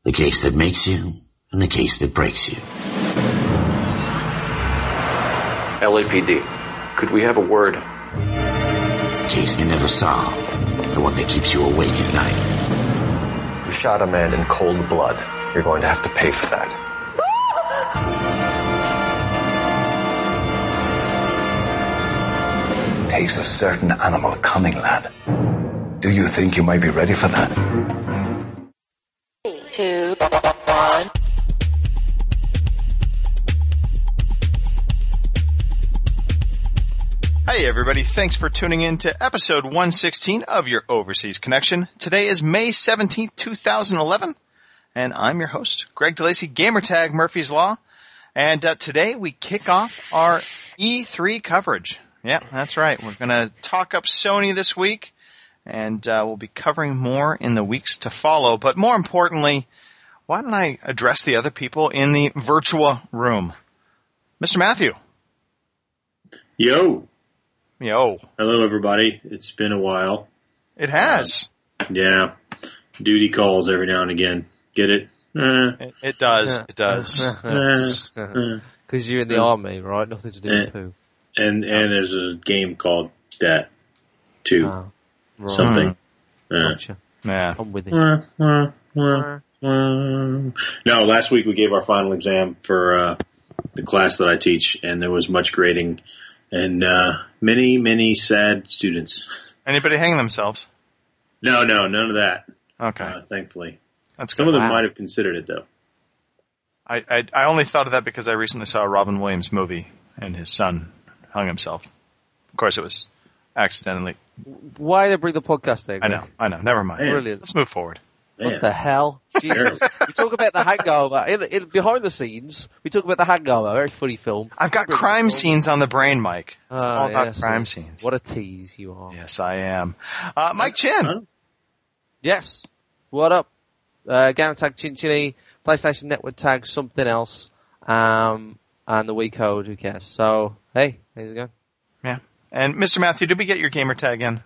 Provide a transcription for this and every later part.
The case that makes you, and the case that breaks you. LAPD, could we have a word? The case you never solve. The one that keeps you awake at night. You shot a man in cold blood. You're going to have to pay for that. Takes a certain animal cunning, lad. Do you think you might be ready for that? 3, 2, 1. Hey everybody, thanks for tuning in to episode 116 of your Overseas Connection. Today is May 17th, 2011, and I'm your host, Greg DeLacy, gamertag Murphy's Law, and today we kick off our E3 coverage. Yeah, that's right. We're going to talk up Sony this week, and we'll be covering more in the weeks to follow. But more importantly, why don't I address the other people in the virtual room? Mr. Matthew. Yo. Yo. Hello, everybody. It's been a while. It has. Yeah. Duty calls every now and again. Get it? It does. It does. Because you're in the army, right? Nothing to do with poo. And there's a game called that, too. Oh, right. Something. Gotcha. Yeah. I'm with it. No, last week we gave our final exam for the class that I teach, and there was much grading and many, many sad students. Anybody hanging themselves? No, none of that. Okay. Thankfully. That's good. Some of them might have considered it, though. I only thought of that because I recently saw a Robin Williams movie, and his son hung himself. Of course, it was accidentally. Why did I bring the podcast there? I know. Never mind. Brilliant. Let's move forward. What the hell? Jesus. We talk about The Hangover. Behind the scenes, we talk about The Hangover, a very funny film. I've got crime scenes on the brain, Mike. It's all about crime yes. scenes. What a tease you are. Yes, I am. Mike Chin. Yes. What up? Gamer tag Chinchini, PlayStation Network tag something else, and the Wii code, who cares? So, hey, how's it going? Yeah. And Mr. Matthew, did we get your gamer tag in?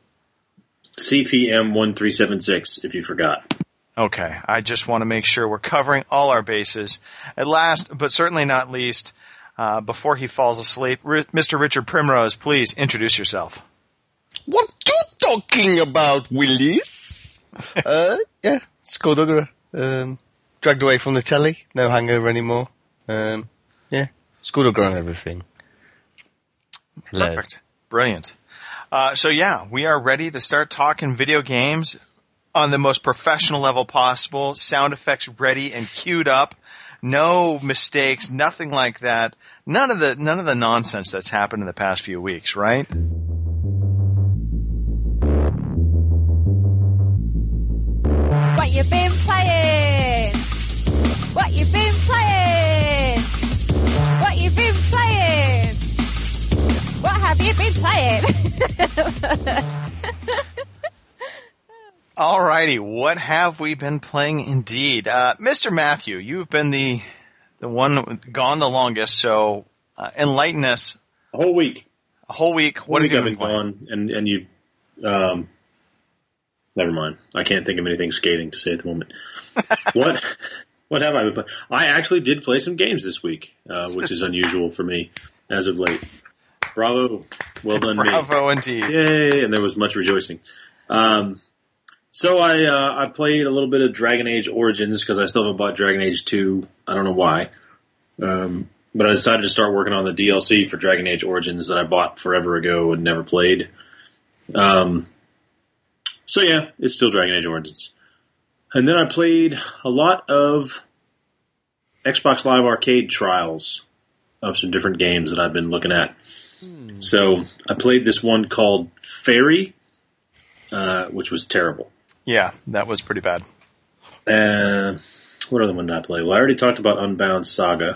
CPM1376, if you forgot. Okay. I just want to make sure we're covering all our bases. At last, but certainly not least, before he falls asleep, Mr. Richard Primrose, please introduce yourself. What you talking about, Willis? Yeah, Skulldugger. Dragged away from the telly. No hangover anymore. Yeah, Skulldugger and everything. Hello. Perfect. Brilliant. So yeah, we are ready to start talking video games on the most professional level possible. Sound effects ready and queued up. No mistakes, nothing like that. None of the nonsense that's happened in the past few weeks, right? What you been playing? What you been playing? What you been playing? What have you been playing? Alrighty, what have we been playing indeed? Mr. Matthew, you've been the one gone the longest, so enlighten us. A whole week. What have you been playing? And you, never mind. I can't think of anything scathing to say at the moment. What have I been playing? I actually did play some games this week, which is unusual for me as of late. Bravo. Well done, Bravo indeed. Yay, and there was much rejoicing. So I played a little bit of Dragon Age Origins because I still haven't bought Dragon Age 2. I don't know why. But I decided to start working on the DLC for Dragon Age Origins that I bought forever ago and never played. So yeah, it's still Dragon Age Origins. And then I played a lot of Xbox Live Arcade trials of some different games that I've been looking at. So I played this one called Fairy, which was terrible. Yeah, that was pretty bad. What other one did I play? Well, I already talked about Unbound Saga.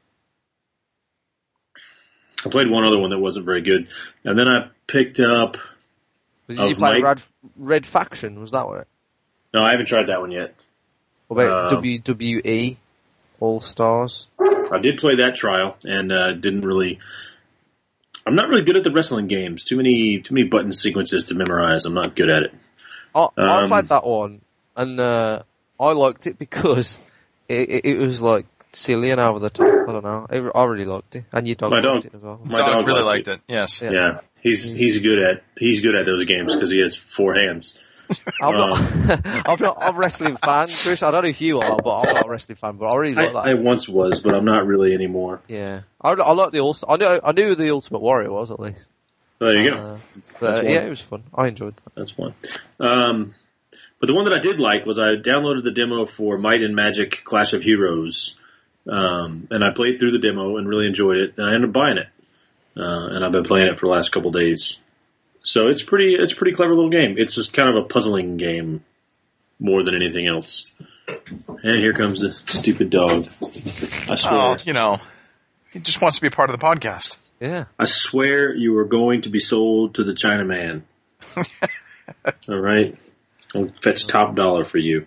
I played one other one that wasn't very good. And then I picked up... Did you play Red Faction? Was that what? No, I haven't tried that one yet. What about WWE All-Stars? I did play that trial and didn't really... I'm not really good at the wrestling games. Too many button sequences to memorize. I'm not good at it. I played that one, and I liked it because it was like silly and over the top. I don't know. I really liked it, and your dog liked it as well. My dog dog really liked it. Yes. Yeah, he's good at those games because he has 4 hands. I'm not a wrestling fan, Chris. I don't know if you are, but I'm not a wrestling fan. But I really like that. I once was, but I'm not really anymore. Yeah, I like the I knew who the Ultimate Warrior was at least. There you go. But yeah, it was fun. I enjoyed that. That's one. But the one that I did like was I downloaded the demo for Might and Magic Clash of Heroes, and I played through the demo and really enjoyed it, and I ended up buying it, and I've been playing it for the last couple days. So it's a pretty clever little game. It's just kind of a puzzling game more than anything else. And here comes the stupid dog. I swear. Oh, he just wants to be part of the podcast. Yeah. I swear you are going to be sold to the Chinaman. All right. I'll fetch top dollar for you.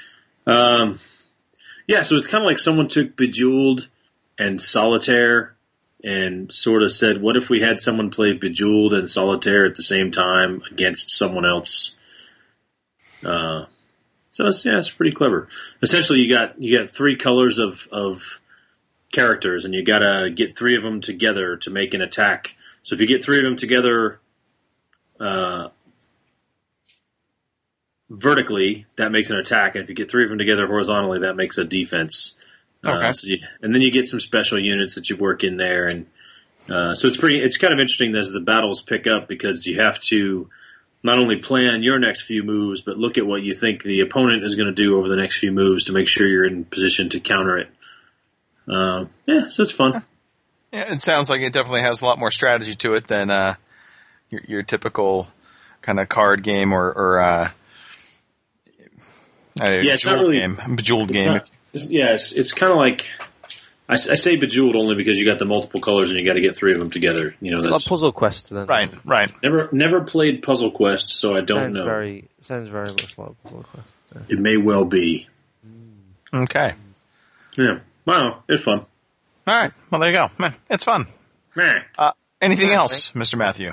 Yeah, so it's kind of like someone took Bejeweled and Solitaire and sort of said, what if we had someone play Bejeweled and Solitaire at the same time against someone else? So it's pretty clever. Essentially, you got 3 colors of characters, and you got to get 3 of them together to make an attack. So if you get 3 of them together vertically, that makes an attack, and if you get 3 of them together horizontally, that makes a defense. Okay. And then you get some special units that you work in there, and so it's kind of interesting as the battles pick up because you have to not only plan your next few moves, but look at what you think the opponent is going to do over the next few moves to make sure you're in position to counter it. So it's fun. Yeah, it sounds like it definitely has a lot more strategy to it than your typical kind of card game or it's not really Bejeweled game. It's kind of like I say Bejeweled only because you got the multiple colors and you got to get 3 of them together. That's like Puzzle Quest then. Right. Never played Puzzle Quest, so I don't know. Sounds very much like Puzzle Quest. Yeah. It may well be. Okay. Yeah. Wow, it's fun. All right. Well, there you go. Man, it's fun. Meh. Anything else, Mr. Matthew?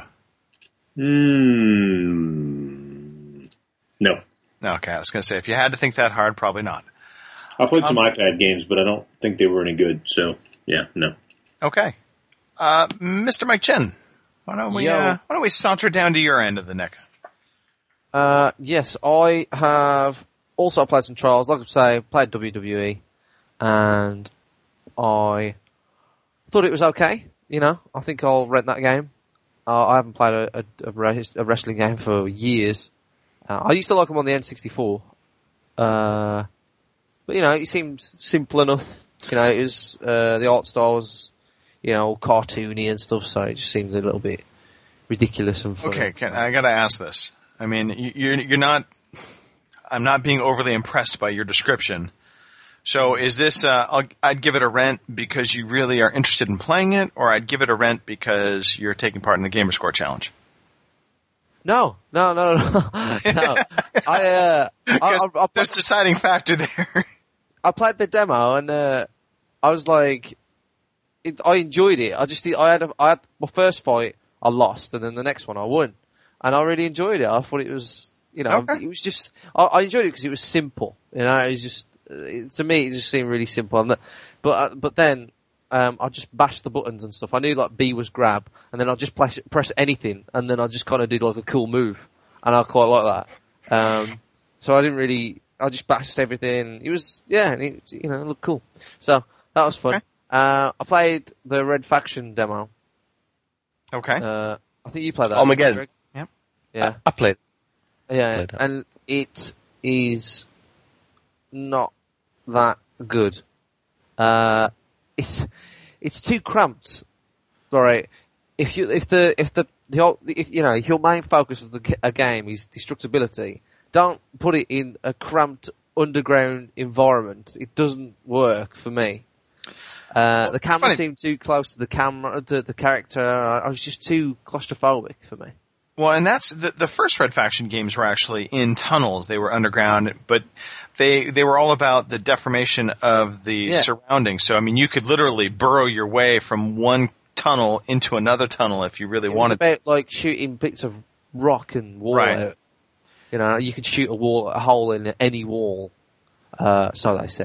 No. Okay, I was going to say, if you had to think that hard, probably not. I played some iPad games, but I don't think they were any good. So, yeah, no. Okay. Mr. Mike Chen, why don't we saunter down to your end of the neck? Yes, I have also played some Trials. Like I say, played WWE, and I thought it was okay. I think I'll rent that game. I haven't played a wrestling game for years. I used to like them on the N64. But, it seems simple enough. It was, the art style was, cartoony and stuff, so it just seems a little bit ridiculous and funny. Okay, I gotta ask this. I mean, you're not, I'm not being overly impressed by your description. So is this, I'd give it a rent because you really are interested in playing it, or I'd give it a rent because you're taking part in the Gamerscore Challenge? No. There's a deciding factor there. I played the demo and I was like, I enjoyed it. I had my first fight, I lost, and then the next one I won, and I really enjoyed it. I thought it was, okay. It was just I enjoyed it because it was simple. It was just to me it just seemed really simple. But then I just bashed the buttons and stuff. I knew like B was grab, and then I'll just press anything, and then I just kind of did like a cool move, and I quite like that. So I just bashed everything. It was, it looked cool. So that was fun. Okay. I played the Red Faction demo. Okay. I think you played that. Armageddon. Yep. Yeah. I played. Yeah, and it is not that good. It's too cramped. Sorry. If your main focus of a game is destructibility, don't put it in a cramped underground environment. It doesn't work for me. The camera seemed too close to the character. I was just too claustrophobic for me. Well, and that's the first Red Faction games were actually in tunnels. They were underground, but they were all about the deformation of the surroundings. So, I mean, you could literally burrow your way from one tunnel into another tunnel if you really wanted to. It was about like shooting bits of rock and wall out. You could shoot a hole in any wall, so they said.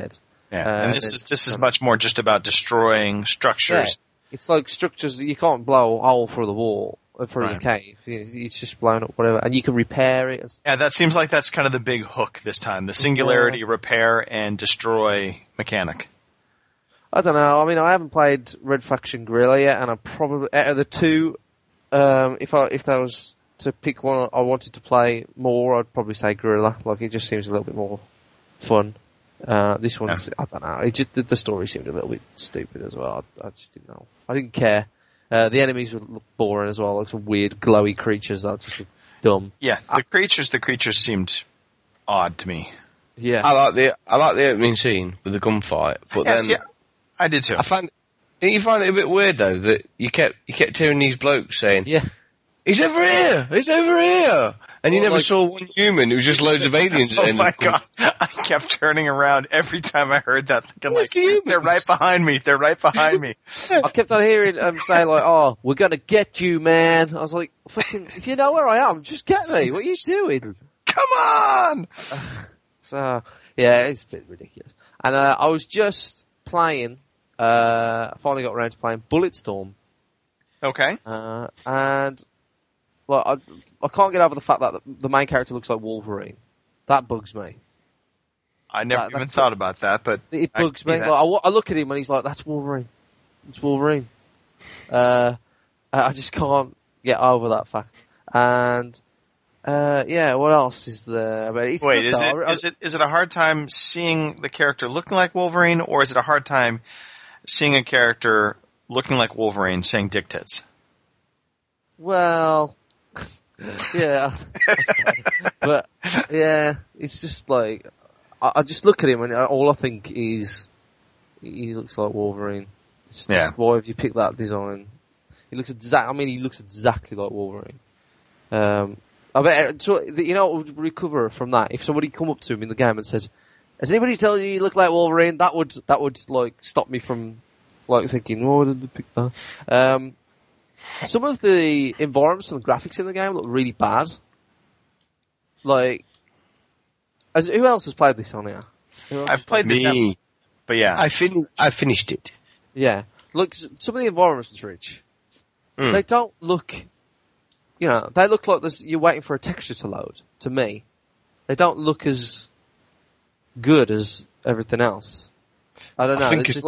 Yeah, and this is much more just about destroying structures. Yeah. It's like structures that you can't blow a hole through the wall, through the cave. It's just blown up, whatever, and you can repair it. Yeah, that seems like that's kind of the big hook this time: the singularity, repair, and destroy mechanic. I don't know. I mean, I haven't played Red Faction Guerrilla yet, and I probably out of the two, if there was to pick one I wanted to play more, I'd probably say Guerrilla. Like, it just seems a little bit more fun. This one's, I don't know, the story seemed a little bit stupid as well. I just didn't know. I didn't care. The enemies would look boring as well, like some weird glowy creatures that just look dumb. Yeah, the creatures seemed odd to me. Yeah. I like the opening scene with the gunfight, but I did too. Didn't you find it a bit weird though that you kept hearing these blokes saying, "Yeah, he's over here, he's over here," and you never saw one human. It was just loads of aliens. Oh my god! I kept turning around every time I heard that, thinking like, "They're right behind me! They're right behind me!" I kept on hearing say like, "Oh, we're gonna get you, man." I was like, "Fucking! If you know where I am, just get me. What are you doing? Come on!" So yeah, it's a bit ridiculous. And I was just playing. I finally got around to playing Bulletstorm. Okay. And like, I can't get over the fact that the main character looks like Wolverine. That bugs me. I never even thought about that, but it bugs me. Like, I look at him and he's like, "That's Wolverine. It's Wolverine." I just can't get over that fact. And what else is there? It's Wait, good, is it a hard time seeing the character looking like Wolverine, or is it a hard time seeing a character looking like Wolverine saying dick tits? Well, yeah. But, yeah, it's just like, I just look at him and all I think is, he looks like Wolverine. It's just, why have you picked that design? He looks exactly like Wolverine. I bet, so, you know what would recover from that? If somebody come up to him in the game and said, "Has anybody told you look like Wolverine?" That would like stop me from like thinking, "Oh, did they pick that?" Some of the environments and the graphics in the game look really bad. Like, who else has played this on here? I've played the demo, but yeah, I finished it. Yeah, look, some of the environments, Rich, they don't look. You know, they look like you're waiting for a texture to load. To me, they don't look as good as everything else. I don't know. I think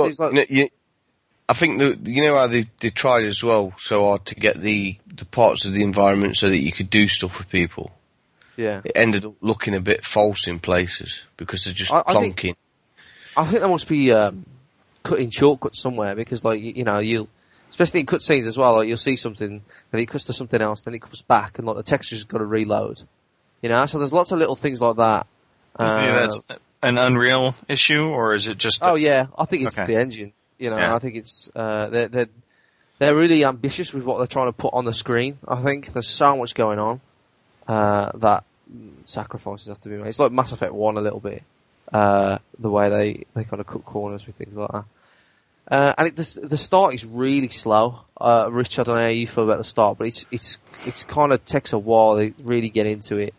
I think that, you know how they tried as well so hard to get the parts of the environment so that you could do stuff with people. Yeah. It ended up looking a bit false in places because they're just plonking. I think there must be cutting shortcuts somewhere because, like, you know, especially in cutscenes as well, like, you'll see something, and it cuts to something else, then it comes back, and like the texture's got to reload. You know, so there's lots of little things like that. Maybe that's an Unreal issue, or is it just? I think it's the engine. You know, I think it's they're really ambitious with what they're trying to put on the screen. I think there's so much going on that sacrifices have to be made. It's like Mass Effect 1 a little bit, the way they kind of cut corners with things like that. And the start is really slow. Rich, I don't know how you feel about the start, but it's kind of takes a while to really get into it.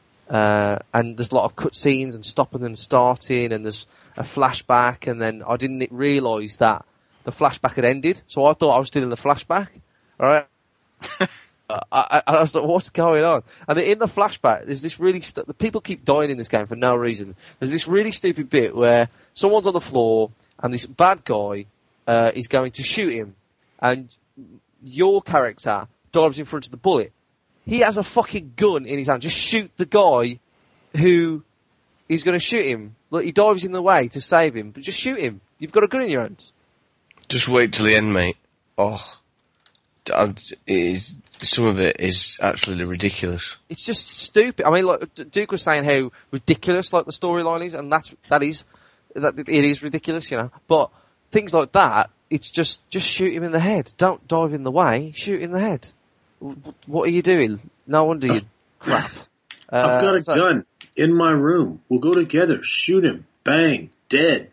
And there's a lot of cutscenes and stopping and starting, and there's a flashback, and then I didn't realise that the flashback had ended, so I thought I was still in the flashback. Alright? I was like, what's going on? And then in the flashback, there's this really, the people keep dying in this game for no reason. There's this really stupid bit where someone's on the floor, and this bad guy is going to shoot him, and your character dives in front of the bullet. He has a fucking gun in his hand. Just shoot the guy who is going to shoot him. Look, he dives in the way to save him, but just shoot him. You've got a gun in your hand. Just wait till the end, mate. Oh, some of it is absolutely ridiculous. It's just stupid. I mean, like Duke was saying how ridiculous like the storyline is, and it is ridiculous, you know. But things like that, it's just shoot him in the head. Don't dive in the way. Shoot in the head. What are you doing? No wonder you crap. I've got a gun in my room. We'll go together. Shoot him. Bang. Dead.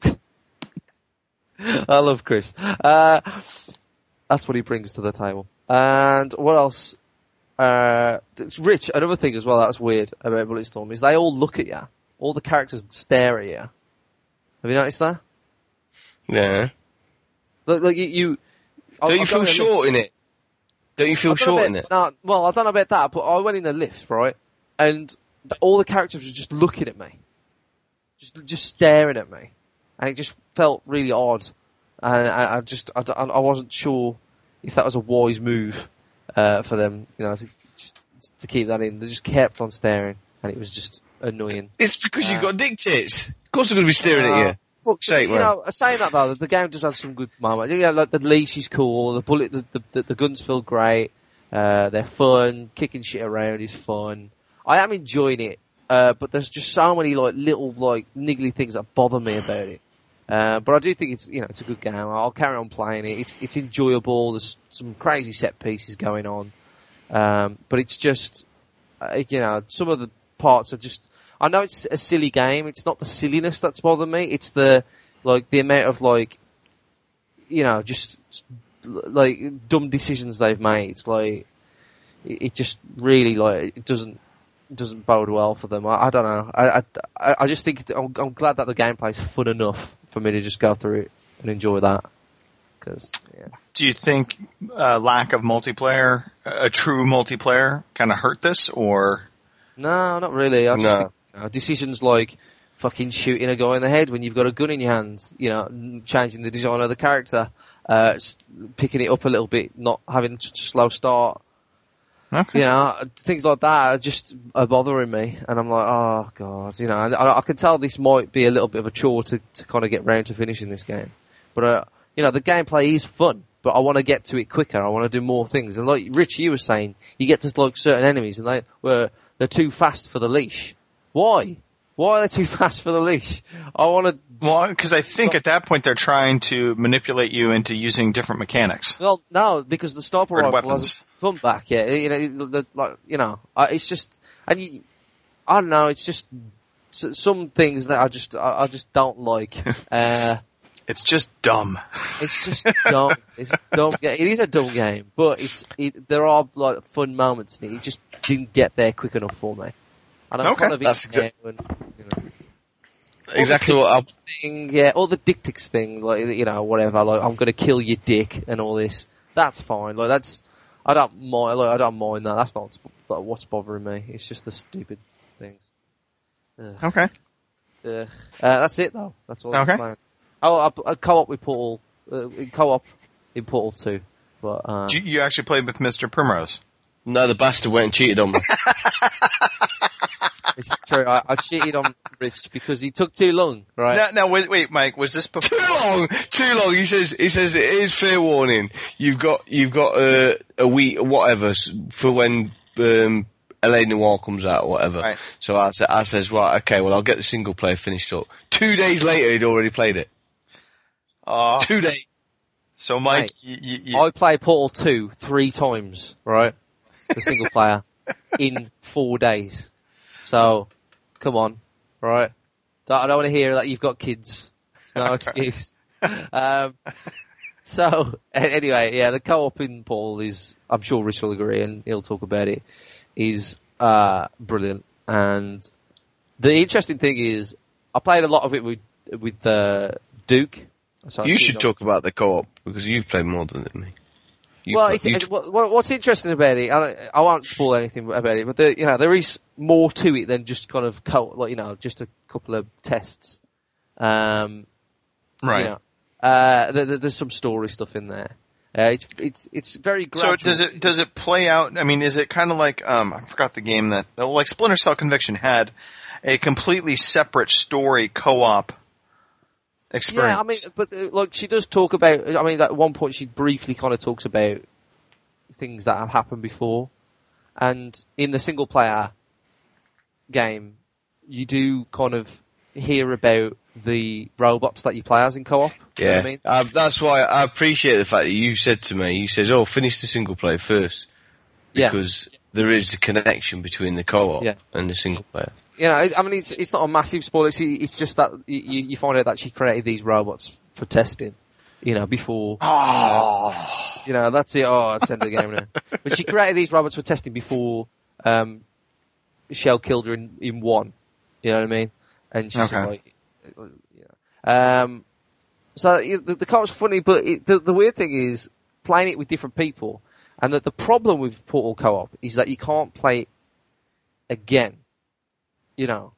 I love Chris. That's what he brings to the table. And what else? It's Rich, another thing as well that's weird about Bulletstorm is they all look at you. All the characters stare at you. Have you noticed that? Yeah. Like you Don't you feel short in it? Don't you feel short in it? No, well, I don't know about that, but I went in the lift, right? And all the characters were just looking at me. Just staring at me. And it just felt really odd. And I wasn't sure if that was a wise move, for them, to keep that in. They just kept on staring, and it was just annoying. It's because you've got dick tits. Of course they're going to be staring at you. Fuck's sake, man. Saying that though, the game does have some good moments. Like the leash is cool, the guns feel great, they're fun, kicking shit around is fun. I am enjoying it, but there's just so many little niggly things that bother me about it. But I do think it's a good game. I'll carry on playing it. It's enjoyable. There's some crazy set pieces going on, but it's just some of the parts are just. I know it's a silly game. It's not the silliness that's bothering me. It's the amount of dumb decisions they've made. It just really it doesn't bode well for them. I don't know. I just think I'm glad that the gameplay's fun enough for me to just go through it and enjoy that. Do you think lack of multiplayer, a true multiplayer, kind of hurt this, or? No, not really. I just think, decisions like fucking shooting a guy in the head when you've got a gun in your hand, changing the design of the character, picking it up a little bit, not having such a slow start. Okay. Things like that are bothering me, and I'm like, oh god, I can tell this might be a little bit of a chore to kind of get round to finishing this game, but the gameplay is fun, but I want to get to it quicker. I want to do more things, and like Rich, you were saying, you get to certain enemies, and they're too fast for the leash. Why? Why are they too fast for the leash? I want to. Well, because I think at that point they're trying to manipulate you into using different mechanics. Well, no, because the sniper rifle weapons. hasn't come back yet. It's just, I don't know. It's just some things that I just don't like. It's just dumb. It's just dumb. It's a dumb game. It is a dumb game, but there are fun moments in it. It just didn't get there quick enough for me. And I'm kind of that's exactly what I'm thing, all the dictics thing, whatever, I'm gonna kill your dick and all this. That's fine. I don't mind that. That's not what's bothering me. It's just the stupid things. Ugh. Okay. That's it though. That's all I'm playing. Oh, I co-op with Portal, co-op in Portal 2. But, you actually played with Mr. Primrose? No, the bastard went and cheated on me. It's true. I cheated on Rich because he took too long, right? No, wait, Mike. Was this before? Too long. He says it is fair warning. You've got a week, whatever, for when LA Noire comes out or whatever. Right. So I says, right, okay, well I'll get the single player finished up. 2 days later, he'd already played it. 2 days. So Mike, I played Portal 2 3 times, right? The single player in 4 days. So, come on, right? I don't want to hear that you've got kids. It's no excuse. So, anyway, the co-op in Portal is, I'm sure Rich will agree, and he'll talk about it, is brilliant. And the interesting thing is, I played a lot of it with Duke. So you should talk about the co-op, because you've played more than me. What's interesting about it, I won't spoil anything about it, but there is more to it than just kind of just a couple of tests. Right. There's some story stuff in there. It's very gradual. So does it play out? I mean, is it kind of like I forgot the game that like Splinter Cell Conviction had a completely separate story co-op experience? Yeah, I mean, but she does talk about. I mean, at one point she briefly kind of talks about things that have happened before, and in the single player game, you do kind of hear about the robots that you play as in co-op. Yeah, you know what I mean? That's why I appreciate the fact that you said to me, you said, "Oh, finish the single player first," because there is a connection between the co-op and the single player. I mean, it's not a massive spoiler. It's just that you find out that she created these robots for testing, before. That's it. Oh, it's the end of the game now. But she created these robots for testing before Shell killed her in 1. You know what I mean? And she's just like, So the co-op's funny, but the weird thing is playing it with different people, and that the problem with Portal co-op is that you can't play it again, you know,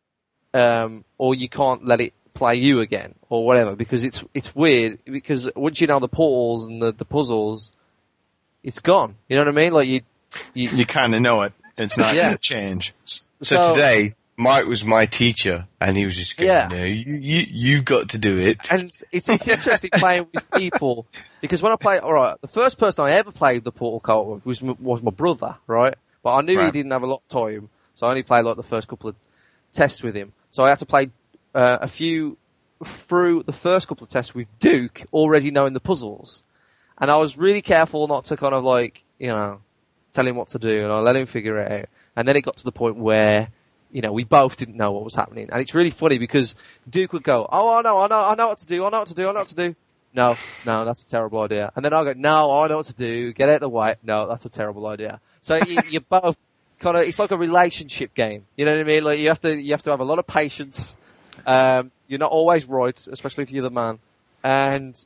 or you can't let it play you again or whatever, because it's weird, because once you know the portals and the puzzles, it's gone. You know what I mean? Like you kind of know it. It's not going to change. So today, Mike was my teacher, and he was just going, no, you've got to do it. And it's interesting playing with people, because when I play, alright, the first person I ever played the Portal co-op with was my brother, right? But I knew he didn't have a lot of time, so I only played like the first couple of tests with him. So I had to play a few through the first couple of tests with Duke, already knowing the puzzles. And I was really careful not to kind of like, you know, tell him what to do, and I let him figure it out. And then it got to the point where, you know, we both didn't know what was happening. And it's really funny because Duke would go, oh, I know what to do. No, that's a terrible idea. And then I go, no, I know what to do. Get out of the way. No, that's a terrible idea. So you both kind of, it's like a relationship game. You know what I mean? Like you have to have a lot of patience. You're not always right, especially if you're the man. And,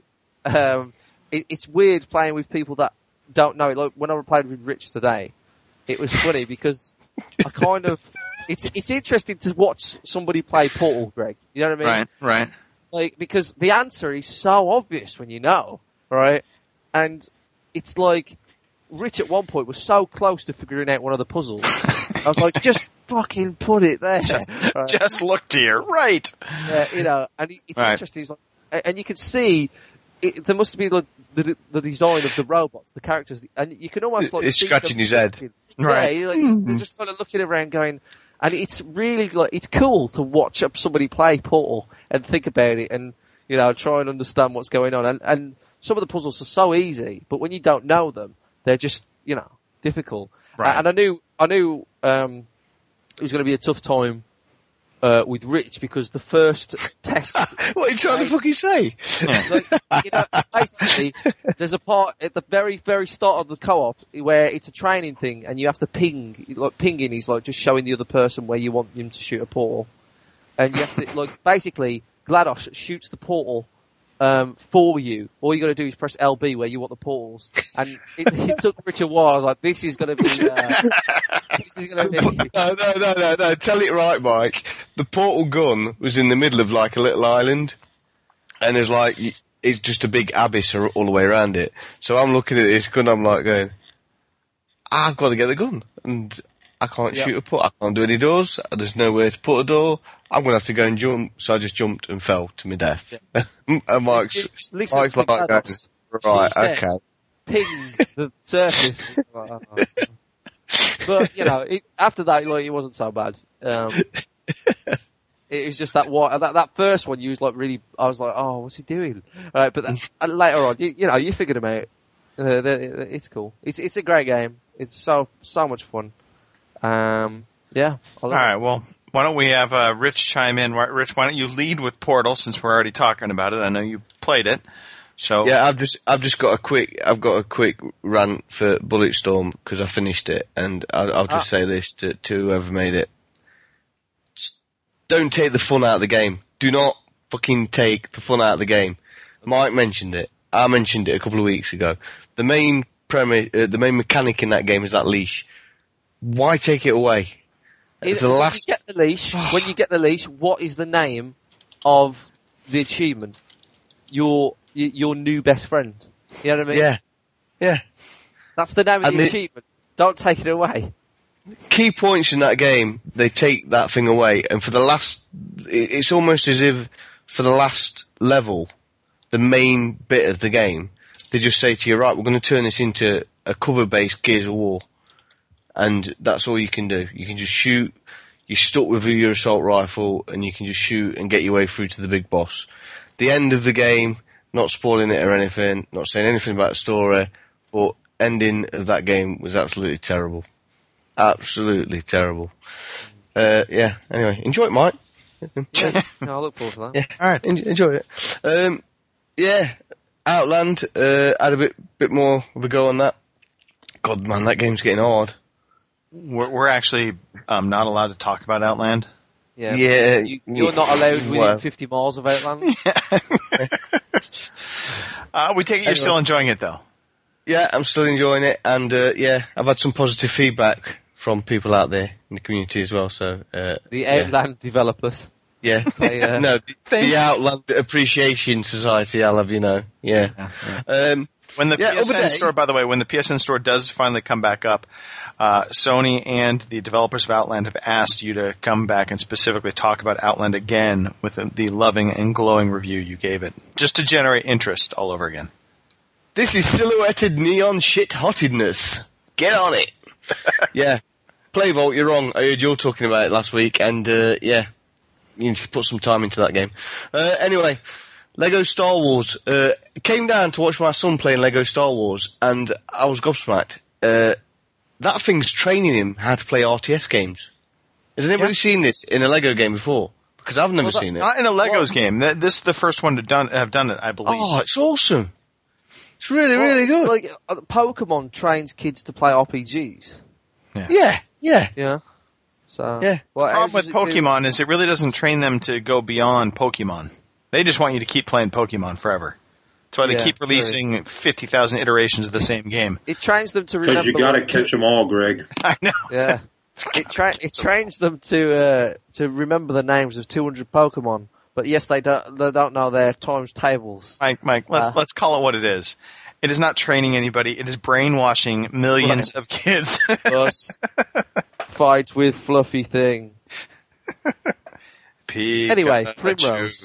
it's weird playing with people that don't know it. Like when I played with Rich today, it was funny because I kind of, it's interesting to watch somebody play Portal, Greg. You know what I mean? Right. Like, because the answer is so obvious when you know, right? And it's like, Rich at one point was so close to figuring out one of the puzzles. I was like, just fucking put it there. Just look to your right. Yeah, you know, and it's interesting. It's like, and you can see, there must be the design of the robots, the characters, and you can almost like... He's scratching his head. Right. Yeah, they're just kind of looking around going... And it's really, like, it's cool to watch somebody play Portal and think about it and, you know, try and understand what's going on. And some of the puzzles are so easy, but when you don't know them, they're just, you know, difficult. Right. And I knew it was going to be a tough time with Rich because the first test... What are you trying to fucking say? Like, you know, basically, there's a part at the very, very start of the co-op where it's a training thing and you have to ping. Like, pinging is like just showing the other person where you want them to shoot a portal. And you have to, like, basically, GLaDOS shoots the portal for you. All you got to do is press LB where you want the portals. And it took Rich a while. I was like, this is going to be... No. Tell it right, Mike. The portal gun was in the middle of like a little island, and there's like it's just a big abyss all the way around it. So I'm looking at this gun, I'm like going, I've got to get the gun, and I can't shoot a portal. I can't do any doors. There's nowhere to put a door. I'm going to have to go and jump. So I just jumped and fell to my death. Yeah. And Mike's like, right, okay. Ping the surface. But, you know, after that, like, it wasn't so bad. It was just that first one, you was like really, I was like, oh, what's he doing? Right, but later on, you know, you figured him out. It's cool. It's a great game. It's so much fun. Yeah. All right, well, why don't we have Rich chime in? Rich, why don't you lead with Portal since we're already talking about it? I know you played it. So yeah, I've just got a quick rant for Bulletstorm because I finished it, and I'll just say this to whoever made it: don't take the fun out of the game. Do not fucking take the fun out of the game. Mike mentioned it. I mentioned it a couple of weeks ago. The main the main mechanic in that game is that leash. Why take it away? When you get the leash, what is the name of the achievement? Your new best friend. You know what I mean? Yeah. That's the name of the achievement. Don't take it away. Key points in that game, they take that thing away, and it's almost as if for the last level, the main bit of the game, they just say to you, right, we're going to turn this into a cover-based Gears of War. And that's all you can do. You can just shoot, you're stuck with your assault rifle, and you can just shoot and get your way through to the big boss. The end of the game, not spoiling it or anything, not saying anything about the story, but ending of that game was absolutely terrible. Absolutely terrible. Yeah, anyway, enjoy it, Mike. Yeah, I look forward to that. Yeah, alright, enjoy it. Yeah, Outland, had a bit more of a go on that. God, man, that game's getting hard. We're actually not allowed to talk about Outland. Yeah. You're not allowed within 50 miles of Outland. We take it you're still enjoying it, though. Yeah, I'm still enjoying it, and I've had some positive feedback from people out there in the community as well. So the Outland developers. Yeah, the Outland Appreciation Society. I'll have you know. Yeah. When the PSN store, by the way, when the PSN store does finally come back up, Sony and the developers of Outland have asked you to come back and specifically talk about Outland again with the loving and glowing review you gave it, just to generate interest all over again. This is silhouetted neon shit-hottedness. Get on it. Yeah. Playvault, you're wrong. I heard you talking about it last week, and you need to put some time into that game. Anyway, Lego Star Wars. Came down to watch my son playing Lego Star Wars, and I was gobsmacked. That thing's training him how to play RTS games. Has anybody seen this in a Lego game before? Because I've never seen it. Not in a Legos game. This is the first one to have done it, I believe. Oh, it's awesome. It's really, really good. Like, Pokemon trains kids to play RPGs. Yeah. So, the problem with Pokemon is it really doesn't train them to go beyond Pokemon. They just want you to keep playing Pokemon forever. That's why they keep releasing 50,000 iterations of the same game. It trains them to remember. Because you gotta catch them all, Greg. I know. Yeah. It trains them to remember the names of 200 Pokemon. But yes, they don't know their times tables. Mike, let's call it what it is. It is not training anybody. It is brainwashing millions of kids. Fight with Fluffy Thing. Anyway, Primrose.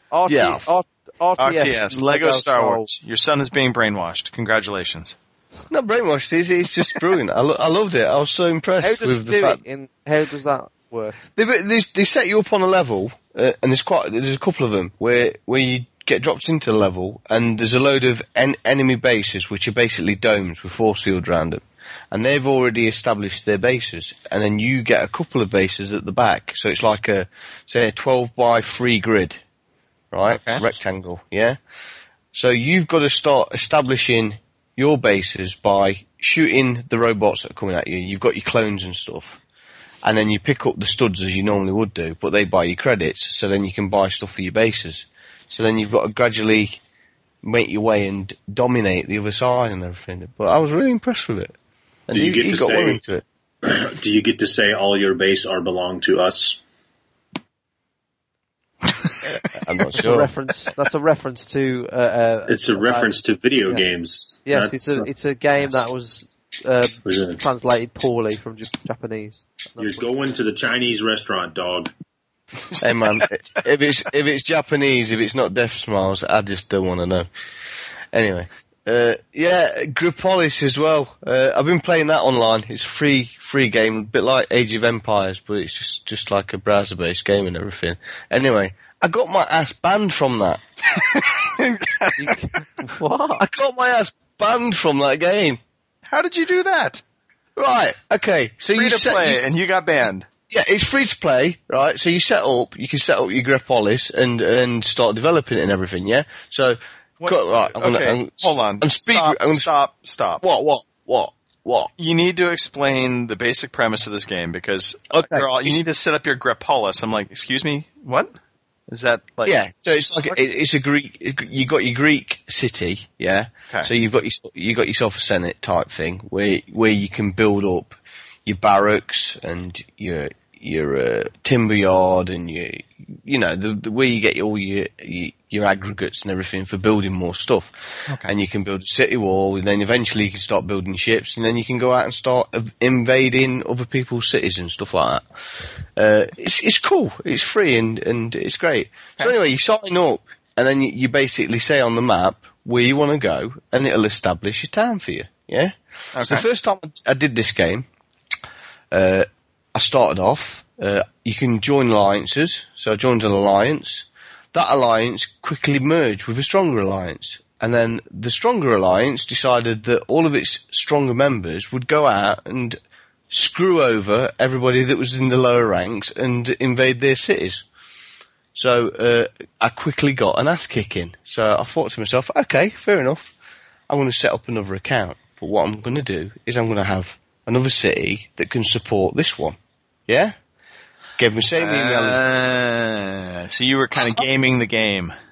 RTS, Lego Star Wars. Your son is being brainwashed. Congratulations. Not brainwashed. It's just brilliant. I loved it. I was so impressed with the fact. How does that work? They set you up on a level, and there's a couple of them where you get dropped into the level, and there's a load of enemy bases which are basically domes with force field around them, and they've already established their bases, and then you get a couple of bases at the back. So it's like a 12 by 3 grid, right? Okay. Rectangle, yeah. So you've got to start establishing your bases by shooting the robots that are coming at you. You've got your clones and stuff. And then you pick up the studs as you normally would do, but they buy you credits, so then you can buy stuff for your bases. So then you've got to gradually make your way and dominate the other side and everything. But I was really impressed with it. And do you get to got say, into it. Do you get to say all your base are belong to us? I'm not sure. That's a reference to. It's a reference to video games. Yes, it's a game that was translated poorly from Japanese. You're going to the Chinese restaurant, dog. Hey man, if it's Japanese, if it's not Death Smiles, I just don't want to know. Anyway, Gripolis as well. I've been playing that online. It's a free game, a bit like Age of Empires, but it's just like a browser-based game and everything. Anyway, I got my ass banned from that. What? I got my ass banned from that game. How did you do that? Right, okay. So free to play, and you got banned. Yeah, it's free to play, right? So you can set up your Gripolis and start developing it and everything, yeah? So, right, hold on. Stop. What? You need to explain the basic premise of this game because you need to set up your Gripolis. I'm like, excuse me, what? Is that like? Yeah, so it's like it's a Greek. You got your Greek city, yeah. Okay. So you got yourself a Senate type thing where you can build up your barracks and your timber yard and the where you get all your aggregates and everything for building more stuff. Okay. And you can build a city wall, and then eventually you can start building ships, and then you can go out and start invading other people's cities and stuff like that. It's cool. It's free and it's great. Okay. So anyway, you sign up, and then you basically say on the map where you want to go, and it'll establish a town for you. Yeah. Okay. So the first time I did this game, I started off. You can join alliances, so I joined an alliance. That alliance quickly merged with a stronger alliance. And then the stronger alliance decided that all of its stronger members would go out and screw over everybody that was in the lower ranks and invade their cities. So I quickly got an ass kicking. So I thought to myself, okay, fair enough. I'm going to set up another account. But what I'm going to do is I'm going to have another city that can support this one. Yeah? Give me same email. So you were kind of gaming the game.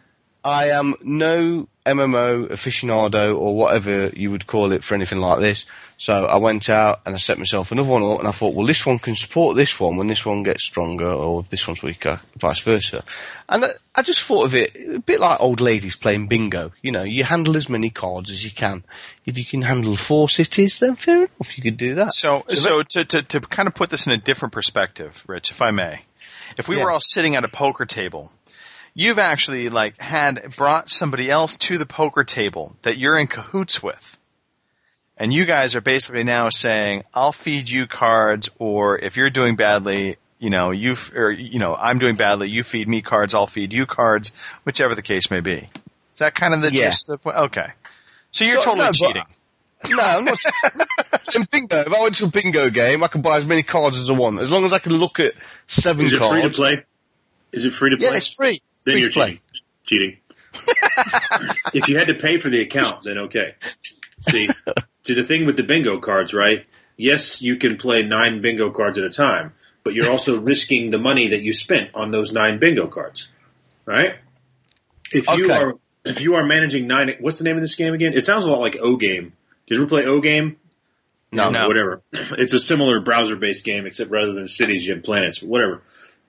I am no MMO aficionado or whatever you would call it for anything like this. So I went out and I set myself another one up, and I thought, well, this one can support this one when this one gets stronger, or if this one's weaker, vice versa. And I just thought of it a bit like old ladies playing bingo. You know, you handle as many cards as you can. If you can handle 4 cities, then fair enough, you could do that. So to kind of put this in a different perspective, Rich, if I may, if we were all sitting at a poker table, you've actually brought somebody else to the poker table that you're in cahoots with. And you guys are basically now saying, I'll feed you cards, or if you're doing badly, I'm doing badly, you feed me cards, I'll feed you cards, whichever the case may be. Is that kind of the gist of okay. So you're totally cheating. No, I'm not. In bingo, if I went to a bingo game, I could buy as many cards as I want, as long as I can look at 7 cards. Is it free to play? Is it free to play? Yeah, it's free. Then free you're to play. cheating. If you had to pay for the account, then okay. See, the thing with the bingo cards, right? Yes, you can play 9 bingo cards at a time, but you're also risking the money that you spent on those 9 bingo cards, right? If you are managing 9, what's the name of this game again? It sounds a lot like O Game. Did you ever play O Game? No. Whatever. It's a similar browser-based game, except rather than cities, you have planets. Whatever.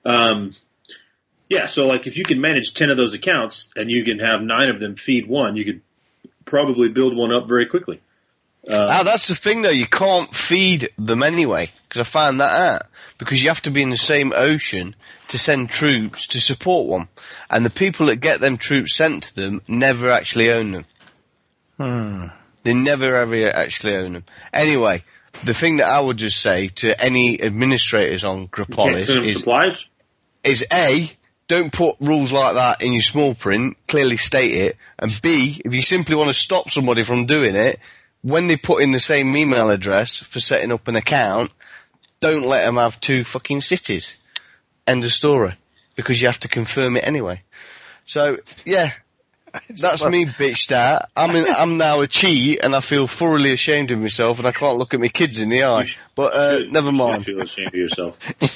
Yeah, so like if you can manage 10 of those accounts and you can have 9 of them feed one, you could probably build one up very quickly. That's the thing, though. You can't feed them anyway, because I found that out. Because you have to be in the same ocean to send troops to support one. And the people that get them troops sent to them never actually own them. They never ever actually own them. Anyway, the thing that I would just say to any administrators on Grapolis is A, don't put rules like that in your small print, clearly state it, and B, if you simply want to stop somebody from doing it, when they put in the same email address for setting up an account, don't let them have 2 fucking cities. End of story. Because you have to confirm it anyway. So, yeah. That's me bitched out. I'm now a cheat, and I feel thoroughly ashamed of myself, and I can't look at my kids in the eye. But never mind. You feel ashamed of yourself.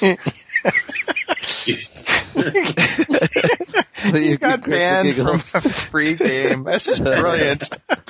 You got banned from a free game. This is brilliant.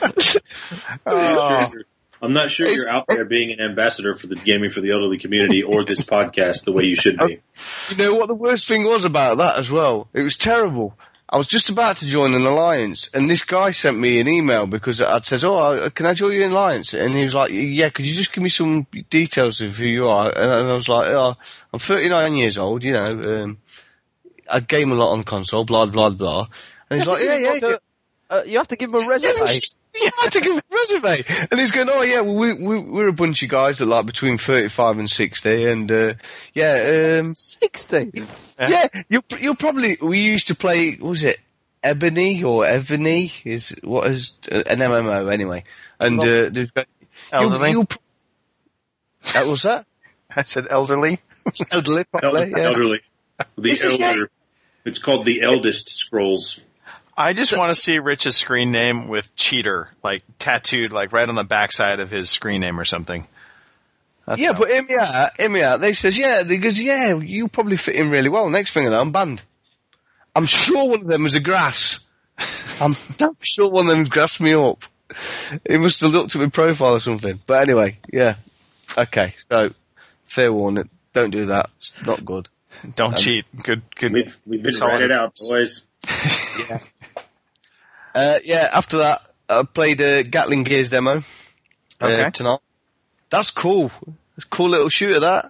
I'm not sure you're out there being an ambassador for the Gaming for the Elderly community or this podcast the way you should be. You know what the worst thing was about that as well? It was terrible. I was just about to join an alliance, and this guy sent me an email because I'd said, can I join your alliance? And he was like, yeah, could you just give me some details of who you are? And I was like, I'm 39 years old, you know, I game a lot on console, blah, blah, blah. And he's like, yeah. You have to give him a resume. You have to give him a resume. And he's going, we're a bunch of guys that like between 35 and 60, and 60? Yeah, you'll probably, we used to play, what was it, Ebony, is what is an MMO anyway. And, there's elderly? That was that? I said elderly. Elderly, probably, yeah. Elderly. It's called the Eldest Scrolls. I just want to see Rich's screen name with cheater, like tattooed, like right on the backside of his screen name or something. But hear me out. They says, you probably fit in really well. Next thing I know, I'm banned. I'm sure one of them was a grass. I'm damn sure one of them grassed me up. He must have looked at my profile or something. But anyway, yeah. Okay, so, fair warning. Don't do that. It's not good. Don't cheat. Good. We've been ratted out, boys. After that, I played a Gatling Gears demo tonight. That's cool. It's a cool little shooter, that.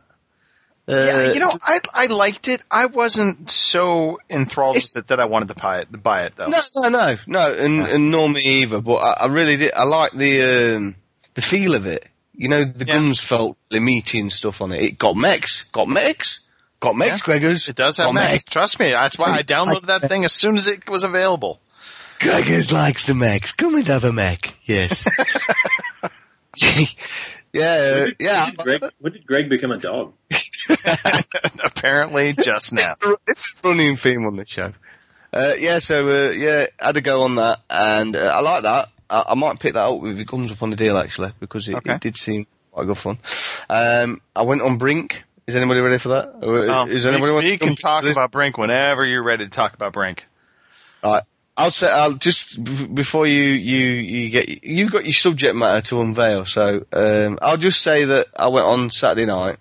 I liked it. I wasn't so enthralled with it that I wanted to buy it though. No, and nor me either. But I really did. I like the feel of it. You know, the guns felt meaty and stuff on it. It got mechs, Gregors. It does have mechs. Trust me. That's why I downloaded that thing as soon as it was available. Gregors likes the mechs. Come and have a mech. Yes. When did Greg become a dog? Apparently just now. It's a running theme on the show. Had to go on that, and I like that. I might pick that up if it comes up on the deal, actually, because it did seem quite good fun. I went on Brink. Is anybody ready for that? We can talk about Brink whenever you're ready to talk about Brink. Right. I'll just before you've got your subject matter to unveil. So I'll just say that I went on Saturday night,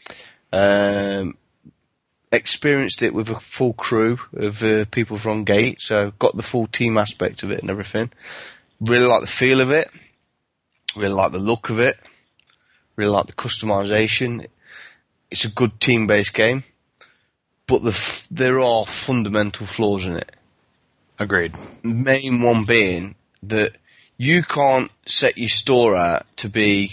experienced it with a full crew of people from Gate, so got the full team aspect of it and everything. Really like the feel of it. Really like the look of it. Really like the customization. It's a good team-based game, but there are fundamental flaws in it. Agreed. Main one being that you can't set your store out to be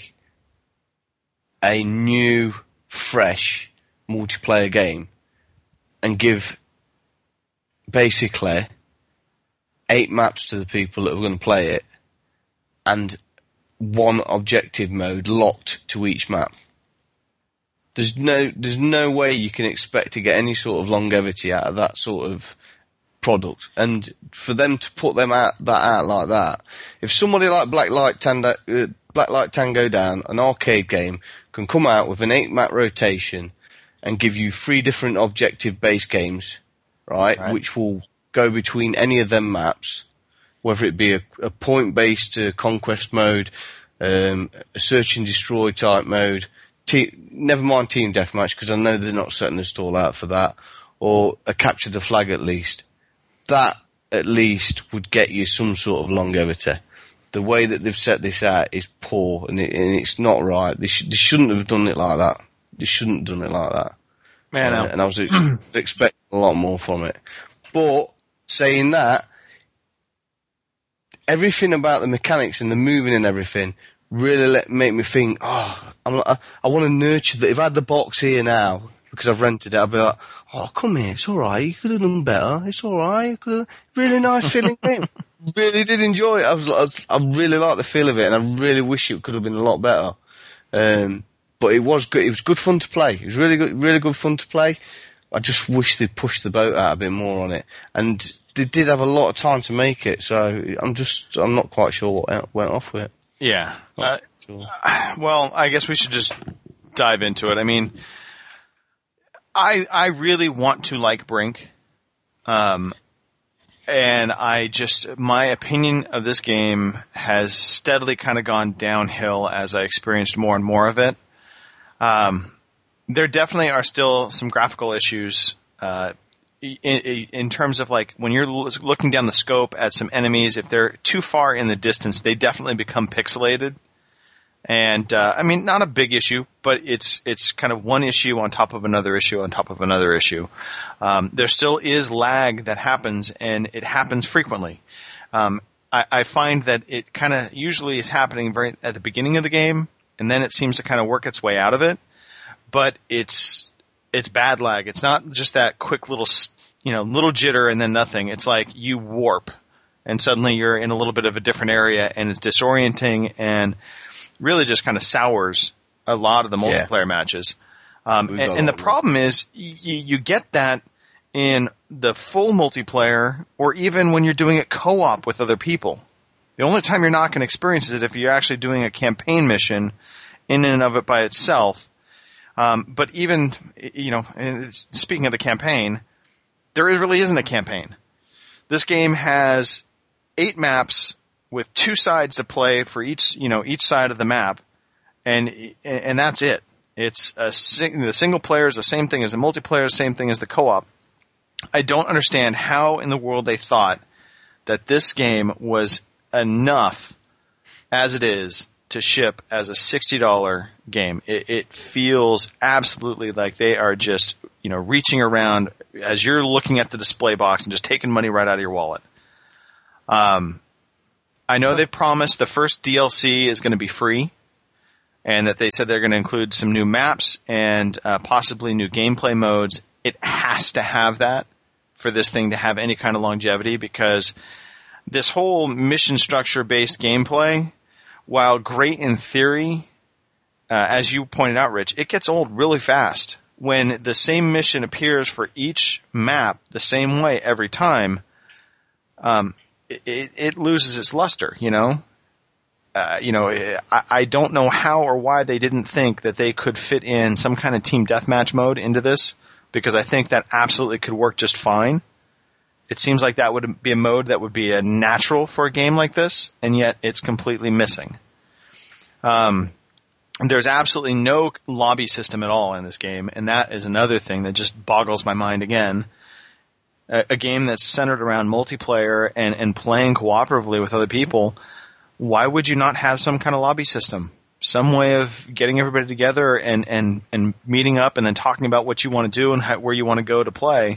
a new, fresh multiplayer game and give basically 8 maps to the people that are going to play it and one objective mode locked to each map. There's no way you can expect to get any sort of longevity out of that sort of product. And for them to put that out like that, if somebody like Blacklight Tango Down, an arcade game, can come out with an 8-map rotation and give you 3 different objective-based games, right, which will go between any of them maps, whether it be a point-based conquest mode, a search and destroy type mode, never mind team deathmatch, because I know they're not setting the stall out for that, or a capture the flag at least. That at least would get you some sort of longevity. The way that they've set this out is poor, and it's not right. They shouldn't have done it like that. They shouldn't have done it like that. Man, and I was expecting a lot more from it. But saying that, everything about the mechanics and the moving and everything really make me think, I want to nurture that. If I had the box here now, because I've rented it, I'd be like, oh, come here, it's alright, you could have done better, it's alright, really nice feeling game. Really did enjoy it. I really like the feel of it, and I really wish it could have been a lot better. But it was good. It was good fun to play. It was really good fun to play. I just wish they'd pushed the boat out a bit more on it. And they did have a lot of time to make it, so I'm not quite sure what went off with it. Yeah. Sure. Well, I guess we should just dive into it. I mean, I really want to like Brink. And my opinion of this game has steadily kind of gone downhill as I experienced more and more of it. There definitely are still some graphical issues, in terms of like when you're looking down the scope at some enemies, if they're too far in the distance, they definitely become pixelated. And, I mean, not a big issue, but it's kind of one issue on top of another issue on top of another issue. There still is lag that happens, and it happens frequently. I find that it kind of usually is happening very at the beginning of the game, and then it seems to kind of work its way out of it. But it's bad lag. It's not just that quick little jitter and then nothing. It's like you warp, and suddenly you're in a little bit of a different area, and it's disorienting and really just kind of sours a lot of the multiplayer matches. And the problem is you get that in the full multiplayer, or even when you're doing it co-op with other people. The only time you're not going to experience it is if you're actually doing a campaign mission in and of it by itself. But even, speaking of the campaign, there really isn't a campaign. This game has 8 maps with 2 sides to play for each side of the map, and that's it. It's the single player is the same thing as the multiplayer, same thing as the co-op. I don't understand how in the world they thought that this game was enough as it is to ship as a $60 game. It feels absolutely like they are just, reaching around as you're looking at the display box and just taking money right out of your wallet. I know they've promised the first DLC is going to be free, and that they said they're going to include some new maps and possibly new gameplay modes. It has to have that for this thing to have any kind of longevity, because this whole mission structure-based gameplay, while great in theory, as you pointed out, Rich, it gets old really fast. When the same mission appears for each map the same way every time, it loses its luster, I don't know how or why they didn't think that they could fit in some kind of team deathmatch mode into this, because I think that absolutely could work just fine. It seems like that would be a mode that would be a natural for a game like this, and yet it's completely missing. There's absolutely no lobby system at all in this game, and that is another thing that just boggles my mind again. A game that's centered around multiplayer and playing cooperatively with other people, why would you not have some kind of lobby system? Some way of getting everybody together and meeting up and then talking about what you want to do and where you want to go to play.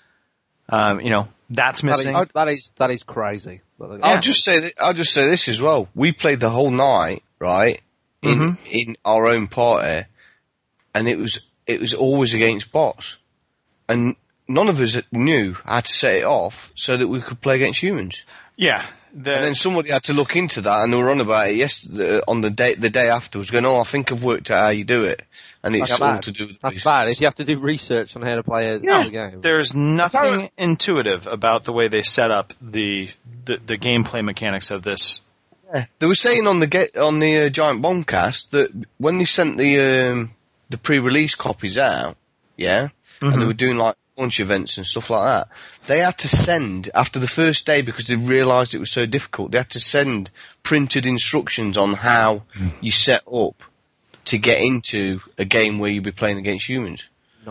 That's missing. That is crazy. I'll just say this as well. We played the whole night, right, in our own party, and it was always against bots, and none of us knew how to set it off so that we could play against humans. Yeah. And then somebody had to look into that, and they were on about it yesterday, on the day afterwards, going, "Oh, I think I've worked out how you do it," and it's all to do with. That's bad. If you have to do research on how to play the game, there's nothing intuitive about the way they set up the gameplay mechanics of this. Yeah. They were saying on the Giant Bombcast that when they sent the pre-release copies out, and they were doing like launch events and stuff like that, they had to send, after the first day, because they realised it was so difficult, they had to send printed instructions on how you set up to get into a game where you'll be playing against humans.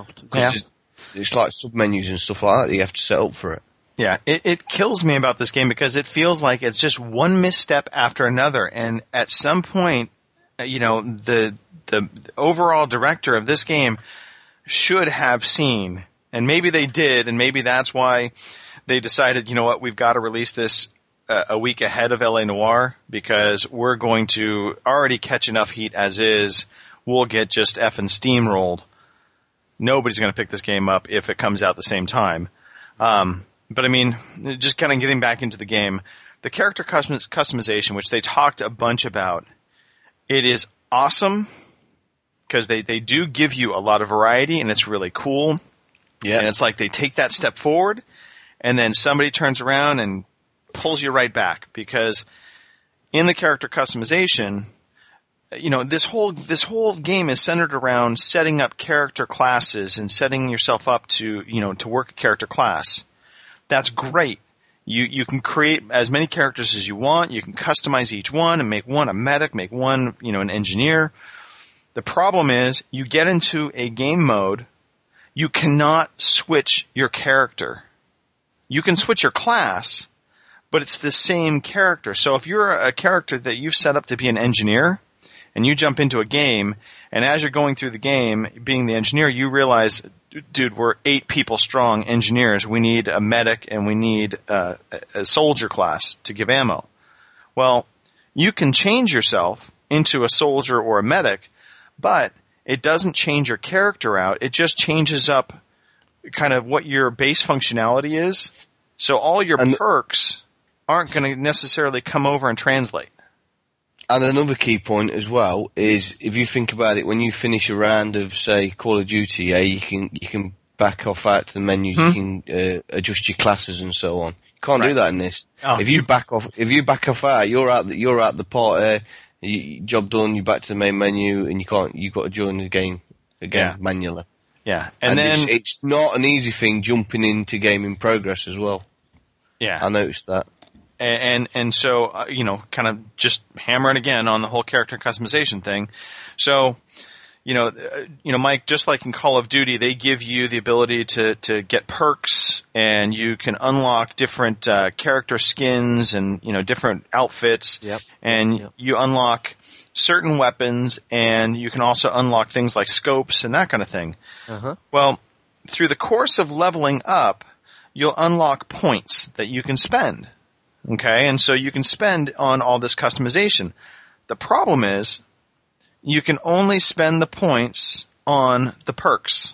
It's like sub-menus and stuff like that you have to set up for it. Yeah, it kills me about this game because it feels like it's just one misstep after another, and at some point, the overall director of this game should have seen, and maybe they did, and maybe that's why they decided, we've got to release this a week ahead of LA Noire, because we're going to already catch enough heat as is. We'll get just effing steamrolled. Nobody's going to pick this game up if it comes out the same time. But I mean, just kind of getting back into the game, the character customization, which they talked a bunch about, it is awesome because they do give you a lot of variety, and it's really cool. Yeah. And it's like they take that step forward, and then somebody turns around and pulls you right back, because in the character customization, this whole game is centered around setting up character classes and setting yourself up to work a character class. That's great. You can create as many characters as you want. You can customize each one and make one a medic, make one, an engineer. The problem is you get into a game mode, you cannot switch your character. You can switch your class, but it's the same character. So if you're a character that you've set up to be an engineer, and you jump into a game, and as you're going through the game, being the engineer, you realize, dude, we're 8 people strong engineers. We need a medic, and we need a soldier class to give ammo. Well, you can change yourself into a soldier or a medic, but it doesn't change your character out. It just changes up kind of what your base functionality is. So all your perks aren't going to necessarily come over and translate. And another key point as well is, if you think about it, when you finish a round of, say, Call of Duty, you can back off out to the menu, you can adjust your classes and so on. You can't do that in this. Oh. If you back off out, you're out the party, job done, you're back to the main menu, and you've got to join the game again manually. Yeah, and then it's not an easy thing jumping into game in progress as well. Yeah, I noticed that. And so, kind of just hammering again on the whole character customization thing. So, Mike, just like in Call of Duty, they give you the ability to get perks, and you can unlock different character skins and, different outfits. Yep. And you unlock certain weapons, and you can also unlock things like scopes and that kind of thing. Uh-huh. Well, through the course of leveling up, you'll unlock points that you can spend. Okay, and so you can spend on all this customization. The problem is, you can only spend the points on the perks.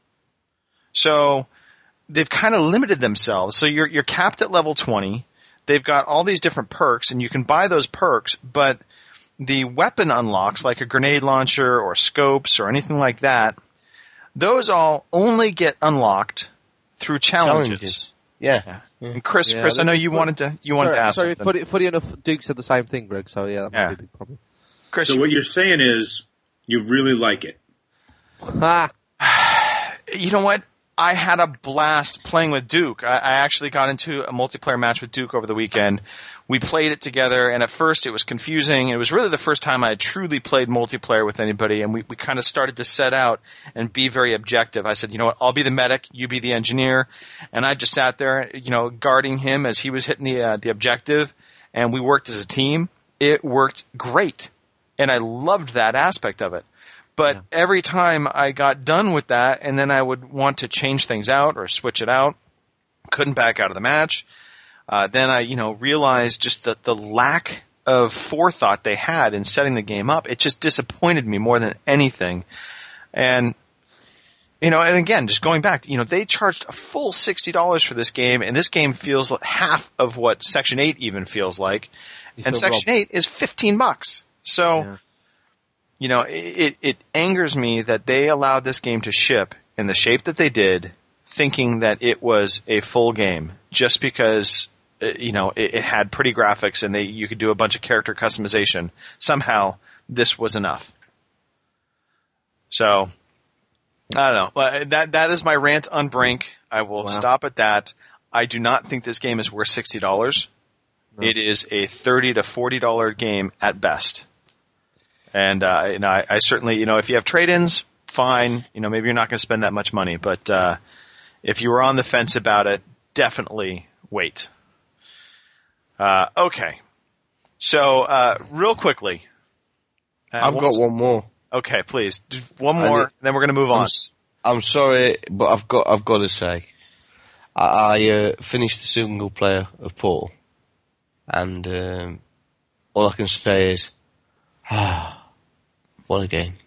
So they've kind of limited themselves. So you're capped at level 20. They've got all these different perks, and you can buy those perks, but the weapon unlocks, like a grenade launcher or scopes or anything like that, those all only get unlocked through challenges. Yeah. And Chris, I know you wanted to ask something. Funny enough, Duke said the same thing, Greg, so that might be a big problem. Chris, so what you're saying is you really like it. You know what? I had a blast playing with Duke. I actually got into a multiplayer match with Duke over the weekend. We played it together, and at first it was confusing. It was really the first time I had truly played multiplayer with anybody, and we kind of started to set out and be very objective. I said, you know what, I'll be the medic, you be the engineer, and I just sat there, guarding him as he was hitting the objective, and we worked as a team. It worked great, and I loved that aspect of it. But every time I got done with that, and then I would want to change things out or switch it out, couldn't back out of the match. Then I, realized just the lack of forethought they had in setting the game up. It just disappointed me more than anything. And, and again, just going back, they charged a full $60 for this game, and this game feels like half of what Section 8 even feels like. And Section 8 is $15. So, it angers me that they allowed this game to ship in the shape that they did, thinking that it was a full game, just because, it had pretty graphics and you could do a bunch of character customization. Somehow, this was enough. So, I don't know. That is my rant on Brink. I will stop at that. I do not think this game is worth $60. No. It is a $30 to $40 game at best. And I certainly, if you have trade-ins, fine. Maybe you're not going to spend that much money. But if you were on the fence about it, definitely wait. Okay. So real quickly, I've got one more. Okay, please, just one more, then we're going to move on. I'm sorry, but I've got to say, I finished the single player of Portal, and all I can say is, what a game.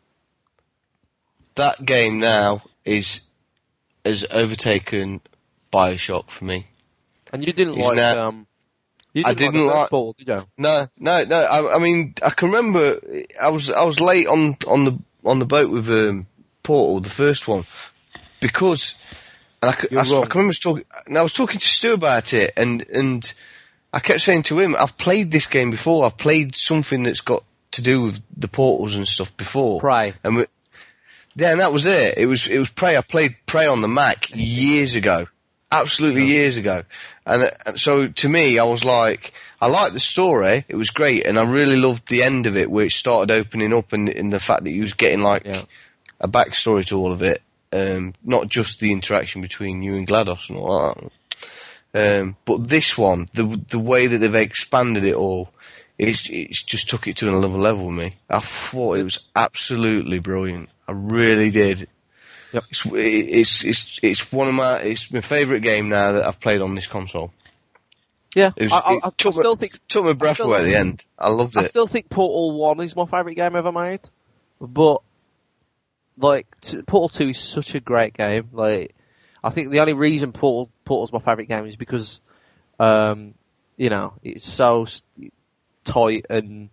That game now has overtaken BioShock for me. And you didn't I didn't like Portal, did you? No. I mean, I can remember I was late on the boat with Portal, the first one, because I can remember I was talking to Stu about it, and I kept saying to him, I've played this game before. I've played something that's got to do with the portals and stuff before. Prey. And that was it. It was Prey. I played Prey on the Mac years ago. Absolutely years ago. And so to me, I was like, I liked the story. It was great. And I really loved the end of it, where it started opening up, and the fact that you was getting a backstory to all of it. Not just the interaction between you and GLaDOS and all that. But this one, the way that they've expanded it all, it's just took it to another level with me. I thought it was absolutely brilliant. I really did. Yep. It's my favourite game now that I've played on this console. Yeah, I took my breath away at the end. I loved it. I still think Portal 1 is my favourite game ever made, but Portal 2 is such a great game. I think the only reason Portal's my favourite game is because, it's so tight and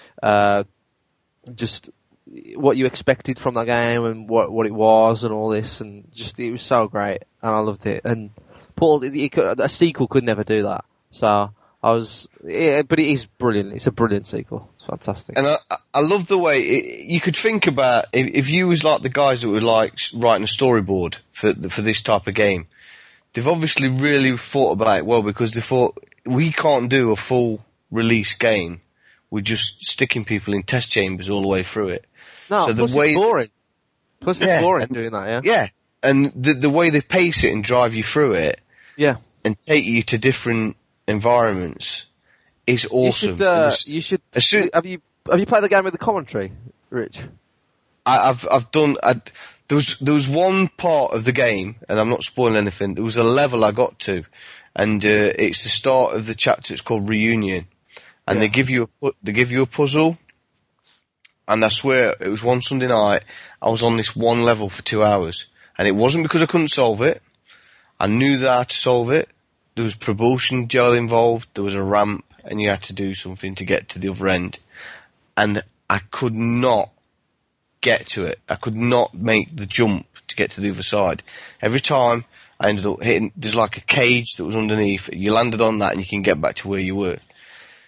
just what you expected from that game and what it was and all this, and just it was so great and I loved it. And Portal, a sequel could never do that. So but it is brilliant. It's a brilliant sequel. It's fantastic. And I love the way you could think about if you was like the guys that were like writing a storyboard for this type of game. They've obviously really thought about it well, because they thought, we can't do a full release game. We're just sticking people in test chambers all the way through it. No, so it's boring. Plus it's boring doing that, yeah? Yeah. And the way they pace it and drive you through it, and take you to different environments, is awesome. You should. Have you played the game with the commentary, Rich? I've done. There was one part of the game, and I'm not spoiling anything. There was a level I got to, and it's the start of the chapter. It's called Reunion, and they give you a puzzle. And I swear, it was one Sunday night, I was on this one level for 2 hours. And it wasn't because I couldn't solve it. I knew that I had to solve it. There was propulsion gel involved, there was a ramp, and you had to do something to get to the other end. And I could not get to it. I could not make the jump to get to the other side. Every time I ended up hitting, there's like a cage that was underneath. You landed on that and you can get back to where you were.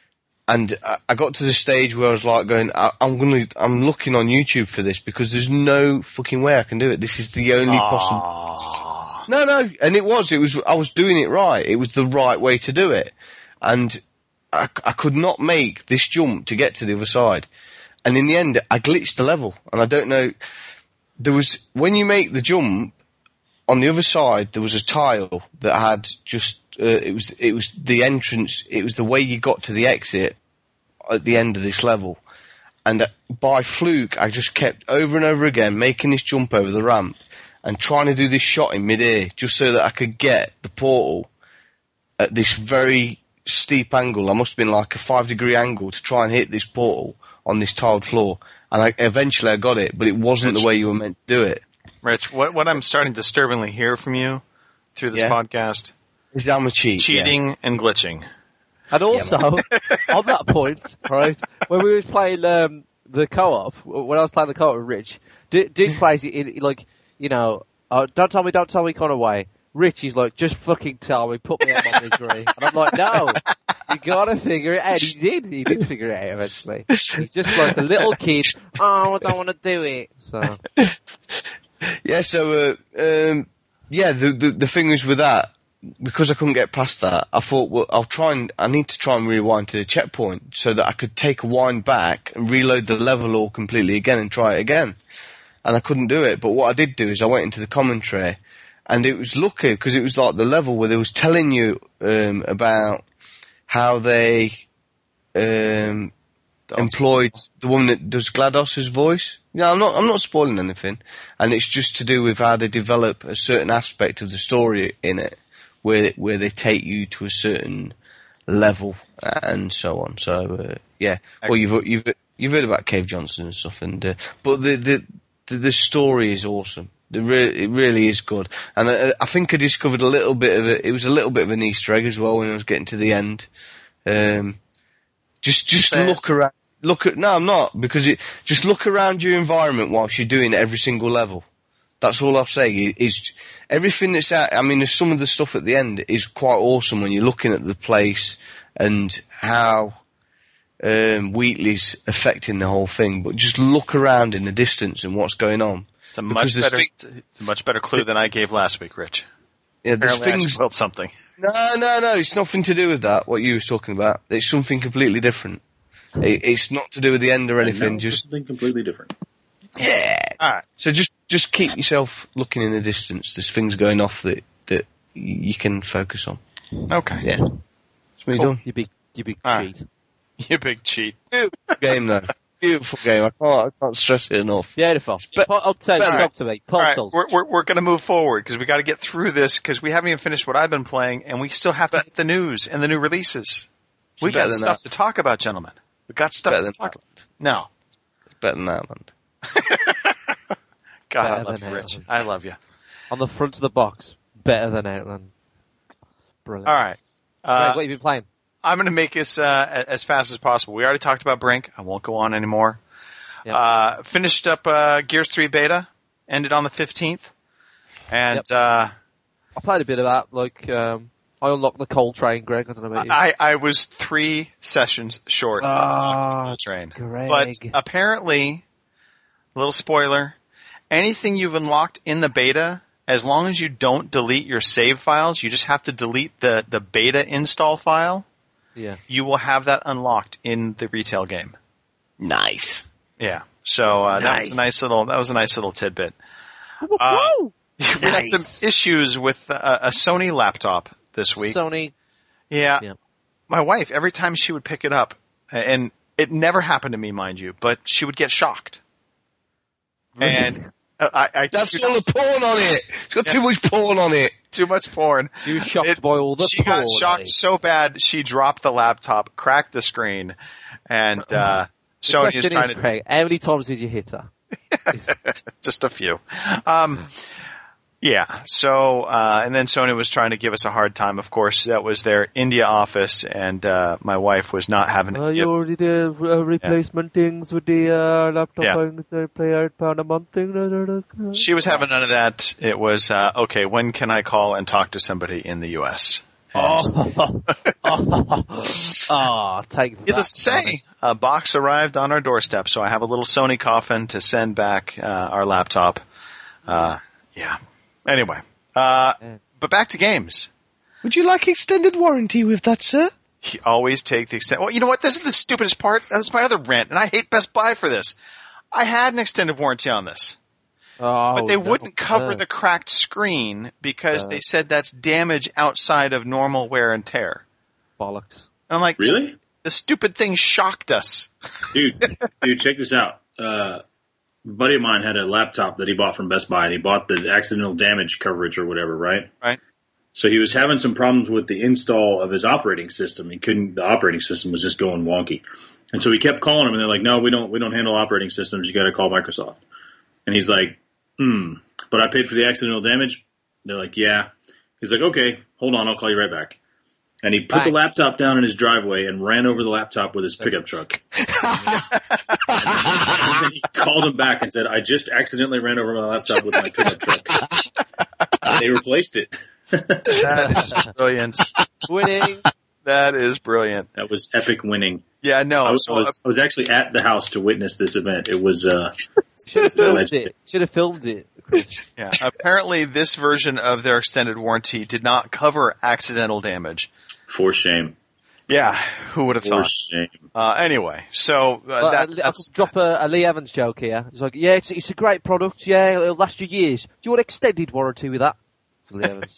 And I got to the stage where I was like going, I'm looking on YouTube for this because there's no fucking way I can do it. This is the only possible. No, and it was, I was doing it right. It was the right way to do it. And I could not make this jump to get to the other side. And in the end, I glitched the level. And I don't know, when you make the jump, on the other side, there was a tile that had just, it was the entrance, it was the way you got to the exit at the end of this level. And by fluke, I just kept over and over again making this jump over the ramp and trying to do this shot in mid-air just so that I could get the portal at this very steep angle. I must have been like a 5-degree angle to try and hit this portal on this tiled floor. And eventually I got it, but it wasn't the way you were meant to do it. Rich, what I'm starting to disturbingly hear from you through this podcast is I'm a cheating and glitching. And also, on that point, right, when we was playing the co-op, when I was playing the co-op with Rich, Duke plays it in, like, you know, don't tell me kind of way. Rich is like, just fucking tell me, put me on my misery. And I'm like, no, you gotta figure it out. He did figure it out eventually. He's just like a little kid, I don't want to do it. So. Yeah, so, the thing is with that, because I couldn't get past that, I thought, well, I need to try and rewind to the checkpoint so that I could take a wind back and reload the level all completely again and try it again. And I couldn't do it, but what I did do is I went into the commentary, and it was lucky, because it was like the level where they was telling you, about how they, employed the woman that does GLaDOS's voice. Yeah, I'm not spoiling anything. And it's just to do with how they develop a certain aspect of the story in it, where they take you to a certain level and so on. So, yeah. Excellent. Well, you've heard about Cave Johnson and stuff, and, but the story is awesome. It really is good. And I think I discovered it was a little bit of an Easter egg as well when I was getting to the end. Just look around. No, I'm not, because just look around your environment whilst you're doing every single level. That's all I'll say. Is everything that's there's some of the stuff at the end is quite awesome when you're looking at the place and how Wheatley's affecting the whole thing. But just look around in the distance and what's going on. It's a much better clue than I gave last week, Rich. Yeah, there's things about something. No, it's nothing to do with that. What you was talking about, it's something completely different. It's not to do with the end or anything. Just something completely different. Yeah. All right. So just keep yourself looking in the distance. There's things going off that you can focus on. Okay. Yeah. It's me done. You big cheat. You big cheat. Beautiful game though. Beautiful game. I can't stress it enough. Beautiful. I'll tell you, talk to me. All right. We're going to move forward because we got to get through this because we haven't even finished what I've been playing and we still have to hit the news and the new releases. We got stuff to talk about, gentlemen. We got stuff to talk about. No. It's better than Outland. God, I love you, Rich. I love you. On the front of the box, better than Outland. Brilliant. All right. Greg, what have you been playing? I'm going to make this as fast as possible. We already talked about Brink. I won't go on anymore. Yep. Finished up Gears 3 beta. Ended on the 15th. And I played a bit of that. I unlocked the Coal Train, Greg. I don't know about you. I was 3 sessions short of the Coal Train. Greg. But apparently, little spoiler, anything you've unlocked in the beta, as long as you don't delete your save files, you just have to delete the beta install file. Yeah. You will have that unlocked in the retail game. Nice. Yeah. So nice. that was a nice little tidbit. We had some issues with a Sony laptop this week. Sony. Yeah. My wife, every time she would pick it up, and it never happened to me, mind you, but she would get shocked. And that's all the porn on it. It's got too much porn on it. Too much porn. She was shocked by all the porn. She got shocked so bad, she dropped the laptop, cracked the screen, and Sony is trying to... Craig, how many times did you hit her? Just a few. Yeah. So, and then Sony was trying to give us a hard time. Of course, that was their India office, and my wife was not having it. You already did replacement things with the laptop and the pay £8 a month thing. She was having none of that. It was, okay, when can I call and talk to somebody in the U.S.? Oh, take that. Needless to say, a box arrived on our doorstep, so I have a little Sony coffin to send back our laptop. Yeah. Anyway, but back to games. Would you like extended warranty with that, sir? You always take the extent. Well, you know what? This is the stupidest part. That's my other rant, and I hate Best Buy for this. I had an extended warranty on this. Oh, But they wouldn't cover the cracked screen because they said that's damage outside of normal wear and tear. Bollocks. And I'm like, Really? the stupid thing shocked us. Dude, check this out. A buddy of mine had a laptop that he bought from Best Buy, and he bought the accidental damage coverage or whatever, right? Right. So he was having some problems with the install of his operating system. The operating system was just going wonky. And so he kept calling them, and they're like, no, we don't handle operating systems. You got to call Microsoft. And he's like, but I paid for the accidental damage. They're like, yeah. He's like, okay, hold on, I'll call you right back. And he put the laptop down in his driveway and ran over the laptop with his pickup truck. And then he called him back and said, I just accidentally ran over my laptop with my pickup truck. And they replaced it. That is brilliant. Winning. That is brilliant. That was epic winning. Yeah, no. I was actually at the house to witness this event. It was Should have filmed it. Yeah. Apparently, this version of their extended warranty did not cover accidental damage. For shame. Yeah, who would have For thought? shame. Anyway, so I could drop a Lee Evans joke here. It's like, yeah, it's a great product. Yeah, it'll last you years. Do you want extended warranty with that? Lee Evans.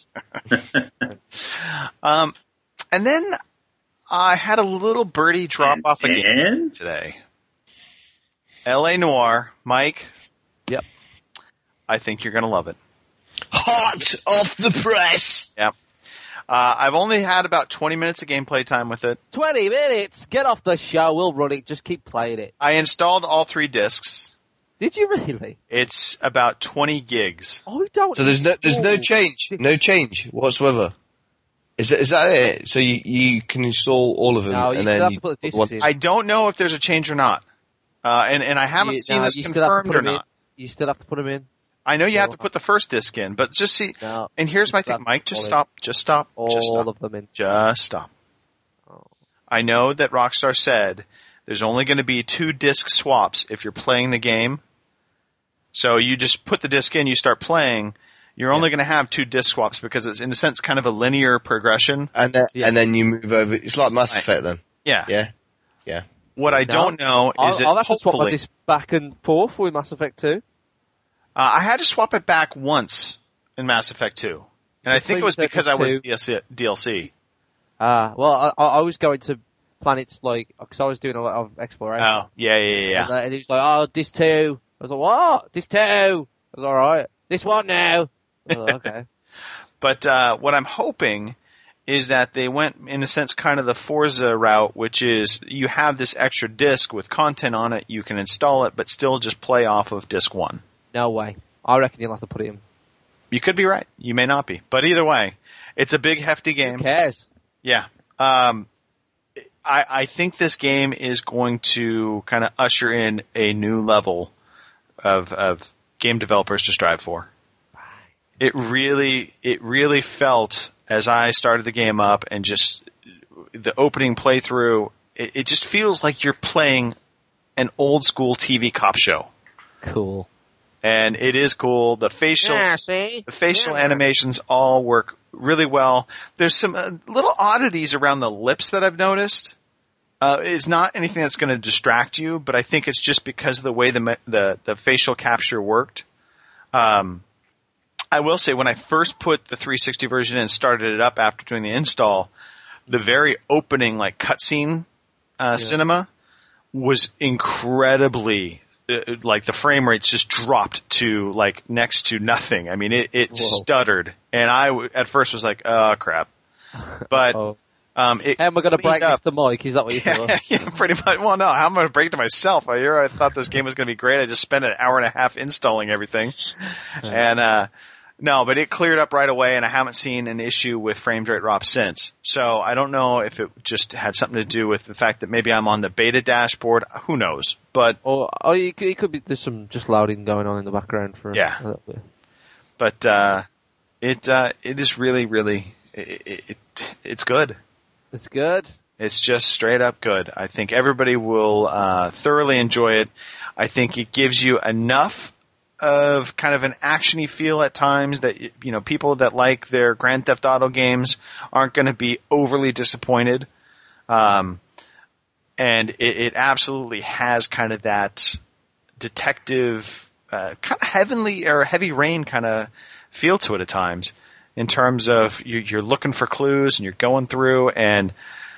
And then I had a little birdie drop off again today. L.A. Noire, Mike. Yep. I think you're going to love it. Hot off the press. Yep. I've only had about 20 minutes of gameplay time with it. 20 minutes? Get off the show. We'll run it. Just keep playing it. I installed all 3 discs. Did you really? It's about 20 gigs. Oh, don't. So there's no change whatsoever. Is that it? So you can install all of them, No, you and still then have to put the discs in. I don't know if there's a change or not. And I haven't seen this confirmed or not. You still have to put them in. I know you have to put the first disc in, but just see. No, and here's my thing, Mike. Just stop. All of them in. Just stop. Oh. I know that Rockstar said there's only going to be 2 disc swaps if you're playing the game. So you just put the disc in, you start playing. You're only going to have 2 disc swaps because it's in a sense kind of a linear progression. And then you move over. It's like Mass Effect then. Yeah. Yeah. What I don't know is I'll have to swap my disc back and forth with Mass Effect 2. I had to swap it back once in Mass Effect 2. And I think it was because I was DLC. Well, I was going to planets because I was doing a lot of exploration. Oh, yeah. And he was like, oh, disc 2. I was like, what? Disc 2? I was alright. This one now. I was like, okay. But what I'm hoping is that they went, in a sense, kind of the Forza route, which is you have this extra disc with content on it, you can install it, but still just play off of disc 1. No way. I reckon you'll have to put it in. You could be right. You may not be. But either way, it's a big, hefty game. Who cares? Yeah. I think this game is going to kind of usher in a new level of game developers to strive for. It really felt, as I started the game up and just the opening playthrough, it just feels like you're playing an old school TV cop show. Cool. And it is cool. The facial animations all work really well. There's some little oddities around the lips that I've noticed. It's not anything that's going to distract you, but I think it's just because of the way the facial capture worked. I will say when I first put the 360 version in and started it up after doing the install, the very opening cutscene cinema was incredibly the frame rates just dropped to next to nothing. I mean, it stuttered, and I at first was like, "Oh crap!" But how am I going to break this to Mike? Is that what you thought? Yeah, pretty much. Well, no, how am I going to break it to myself? I thought this game was going to be great. I just spent an hour and a half installing everything, and no, but it cleared up right away, and I haven't seen an issue with frame rate drop since. So I don't know if it just had something to do with the fact that maybe I'm on the beta dashboard. Who knows? But it could be there's some just loading going on in the background for a little bit. But it is really, really it's good. It's good. It's just straight up good. I think everybody will thoroughly enjoy it. I think it gives you enough of kind of an actiony feel at times that, you know, people that like their Grand Theft Auto games aren't going to be overly disappointed. And it absolutely has kind of that detective, kind of heavenly or heavy rain kind of feel to it at times, in terms of you're looking for clues and you're going through, and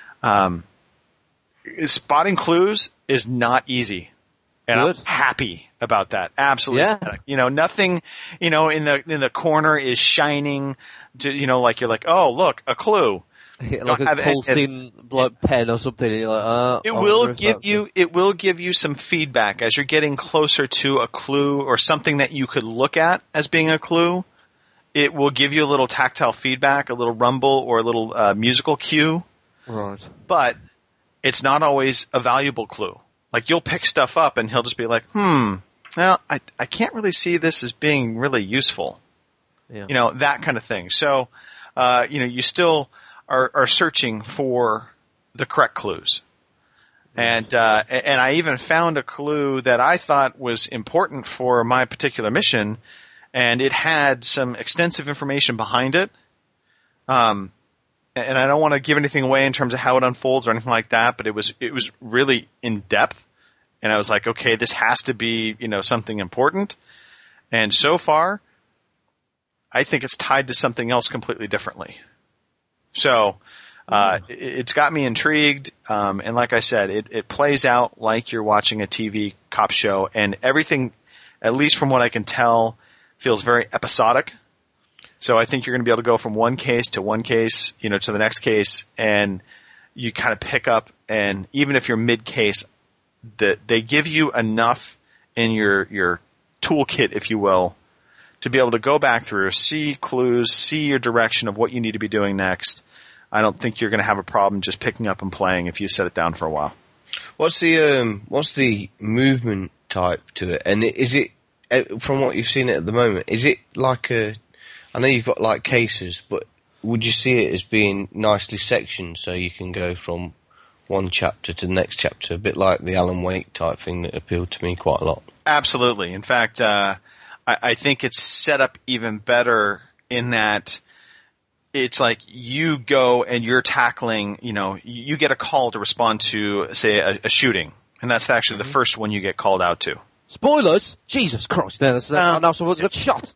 spotting clues is not easy. And Good. I'm happy about that. Absolutely. Yeah. You know, nothing, you know, in the corner is shining to, you know, like you're like, oh, look, a clue. Like a pulsing like pen or something. And you're like, it will give you some feedback as you're getting closer to a clue or something that you could look at as being a clue. It will give you a little tactile feedback, a little rumble, or a little musical cue. Right. But it's not always a valuable clue. Like, you'll pick stuff up and he'll just be like, well, I can't really see this as being really useful. Yeah. You know, that kind of thing. So, you know, you still are searching for the correct clues. And I even found a clue that I thought was important for my particular mission, and it had some extensive information behind it. And I don't want to give anything away in terms of how it unfolds or anything like that, but it was really in depth. And I was like, okay, this has to be, you know, something important. And so far, I think it's tied to something else completely differently. So, it's got me intrigued. And like I said, it plays out like you're watching a TV cop show, and everything, at least from what I can tell, feels very episodic. So I think you're going to be able to go from one case to one case, you know, to the next case, and you kind of pick up, and even if you're mid-case, they give you enough in your toolkit, if you will, to be able to go back through, see clues, see your direction of what you need to be doing next. I don't think you're going to have a problem just picking up and playing if you set it down for a while. What's the movement type to it? And is it, from what you've seen it at the moment, is it like I know you've got like cases, but would you see it as being nicely sectioned so you can go from one chapter to the next chapter, a bit like the Alan Wake type thing that appealed to me quite a lot? Absolutely. In fact, I think it's set up even better in that it's like you go and you're tackling, you know, you get a call to respond to, say, a shooting. And that's actually the first one you get called out to. Spoilers? Jesus Christ. Now someone's got shot.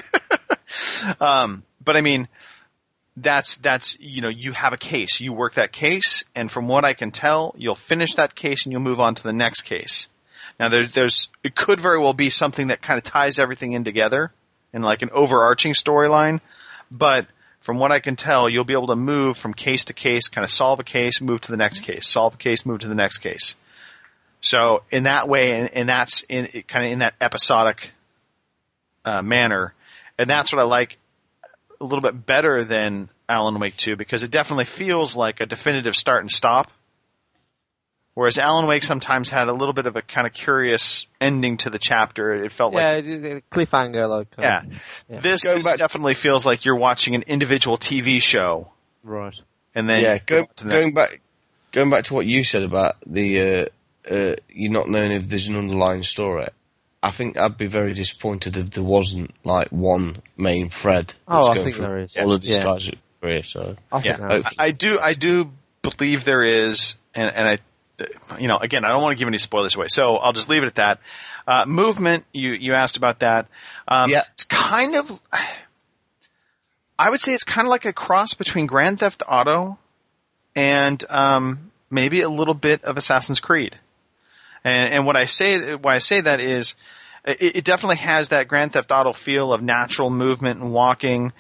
But I mean, that's, you know, you have a case. You work that case, and from what I can tell, you'll finish that case and you'll move on to the next case. Now it could very well be something that kind of ties everything in together in like an overarching storyline, but from what I can tell, you'll be able to move from case to case, kind of solve a case, move to the next case, solve a case, move to the next case. So in that way, and that's kind of in that episodic manner, and that's what I like a little bit better than Alan Wake 2, because it definitely feels like a definitive start and stop. Whereas Alan Wake sometimes had a little bit of a kind of curious ending to the chapter. It felt like cliffhanger, like yeah. This definitely feels like you're watching an individual TV show, right? And then going back to what you said about the you not knowing if there's an underlying story. I think I'd be very disappointed if there wasn't like one main thread. I think there is. All of these guys' career. So I do believe there is, and I. You know, again, I don't want to give any spoilers away, so I'll just leave it at that. Movement, you asked about that. It's kind of, I would say it's kind of like a cross between Grand Theft Auto and maybe a little bit of Assassin's Creed. And why I say that is, it definitely has that Grand Theft Auto feel of natural movement and walking.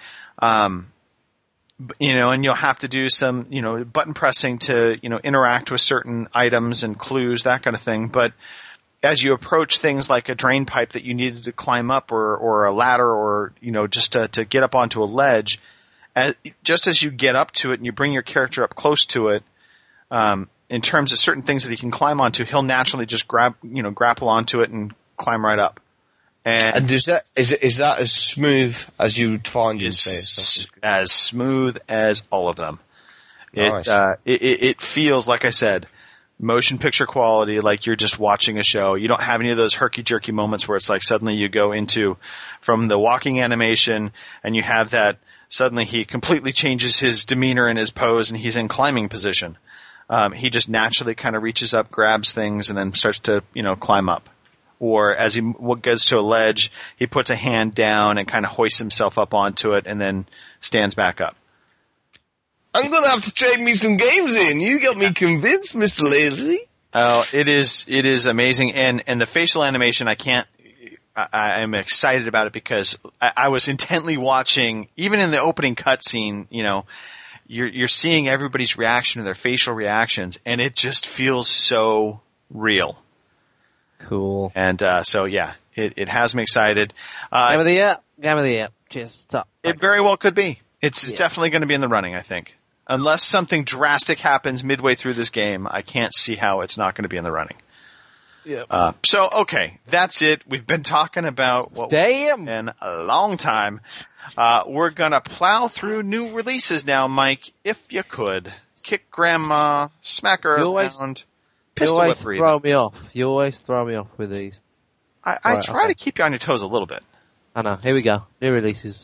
You know, and you'll have to do some, you know, button pressing to, you know, interact with certain items and clues, that kind of thing. But as you approach things like a drain pipe that you needed to climb up, or a ladder, or, you know, just to get up onto a ledge, just as you get up to it and you bring your character up close to it, in terms of certain things that he can climb onto, he'll naturally just grapple onto it and climb right up. And is that as smooth as you'd find in, say, as smooth as all of them. Nice. It feels, like I said, motion picture quality, like you're just watching a show. You don't have any of those herky-jerky moments where it's like suddenly you go into, from the walking animation, and you have that, suddenly he completely changes his demeanor and his pose, and he's in climbing position. He just naturally kind of reaches up, grabs things, and then starts to, climb up. Or as he goes to a ledge, he puts a hand down and kind of hoists himself up onto it, and then stands back up. I'm going to have to trade me some games in. You got me convinced, Mr. Lazy. Oh, it is amazing. And the facial animation, I'm excited about it because I was intently watching, even in the opening cutscene, you're seeing everybody's reaction to their facial reactions, and it just feels so real. Cool. And, it has me excited. Game of the year. Cheers. Stop. It very well could be. It's definitely going to be in the running, I think. Unless something drastic happens midway through this game, I can't see how it's not going to be in the running. Yeah. Okay, that's it. We've been talking about what in a long time. We're going to plow through new releases now, Mike, if you could. Kick Grandma, smack her around, pistol whip her. You always throw me off with these. I try to keep you on your toes a little bit. I know. Here we go. New releases.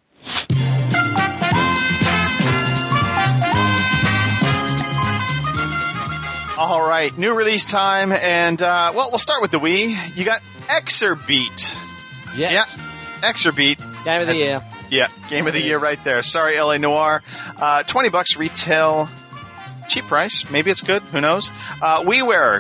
All right, new release time, and we'll start with the Wii. You got Exorbeat. Yeah, Exorbeat. Game of the year. Yeah, game of the year right there. Sorry, LA Noire. $20 retail, cheap price. Maybe it's good. Who knows? WiiWare,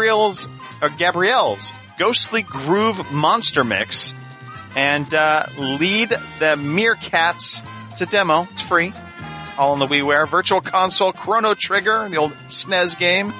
Gabrielle's Ghostly Groove Monster Mix, and Lead the Meerkats. It's a demo. It's free. All on the WiiWare. Virtual Console, Chrono Trigger, the old SNES game.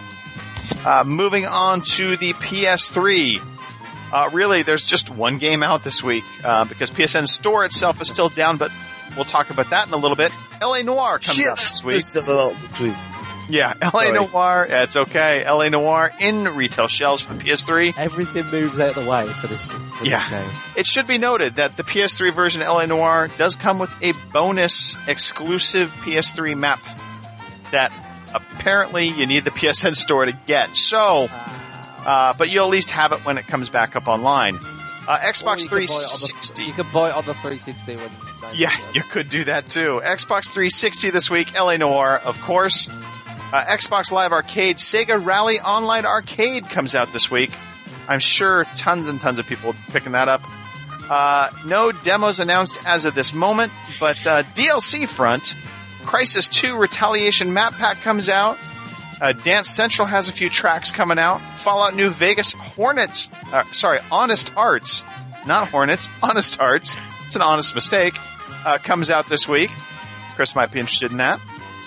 Moving on to the PS3. Really, there's just one game out this week, because PSN Store itself is still down, but we'll talk about that in a little bit. LA Noire comes out this week. Yeah, LA Noire, it's okay. LA Noire in retail shelves for the PS3. Everything moves out of the way for this game. It should be noted that the PS3 version of LA Noire does come with a bonus exclusive PS3 map that apparently you need the PSN Store to get. So, but you'll at least have it when it comes back up online. Xbox 360. You can buy it on the 360 when. You could do that too. Xbox 360 this week. LA Noire, of course. Xbox Live Arcade, Sega Rally Online Arcade comes out this week. I'm sure tons and tons of people picking that up. No demos announced as of this moment, but DLC front, Crysis 2 Retaliation Map Pack comes out. Dance Central has a few tracks coming out. Fallout New Vegas Honest Hearts. Not Hornets, Honest Hearts. It's an honest mistake. Comes out this week. Chris might be interested in that.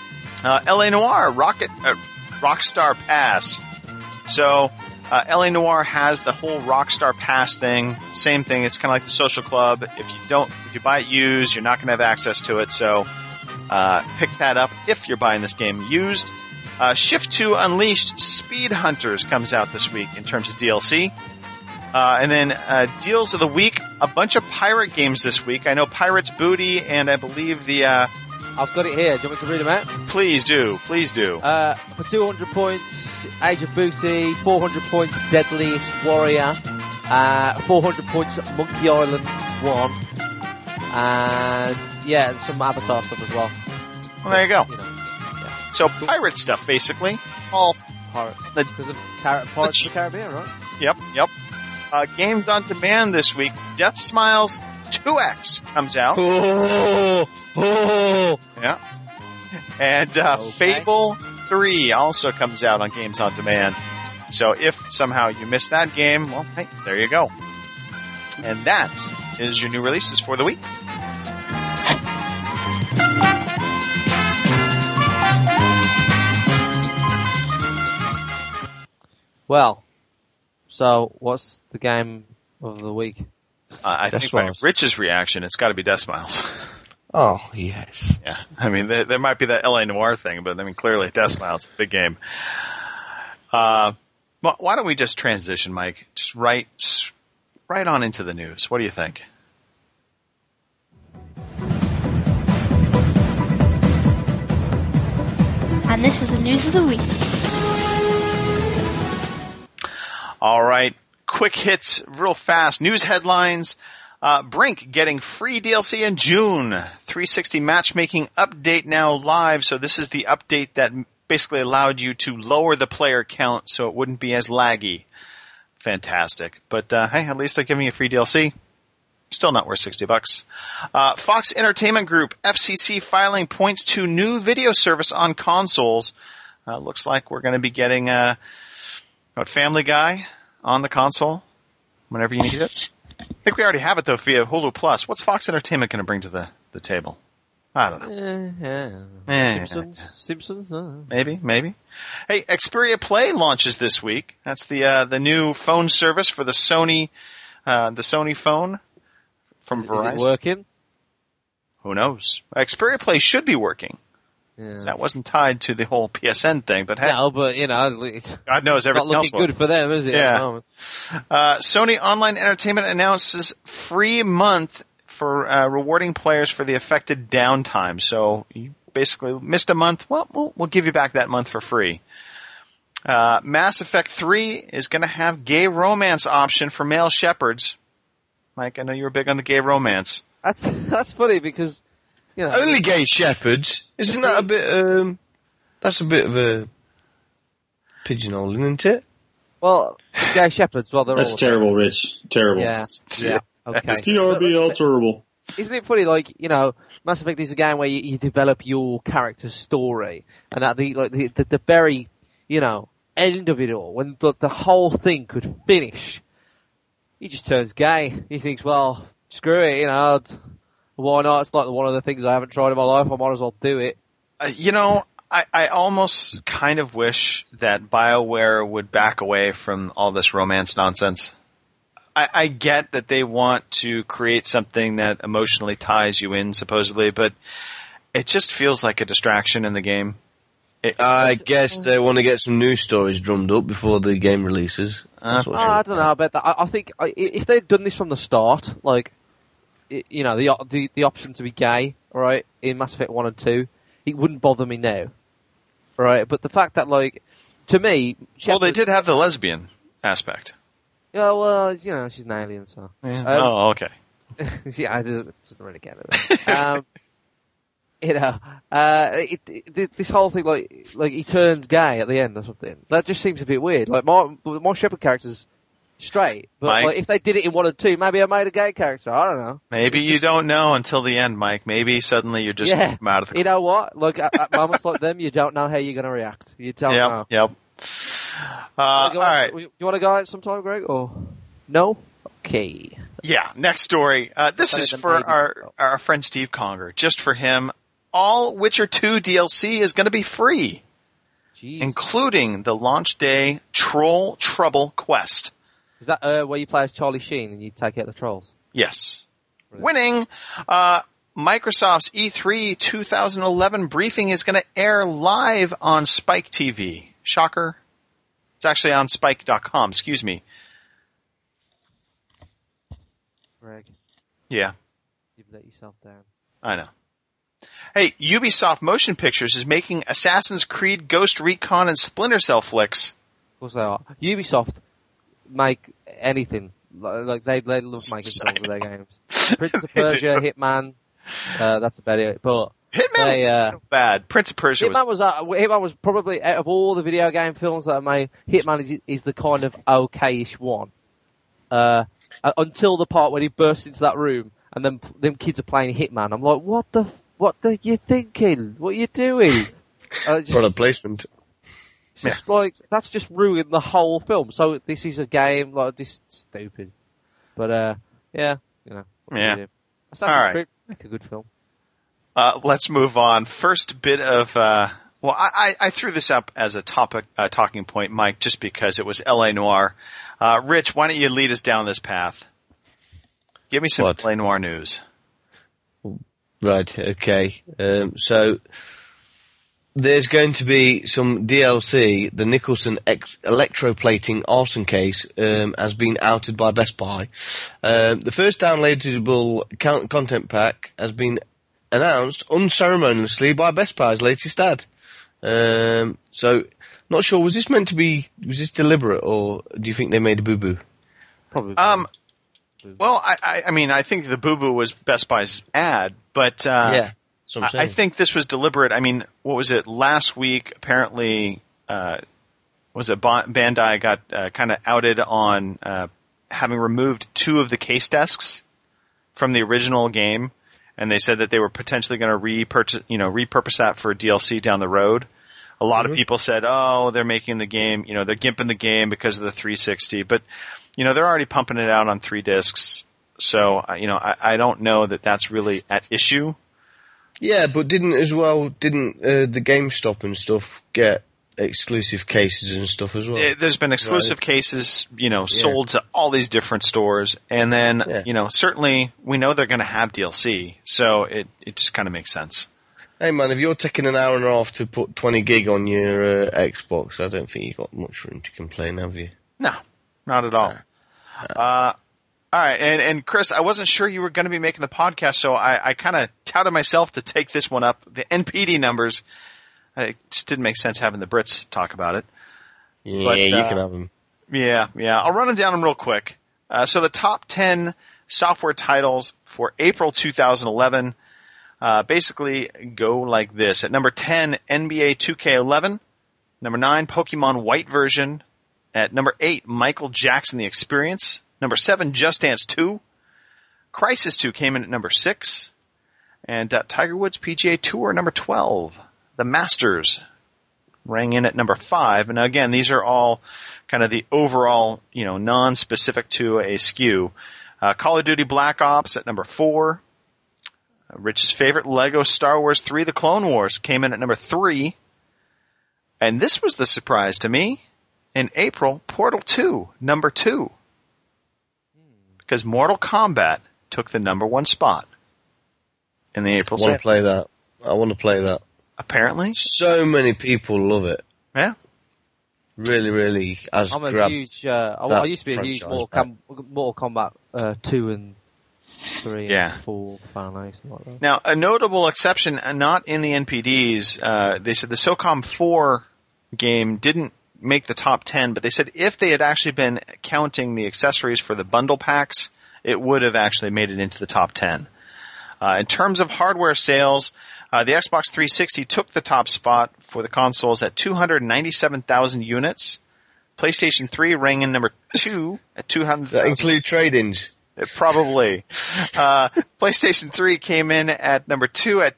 LA Noire, Rockstar Pass. So, LA Noire has the whole Rockstar Pass thing. Same thing, it's kind of like the Social Club. If you buy it used, you're not going to have access to it, so, pick that up if you're buying this game used. Shift 2 Unleashed Speed Hunters comes out this week in terms of DLC. And then, deals of the week, a bunch of pirate games this week. I know Pirates Booty and I believe the, I've got it here. Do you want me to read them out? Please do. For 200 points, Age of Booty. 400 points, Deadliest Warrior. 400 points, Monkey Island 1. And, some Avatar stuff as well. Well, there you go. So, pirate stuff, basically. All pirates. Because of Pirates of the Caribbean, right? Yep. Games on demand this week. Death Smiles 2X comes out. Yeah. And Fable 3 also comes out on Games on Demand. So if somehow you missed that game, well, hey, there you go. And that is your new releases for the week. Well, so what's the game of the week? I think by Rich's reaction, it's got to be Death Smiles. Oh, yes. Yeah. I mean, there might be that LA Noire thing, but I mean, clearly Death Smiles, big game. Well, why don't we just transition, Mike? Just right on into the news. What do you think? and this is the news of the week. All right, quick hits, real fast. News headlines. Brink getting free DLC in June. 360 matchmaking update now live. So this is the update that basically allowed you to lower the player count so it wouldn't be as laggy. Fantastic. But hey, at least they're giving you free DLC. Still not worth $60. Fox Entertainment Group, FCC filing points to new video service on consoles. Looks like we're going to be getting Family Guy on the console whenever you need it. I think we already have it, though, via Hulu Plus. What's Fox Entertainment going to bring to the table? I don't know. Simpsons? Maybe. Hey, Xperia Play launches this week. That's the new phone service for the Sony phone from Verizon. Is it working? Who knows? Xperia Play should be working. Yeah. That wasn't tied to the whole PSN thing, but hey. No, but, God knows everything not else looking good for them, is it? Yeah. At the moment? Sony Online Entertainment announces free month for rewarding players for the affected downtime. So you basically missed a month. Well, we'll give you back that month for free. Mass Effect 3 is going to have gay romance option for male shepherds. Mike, I know you were big on the gay romance. That's funny because, only gay shepherds. Isn't that a bit? That's a bit of a pigeonholing, isn't it? Well, gay shepherds. Well, they're that's all terrible, Rich. Terrible. Yeah. Okay. TRBL terrible. Isn't it funny? Mass Effect is a game where you develop your character's story, and at the very, end of it all, when the whole thing could finish, he just turns gay. He thinks, well, screw it, why not? It's like one of the things I haven't tried in my life. I might as well do it. I almost kind of wish that BioWare would back away from all this romance nonsense. I get that they want to create something that emotionally ties you in, supposedly, but it just feels like a distraction in the game. I guess they want to get some news stories drummed up before the game releases. I don't know about that. I think if they'd done this from the start, the option to be gay, right, in Mass Effect 1 and 2, it wouldn't bother me now, right? But the fact that, to me... Well, they did have the lesbian aspect. Yeah, well, she's an alien, so... Yeah. Okay. Yeah, I doesn't really get it. This whole thing, like he turns gay at the end or something. That just seems a bit weird. My Shepard character's straight, but if they did it in 1 and 2, maybe I made a gay character. I don't know. Maybe you don't know until the end, Mike. Maybe suddenly you're just from out of the. You know what? At moments like them, you don't know how you're going to react. You don't know. Yep. All right. You want to go out sometime, Greg, or no? Okay. Yeah. Next story. This is for our friend Steve Conger. Just for him. All Witcher 2 DLC is going to be free, including the launch day Troll Trouble quest. Is that where you play as Charlie Sheen and you take out the trolls? Yes. Brilliant. Winning. Microsoft's E3 2011 briefing is going to air live on Spike TV. Shocker. It's actually on Spike.com. Excuse me. Greg. Yeah. You've let yourself down. I know. Hey, Ubisoft Motion Pictures is making Assassin's Creed, Ghost Recon, and Splinter Cell flicks. Of course they are. Ubisoft make anything. They love making films of their games. Prince of Persia, Hitman, that's about it. But Hitman was so bad. Prince of Persia Hitman was probably, out of all the video game films that are made, Hitman is the kind of okay-ish one. Until the part when he bursts into that room and then them kids are playing Hitman. I'm like, what are you thinking? What are you doing? Product placement. Just that's just ruined the whole film. So this is a game, this is stupid. But, yeah. Yeah. Assassin's Creed, make a good film. Let's move on. First bit of, I threw this up as a talking point, Mike, just because it was L.A. Noire. Rich, why don't you lead us down this path? Give me some L.A. Noire news. Right, okay. So, there's going to be some DLC. The Nicholson electroplating arson case has been outed by Best Buy. The first downloadable content pack has been announced unceremoniously by Best Buy's latest ad. So, not sure. Was this deliberate, or do you think they made a boo-boo? Probably. Well, I mean, I think the boo-boo was Best Buy's ad, but Yeah. That's what I'm saying. I think this was deliberate. I mean, what was it? Last week, apparently, Bandai got kind of outed on having removed 2 of the case desks from the original game, and they said that they were potentially going to repurpose that for DLC down the road. A lot of people said, "Oh, they're making the game, they're gimping the game because of the 360," but they're already pumping it out on 3 discs. So, I don't know that that's really at issue. Yeah, but didn't the GameStop and stuff get exclusive cases and stuff as well? There's been exclusive cases, sold to all these different stores, and then, certainly we know they're going to have DLC, so it just kind of makes sense. Hey man, if you're taking an hour and a half to put 20 gig on your Xbox, I don't think you've got much room to complain, have you? No, not at all. All right, and Chris, I wasn't sure you were going to be making the podcast, so I kind of touted myself to take this one up. The NPD numbers, it just didn't make sense having the Brits talk about it. Yeah, but, you can have them. Yeah. I'll run them down real quick. So the top 10 software titles for April 2011 basically go like this. At number 10, NBA 2K11. Number 9, Pokemon White version. At number 8, Michael Jackson The Experience. Number 7, Just Dance 2. Crysis 2 came in at number 6. And Tiger Woods PGA Tour, number 12. The Masters rang in at number 5. And again, these are all kind of the overall, non-specific to a SKU. Call of Duty Black Ops at number 4. Rich's favorite, Lego Star Wars 3 The Clone Wars, came in at number 3. And this was the surprise to me. In April, Portal 2, number 2. Because Mortal Kombat took the number 1 spot in the April sale. I want to play that. Apparently. So many people love it. Yeah. Really, really. I'm a huge, I used to be a huge Mortal Kombat 2 and 3 and 4 fan. Like that. Now, a notable exception, not in the NPDs, they said the SOCOM 4 game didn't make the top 10, but they said if they had actually been counting the accessories for the bundle packs, it would have actually made it into the top 10. In terms of hardware sales, the Xbox 360 took the top spot for the consoles at 297,000 units. PlayStation 3 rang in number 2 at 200,000. Does that include trade-ins? Probably. PlayStation 3 came in at number 2 at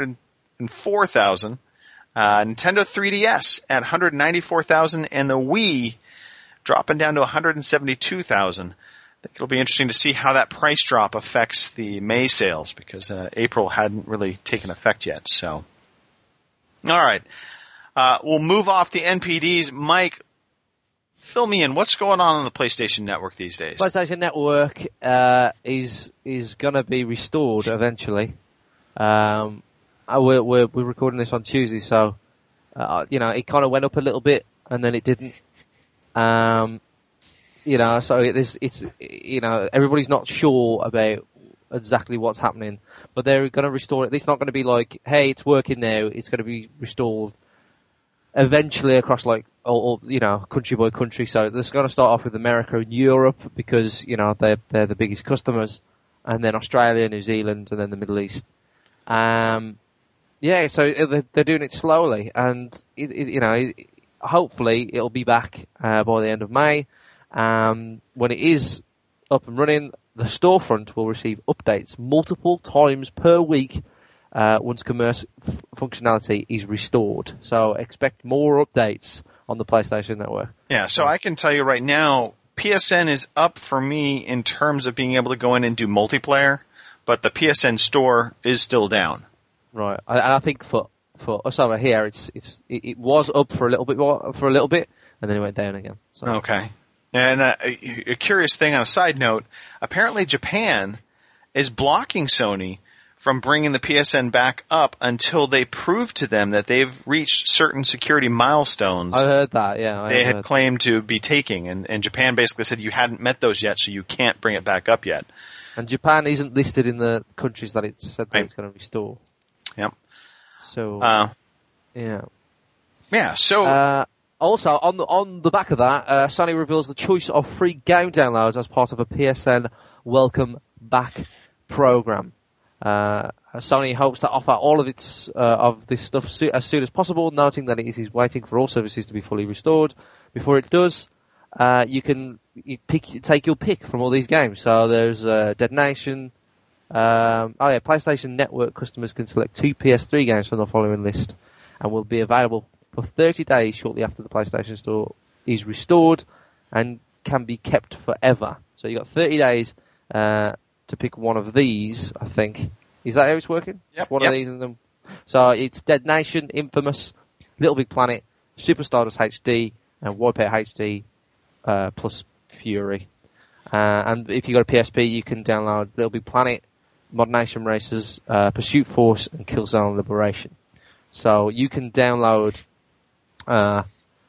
204,000. Nintendo 3DS at 194,000, and the Wii dropping down to 172,000. I think it'll be interesting to see how that price drop affects the May sales, because April hadn't really taken effect yet. So, all right, we'll move off the NPDs. Mike, fill me in. What's going on the PlayStation Network these days? PlayStation Network is going to be restored eventually. We're recording this on Tuesday, so it kind of went up a little bit and then it didn't. So it's everybody's not sure about exactly what's happening, but they're going to restore it. It's not going to be like, hey, it's working now. It's going to be restored eventually across all country by country. So it's going to start off with America and Europe because they're the biggest customers, and then Australia, New Zealand, and then the Middle East. So they're doing it slowly, and hopefully it'll be back by the end of May. When it is up and running, the storefront will receive updates multiple times per week once commerce functionality is restored. So expect more updates on the PlayStation Network. Yeah, so I can tell you right now, PSN is up for me in terms of being able to go in and do multiplayer, but the PSN store is still down. Right, and I think for us over here, it was up for a little bit, and then it went down again. So. Okay. And a curious thing on a side note, apparently Japan is blocking Sony from bringing the PSN back up until they prove to them that they've reached certain security milestones. I heard that, yeah. They had claimed to be taking, and Japan basically said you hadn't met those yet, so you can't bring it back up yet. And Japan isn't listed in the countries that it said that it's going to restore. Yep. So, yeah. Yeah. So also, on the back of that, Sony reveals the choice of free game downloads as part of a PSN Welcome Back program. Sony hopes to offer all of its of this stuff as soon as possible, noting that it is waiting for all services to be fully restored. Before it does, you take your pick from all these games. So there's Dead Nation. PlayStation Network customers can select 2 PS3 games from the following list, and will be available for 30 days shortly after the PlayStation Store is restored, and can be kept forever. So you got 30 days to pick one of these, I think. Is that how it's working? Yep. One of these and them. So it's Dead Nation, Infamous, Little Big Planet, Super Stardust HD, and Wipeout HD plus Fury. And if you got a PSP, you can download Little Big Planet, Mod Nation Racers, Pursuit Force, and Killzone Liberation. So you can download, a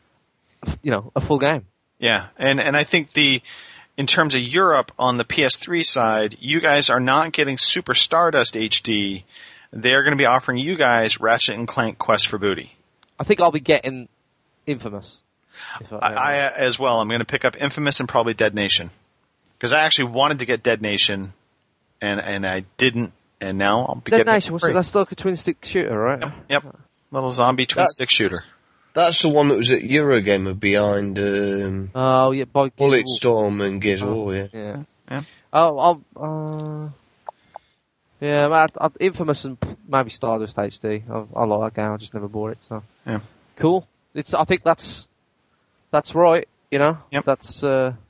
full game. Yeah, and I think in terms of Europe on the PS3 side, you guys are not getting Super Stardust HD. They're going to be offering you guys Ratchet and Clank Quest for Booty. I think I'll be getting Infamous. I as well. I'm going to pick up Infamous and probably Dead Nation. Because I actually wanted to get Dead Nation, and I didn't, and now I'll be Dead getting Nation, that's like a twin-stick shooter, right? Yep. Little zombie twin-stick shooter. That's the one that was at Eurogamer behind by Bulletstorm and Gears of War, yeah. Yeah. Infamous and maybe Stardust HD. I like that game. I just never bought it. So yeah, cool. I think that's right. Yep. That's.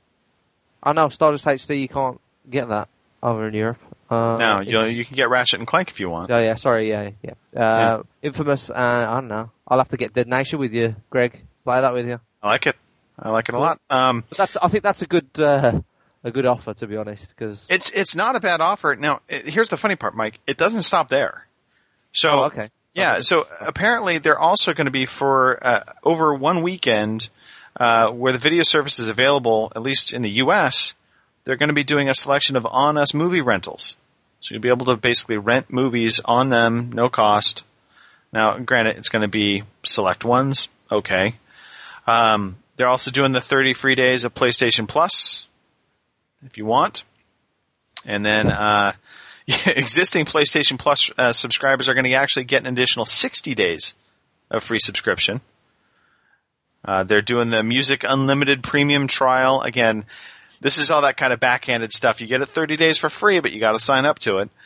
I know Stardust HD. You can't get that over in Europe. No, you can get Ratchet and Clank if you want. Oh yeah, sorry, yeah. Infamous. I don't know. I'll have to get Dead Nation with you, Greg. Play that with you. I like it a lot. But I think that's a good offer, to be honest, because it's not a bad offer. Now, here's the funny part, Mike. It doesn't stop there. So okay. Yeah. So apparently they're also going to be for over one weekend where the video service is available, at least in the U.S. They're going to be doing a selection of On Us movie rentals. So you'll be able to basically rent movies on them, no cost. Now, granted, it's going to be select ones. Okay. They're also doing the 30 free days of PlayStation Plus, if you want. And then existing PlayStation Plus subscribers are going to actually get an additional 60 days of free subscription. They're doing the Music Unlimited Premium trial. Again, this is all that kind of backhanded stuff. You get it 30 days for free, but you got to sign up to it.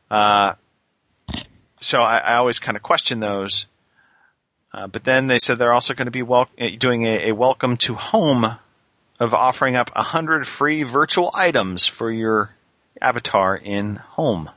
So I always kind of question those. But then they said they're also going to be doing a welcome to home of offering up 100 free virtual items for your avatar in home.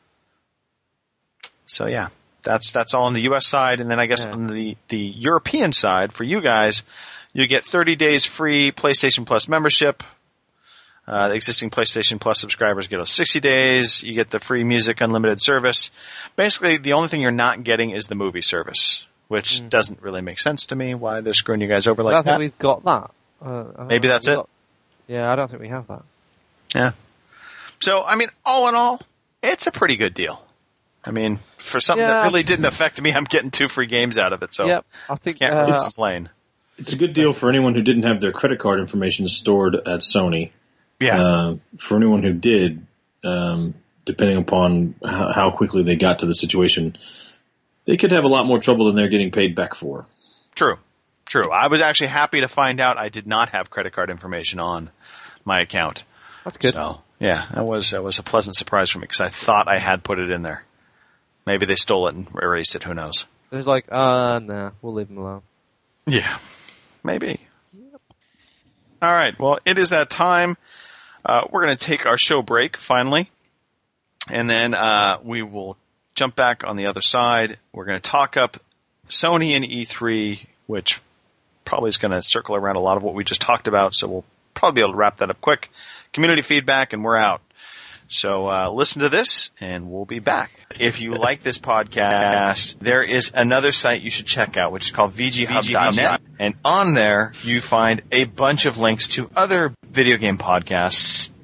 So yeah, that's all on the U.S. side. And then I guess on the European side, for you guys, you get 30 days free PlayStation Plus membership. The existing PlayStation Plus subscribers get 60 days. You get the free Music Unlimited service. Basically, the only thing you're not getting is the movie service, which doesn't really make sense to me, why they're screwing you guys over like that. I don't think we've got that. Maybe that's it. Yeah, I don't think we have that. Yeah. So, I mean, all in all, it's a pretty good deal. I mean, for something that really didn't affect me, I'm getting 2 free games out of it, so I think can't really complain. It's a good deal for anyone who didn't have their credit card information stored at Sony. Yeah. For anyone who did, depending upon how quickly they got to the situation, they could have a lot more trouble than they're getting paid back for. True. I was actually happy to find out I did not have credit card information on my account. That's good. So, yeah, that was a pleasant surprise for me because I thought I had put it in there. Maybe they stole it and erased it. Who knows? It was like, nah, we'll leave them alone. Yeah, maybe. Yep. All right. Well, it is that time. We're going to take our show break finally, and then we will jump back on the other side. We're going to talk up Sony and E3, which probably is going to circle around a lot of what we just talked about, so we'll probably be able to wrap that up quick. Community feedback, and we're out. So listen to this, and we'll be back. If you like this podcast, there is another site you should check out, which is called VGHub.net. And on there, you find a bunch of links to other video game podcasts,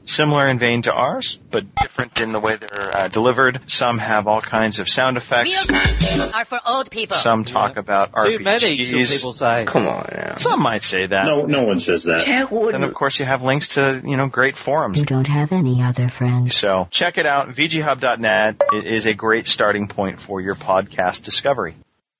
similar in vein to ours, but different in the way they're delivered. Some have all kinds of sound effects. Are for old people. Some talk about RPGs. Too many, some people say. Come on now. Some might say that. No one says that. And of course you have links to, great forums. You don't have any other friends. So check it out, VGHub.net. It is a great starting point for your podcast discovery.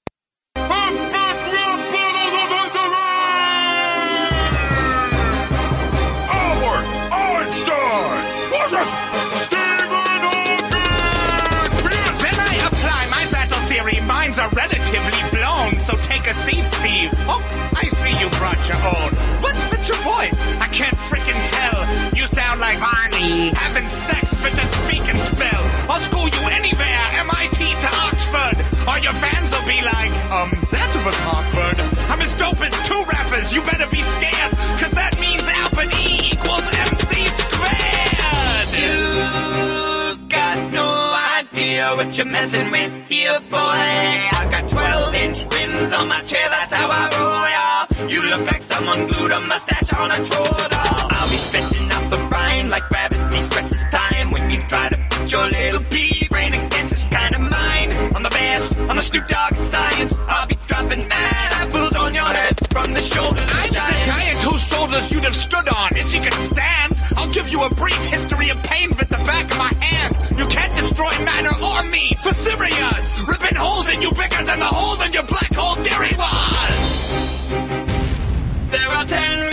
Minds are relatively blown, so take a seat, Steve. Oh, I see you brought your own. What's with your voice? I can't frickin' tell. You sound like Barney having sex fit to speak and spell. I'll school you anywhere, MIT to Oxford. Or your fans will be like, that was Harvard. I'm as dope as two rappers, you better be scared, cause that means Albert E equals MC squared. You've got no idea what you're messing with here, boy. I got 12-inch rims on my chair, that's how I roll, y'all. You look like someone glued a mustache on a troll doll. I'll be stretching out the rhyme like gravity stretches time when you try to put your little pea brain against this kind of mind. On the best, on the Snoop Dogg science, I'll be dropping mad apples on your head from the shoulders of I'm the giant whose shoulders you'd have stood on if you could stand. I'll give you a brief history of pain with the back of my hand. You can't destroy matter or me, for serious. Ripping holes in you bigger than the hole in your black hole theory was. There are 10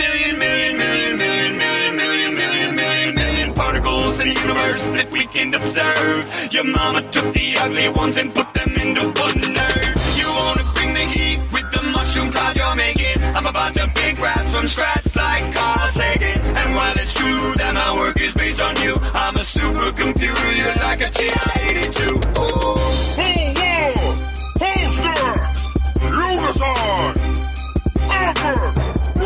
million particles in the universe that we can observe. Your mama took the ugly ones and put them into one nerve. You wanna bring the heat with the mushroom cloud you're making. I'm about to big raps from scratch like Carl Sagan. And while it's true that my work is based on you, I'm a supercomputer, you're like a TI-82. Ooh. Unison! Effort!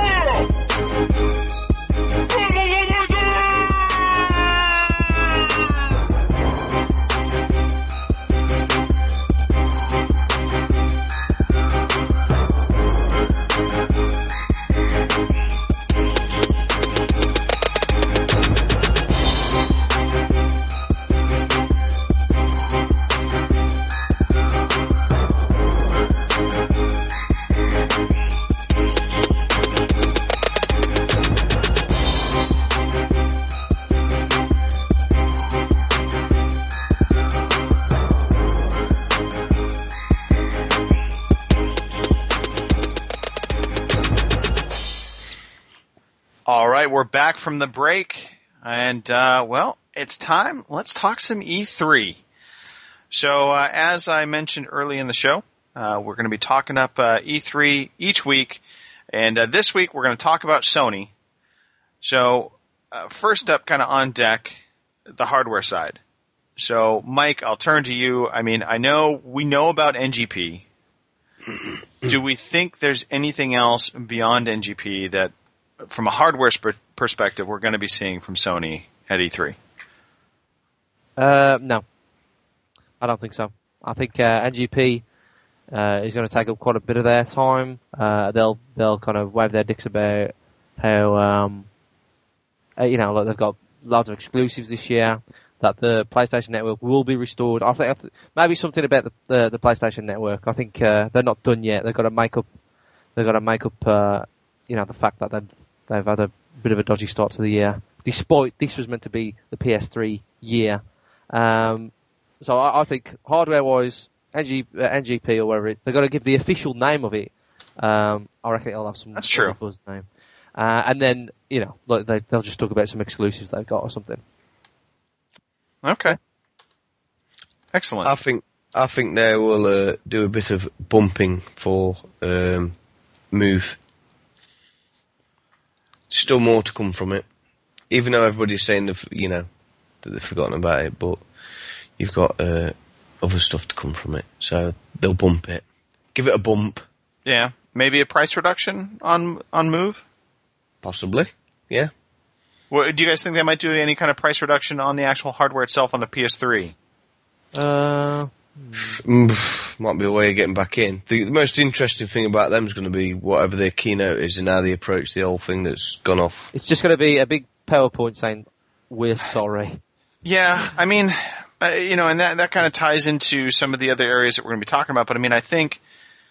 All right, we're back from the break, and, it's time. Let's talk some E3. So, as I mentioned early in the show, we're going to be talking up E3 each week, and this week we're going to talk about Sony. So, first up, kind of on deck, the hardware side. So, Mike, I'll turn to you. I mean, we know about NGP. Do we think there's anything else beyond NGP that, from a hardware perspective, we're going to be seeing from Sony at E3? No. I don't think so. I think NGP is going to take up quite a bit of their time. They'll kind of wave their dicks about how, like they've got lots of exclusives this year, that the PlayStation Network will be restored. I think maybe something about the PlayStation Network. I think they're not done yet. They've got to make up the fact that they've had a bit of a dodgy start to the year, despite this was meant to be the PS3 year. So I think hardware-wise, NGP or whatever they've got to give the official name of it. I reckon it'll have some. That's true. Buzz name. And then, they'll just talk about some exclusives they've got or something. Okay. Excellent. I think they will do a bit of bumping for Move. Still more to come from it, even though everybody's saying that they've forgotten about it. But you've got other stuff to come from it, so they'll bump it. Give it a bump. Yeah, maybe a price reduction on Move. Possibly, yeah. Well, do you guys think they might do any kind of price reduction on the actual hardware itself on the PS3? Might be a way of getting back in. The most interesting thing about them is going to be whatever their keynote is and how they approach the whole thing that's gone off. It's just going to be a big PowerPoint saying, we're sorry. Yeah, I mean, and that kind of ties into some of the other areas that we're going to be talking about. But I mean, I think,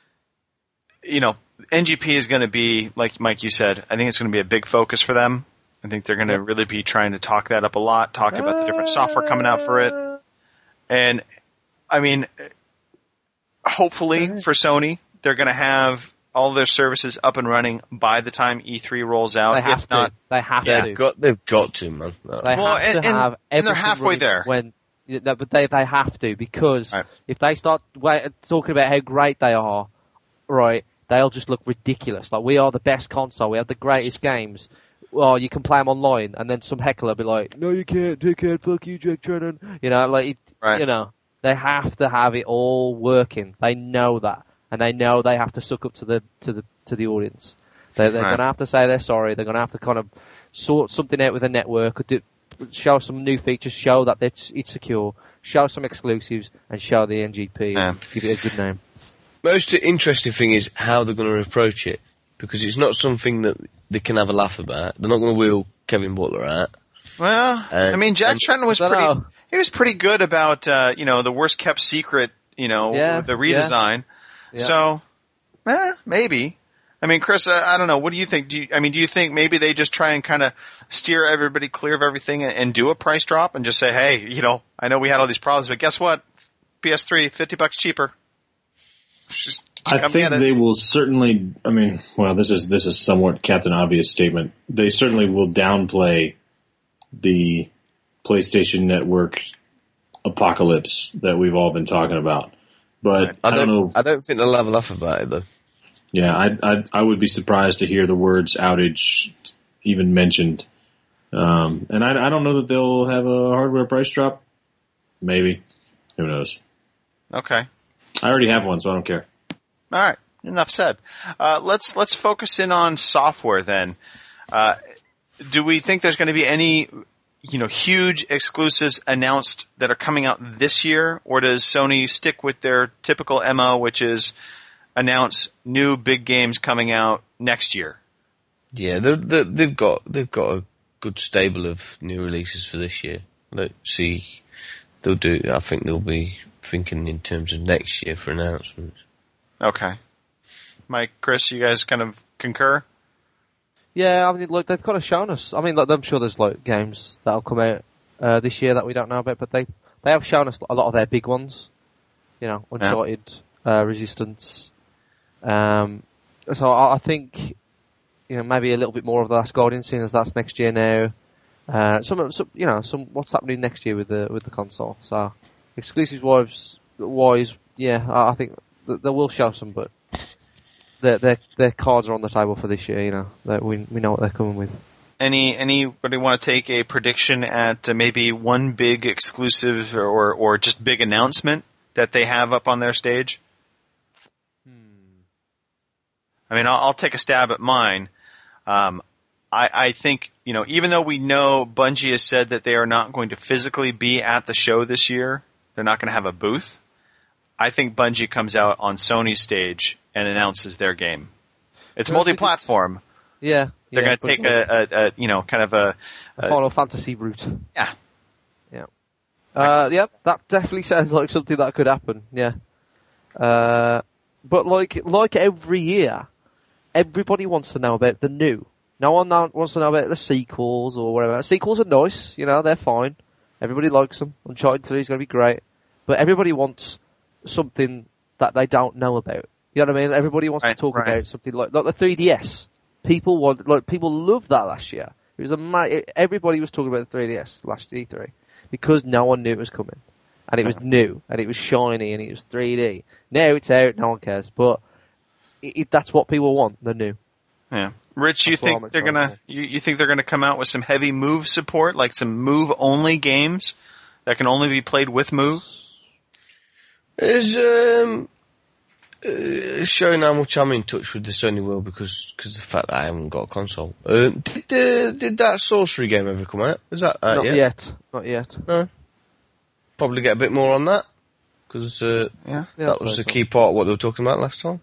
NGP is going to be, like Mike, you said, I think it's going to be a big focus for them. I think they're going to really be trying to talk that up a lot, talking about the different software coming out for it. And, I mean, hopefully for Sony, they're going to have all their services up and running by the time E3 rolls out. They have to. They have to. They've got to, man. They have to have and they're halfway there. But they have to, because if they start talking about how great they are, right, they'll just look ridiculous. Like, we are the best console, we have the greatest games. Well, you can play them online, and then some heckler will be like, "No, you can't, dickhead, fuck you, Jack Trennan." They have to have it all working. They know that, and they know they have to suck up to the audience. They're going to have to say they're sorry. They're going to have to kind of sort something out with the network, show some new features, show that it's secure, show some exclusives, and show the NGP and give it a good name. Most interesting thing is how they're going to approach it, because it's not something that they can have a laugh about. They're not going to wheel Kevin Butler out. Well, I mean, Jack Tretton was pretty good about, the worst kept secret, the redesign. Yeah. So, maybe. I mean, Chris, I don't know. What do you think? Do you think maybe they just try and kind of steer everybody clear of everything and do a price drop and just say, hey, I know we had all these problems, but guess what? PS3, $50 cheaper. I think they will certainly. I mean, well, this is somewhat Captain Obvious statement. They certainly will downplay the PlayStation Network apocalypse that we've all been talking about. But I don't know. I don't think they'll have a laugh about it, though. Yeah, I would be surprised to hear the words outage even mentioned. And I don't know that they'll have a hardware price drop. Maybe. Who knows? Okay. I already have one, so I don't care. All right. Enough said. Let's focus in on software then. Do we think there's going to be any, huge exclusives announced that are coming out this year, or does Sony stick with their typical MO, which is announce new big games coming out next year? Yeah, they've got a good stable of new releases for this year. Let's see, I think they'll be thinking in terms of next year for announcements. Okay. Mike, Chris, you guys kind of concur? Yeah, I mean, look, they've kind of shown us. I mean, look, I'm sure there's games that'll come out this year that we don't know about, but they have shown us a lot of their big ones. Uncharted, Resistance. So I think, maybe a little bit more of the Last Guardian, seeing as that's next year now. Some what's happening next year with the console. So exclusives wise, yeah, I think they will show some, but their cards are on the table for this year. That we know what they're coming with. Anybody want to take a prediction at maybe one big exclusive or just big announcement that they have up on their stage? I mean, I'll take a stab at mine. I think, even though we know Bungie has said that they are not going to physically be at the show this year, they're not going to have a booth, I think Bungie comes out on Sony's stage and announces their game. It's multi-platform. Yeah. They're going to take a kind of a Final Fantasy route. Yeah. Yeah. That definitely sounds like something that could happen. Yeah. But like every year, everybody wants to know about the new. No one wants to know about the sequels or whatever. Sequels are nice, they're fine. Everybody likes them. Uncharted 3 is going to be great. But everybody wants something that they don't know about. You know what I mean? Everybody wants to talk about something like the 3DS. People loved that last year. It was everybody was talking about the 3DS last E3 because no one knew it was coming. And it was new, and it was shiny, and it was 3D. Now it's out, no one cares. But that's what people want, the new. Yeah. Rich, you think they're gonna come out with some heavy Move support, like some Move only games that can only be played with Move? It's showing how much I'm in touch with the Sony world because of the fact that I haven't got a console. Did that Sorcery game ever come out? Is that Not yet? Not yet. No. Probably get a bit more on that because that was the key part of what they were talking about last time.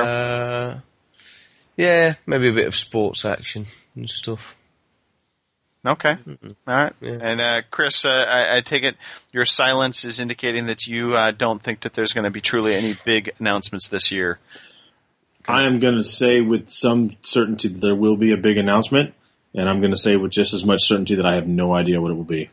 Sure. Yeah, maybe a bit of sports action and stuff. Okay. Mm-mm. All right. Yeah. And Chris, I take it your silence is indicating that you don't think that there's going to be truly any big announcements this year. I am going to say with some certainty that there will be a big announcement, and I'm going to say with just as much certainty that I have no idea what it will be.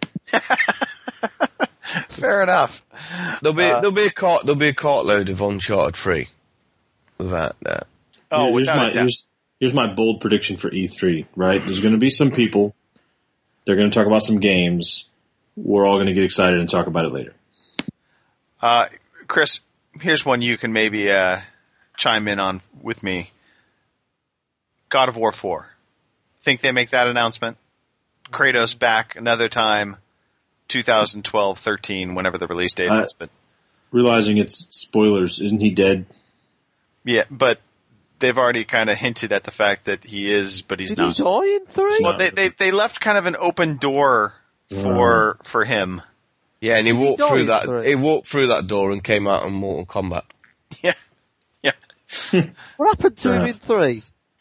Fair enough. There'll be a cartload of Uncharted 3. Without that. Oh, here's my bold prediction for E3. Right, there's going to be some people. They're going to talk about some games. We're all going to get excited and talk about it later. Chris, here's one you can maybe chime in on with me. God of War 4. Think they make that announcement? Kratos back another time, 2012, 13, whenever the release date is. But realizing it's spoilers, isn't he dead? Yeah, but they've already kind of hinted at the fact that he is, but he's not. Did he die in 3? Well, they left kind of an open door for him. Yeah, and he walked through that. He walked through that door and came out in Mortal Kombat. Yeah. What happened to him in 3?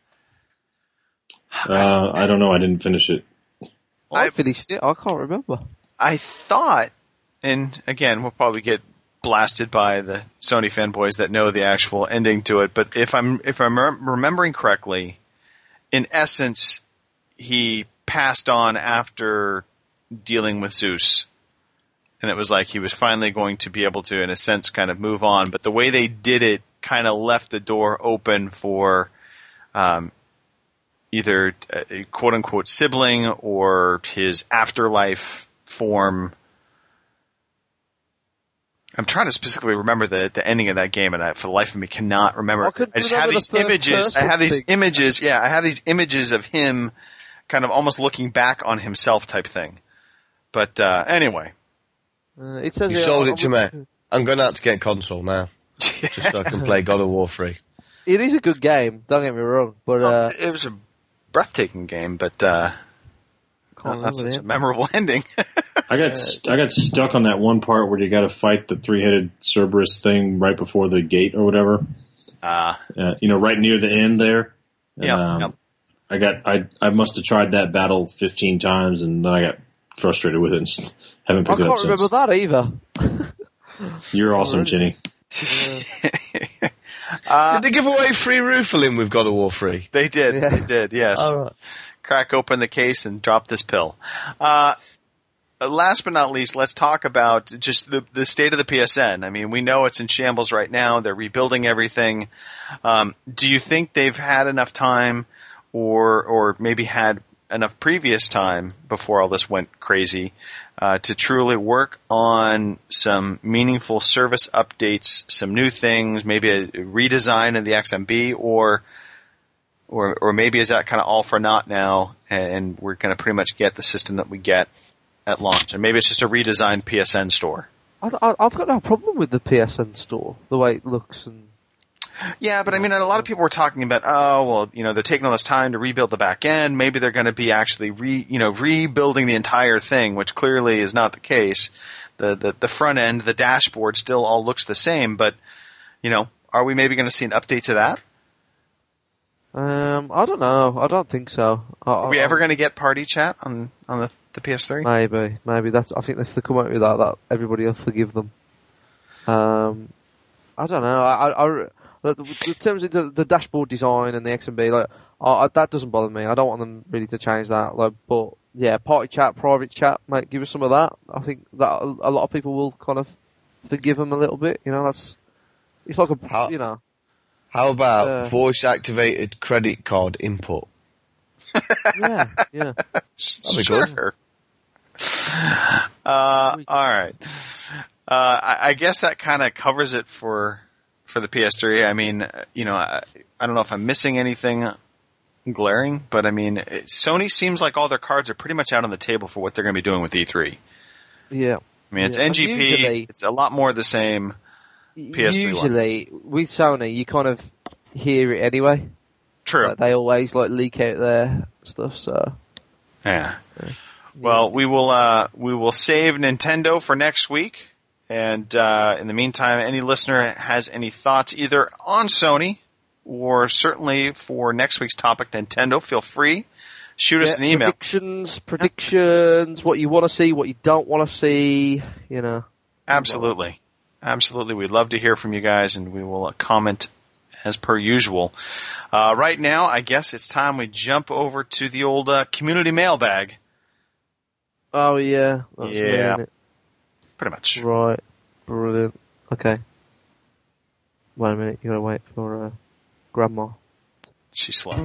I don't know. I didn't finish it. I finished it. I can't remember. I thought, and again, we'll probably get blasted by the Sony fanboys that know the actual ending to it. But if I'm remembering correctly, in essence, he passed on after dealing with Zeus. And it was like he was finally going to be able to, in a sense, kind of move on. But the way they did it kind of left the door open for either a quote-unquote sibling or his afterlife form. I'm trying to specifically remember the ending of that game, and I, for the life of me, cannot remember. I just have these images. I have these images. Yeah, I have these images of him kind of almost looking back on himself type thing. But anyway. It says you sold it to me. I'm going to have to get a console now. Just so I can play God of War 3. It is a good game, don't get me wrong. But it was a breathtaking game, but not such a memorable ending. I got stuck on that one part where you got to fight the three-headed Cerberus thing right before the gate or whatever. Right near the end there. And, I must have tried that battle 15 times, and then I got frustrated with it and haven't picked it up since. I can't remember that either. You're awesome, Ginny. Did they give away free Roofalin with God of War 3? They did. Yeah. They did, yes. All right. Crack open the case and drop this pill. Last but not least, let's talk about just the state of the PSN. I mean, we know it's in shambles right now. They're rebuilding everything. Do you think they've had enough time or maybe had enough previous time before all this went crazy to truly work on some meaningful service updates, some new things, maybe a redesign of the XMB, or maybe is that kind of all for naught now, and we're going to pretty much get the system that we get at launch, and maybe it's just a redesigned PSN store. I've got no problem with the PSN store, the way it looks. And yeah, but I mean, a lot of people were talking about, they're taking all this time to rebuild the back end. Maybe they're going to be actually rebuilding the entire thing, which clearly is not the case. The front end, the dashboard still all looks the same, but, are we maybe going to see an update to that? I don't know. I don't think so. Are we ever going to get party chat on the PS3? Maybe. I think if they come out with that everybody will forgive them. I don't know. In terms of the dashboard design and the XMB, that doesn't bother me. I don't want them really to change that. But yeah, party chat, private chat, mate, give us some of that. I think that a lot of people will kind of forgive them a little bit. It's like How about voice-activated credit card input? Yeah. That'd be good. All right. I guess that kind of covers it for the PS3. I mean, I don't know if I'm missing anything glaring, but I mean, Sony seems like all their cards are pretty much out on the table for what they're going to be doing with E3. Yeah. I mean, it's NGP. It's a lot more the same. PS3 usually, with Sony, you kind of hear it anyway. True. They always leak out their stuff, so. Yeah. Well, we will save Nintendo for next week. And in the meantime, any listener has any thoughts either on Sony or certainly for next week's topic, Nintendo, feel free shoot us an email. Predictions, what you want to see, what you don't want to see, you know. Absolutely. Absolutely. We'd love to hear from you guys, and we will comment as per usual. Right now, I guess it's time we jump over to the old community mailbag. Oh, yeah. That's Yeah. me, Pretty much. right. Brilliant. Okay. Wait a minute. You gotta wait for Grandma. She's slow.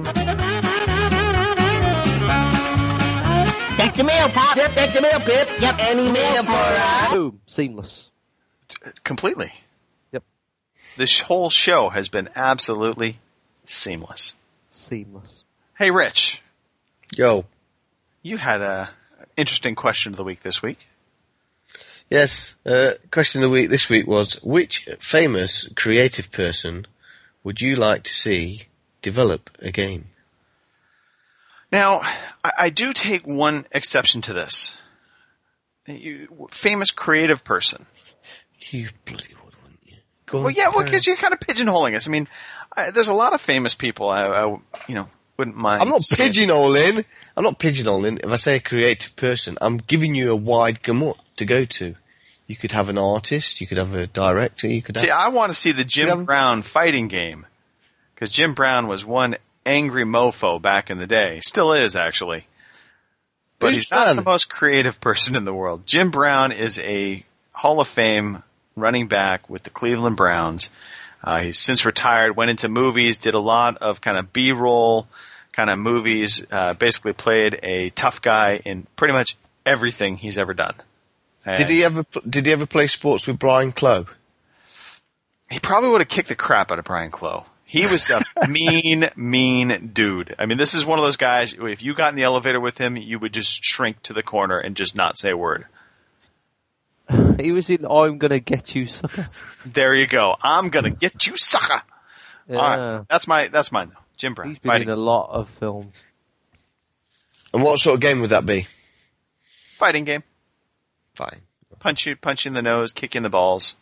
Take the mail, Pop. Yep, take the mail, Pip. Yep, any mail for us. Boom. Seamless. Completely. Yep. This whole show has been absolutely seamless. Seamless. Hey, Rich. Yo. You had an interesting question of the week this week. Yes, question of the week this week was, which famous creative person would you like to see develop a game? Now, I do take one exception to this. Famous creative person. You bloody would, wouldn't you? Go on, Well, yeah, carry because you're kind of pigeonholing us. I mean, there's a lot of famous people I wouldn't mind. I'm not seeing. pigeonholing. I'm not pigeonholing. If I say a creative person, I'm giving you a wide gamut to go to. You could have an artist, you could have a director, you could have... See, I want to see the Jim Brown fighting game. Because Jim Brown was one angry mofo back in the day. Still is, actually. But he's not the most creative person in the world. Jim Brown is a Hall of Fame running back with the Cleveland Browns. He's since retired, went into movies, did a lot of kind of B-roll kind of movies, basically played a tough guy in pretty much everything he's ever done. And Did he ever play sports with Brian Clough? he probably would have kicked the crap out of Brian Clough. He was a mean dude. I mean, this is one of those guys, if you got in the elevator with him, you would just shrink to the corner and just not say a word. He was in I'm Gonna Get You, Sucker. There you go. I'm gonna get you, sucker. Yeah. All right. That's mine though. Jim Brown. He's been in a lot of films. And what sort of game would that be? Fighting game. Fine. Punch you in the nose, kick you in the balls.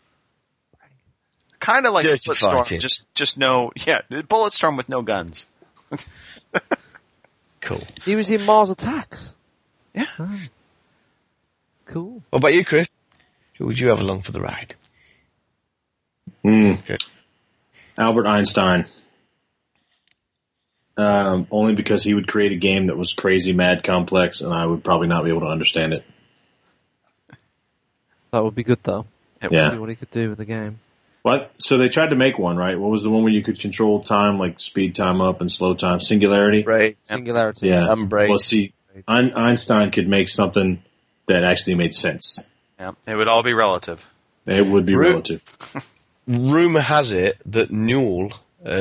Kind of like Dirty Bulletstorm, fighting. just Bulletstorm with no guns. Cool. He was in Mars Attacks. Yeah. Oh. Cool. What about you, Chris? Who would you have along for the ride? Albert Einstein. Only because he would create a game that was crazy, mad, complex, and I would probably not be able to understand it. That would be good, though. Yeah. See what he could do with the game. What? So they tried to make one, right? What was the one where you could control time, like speed time up and slow time? Singularity? Right. Singularity. Yeah. Braid. Well, see, Einstein could make something that actually made sense. Yeah. It would all be relative. It would be relative. Rumour has it that Newell,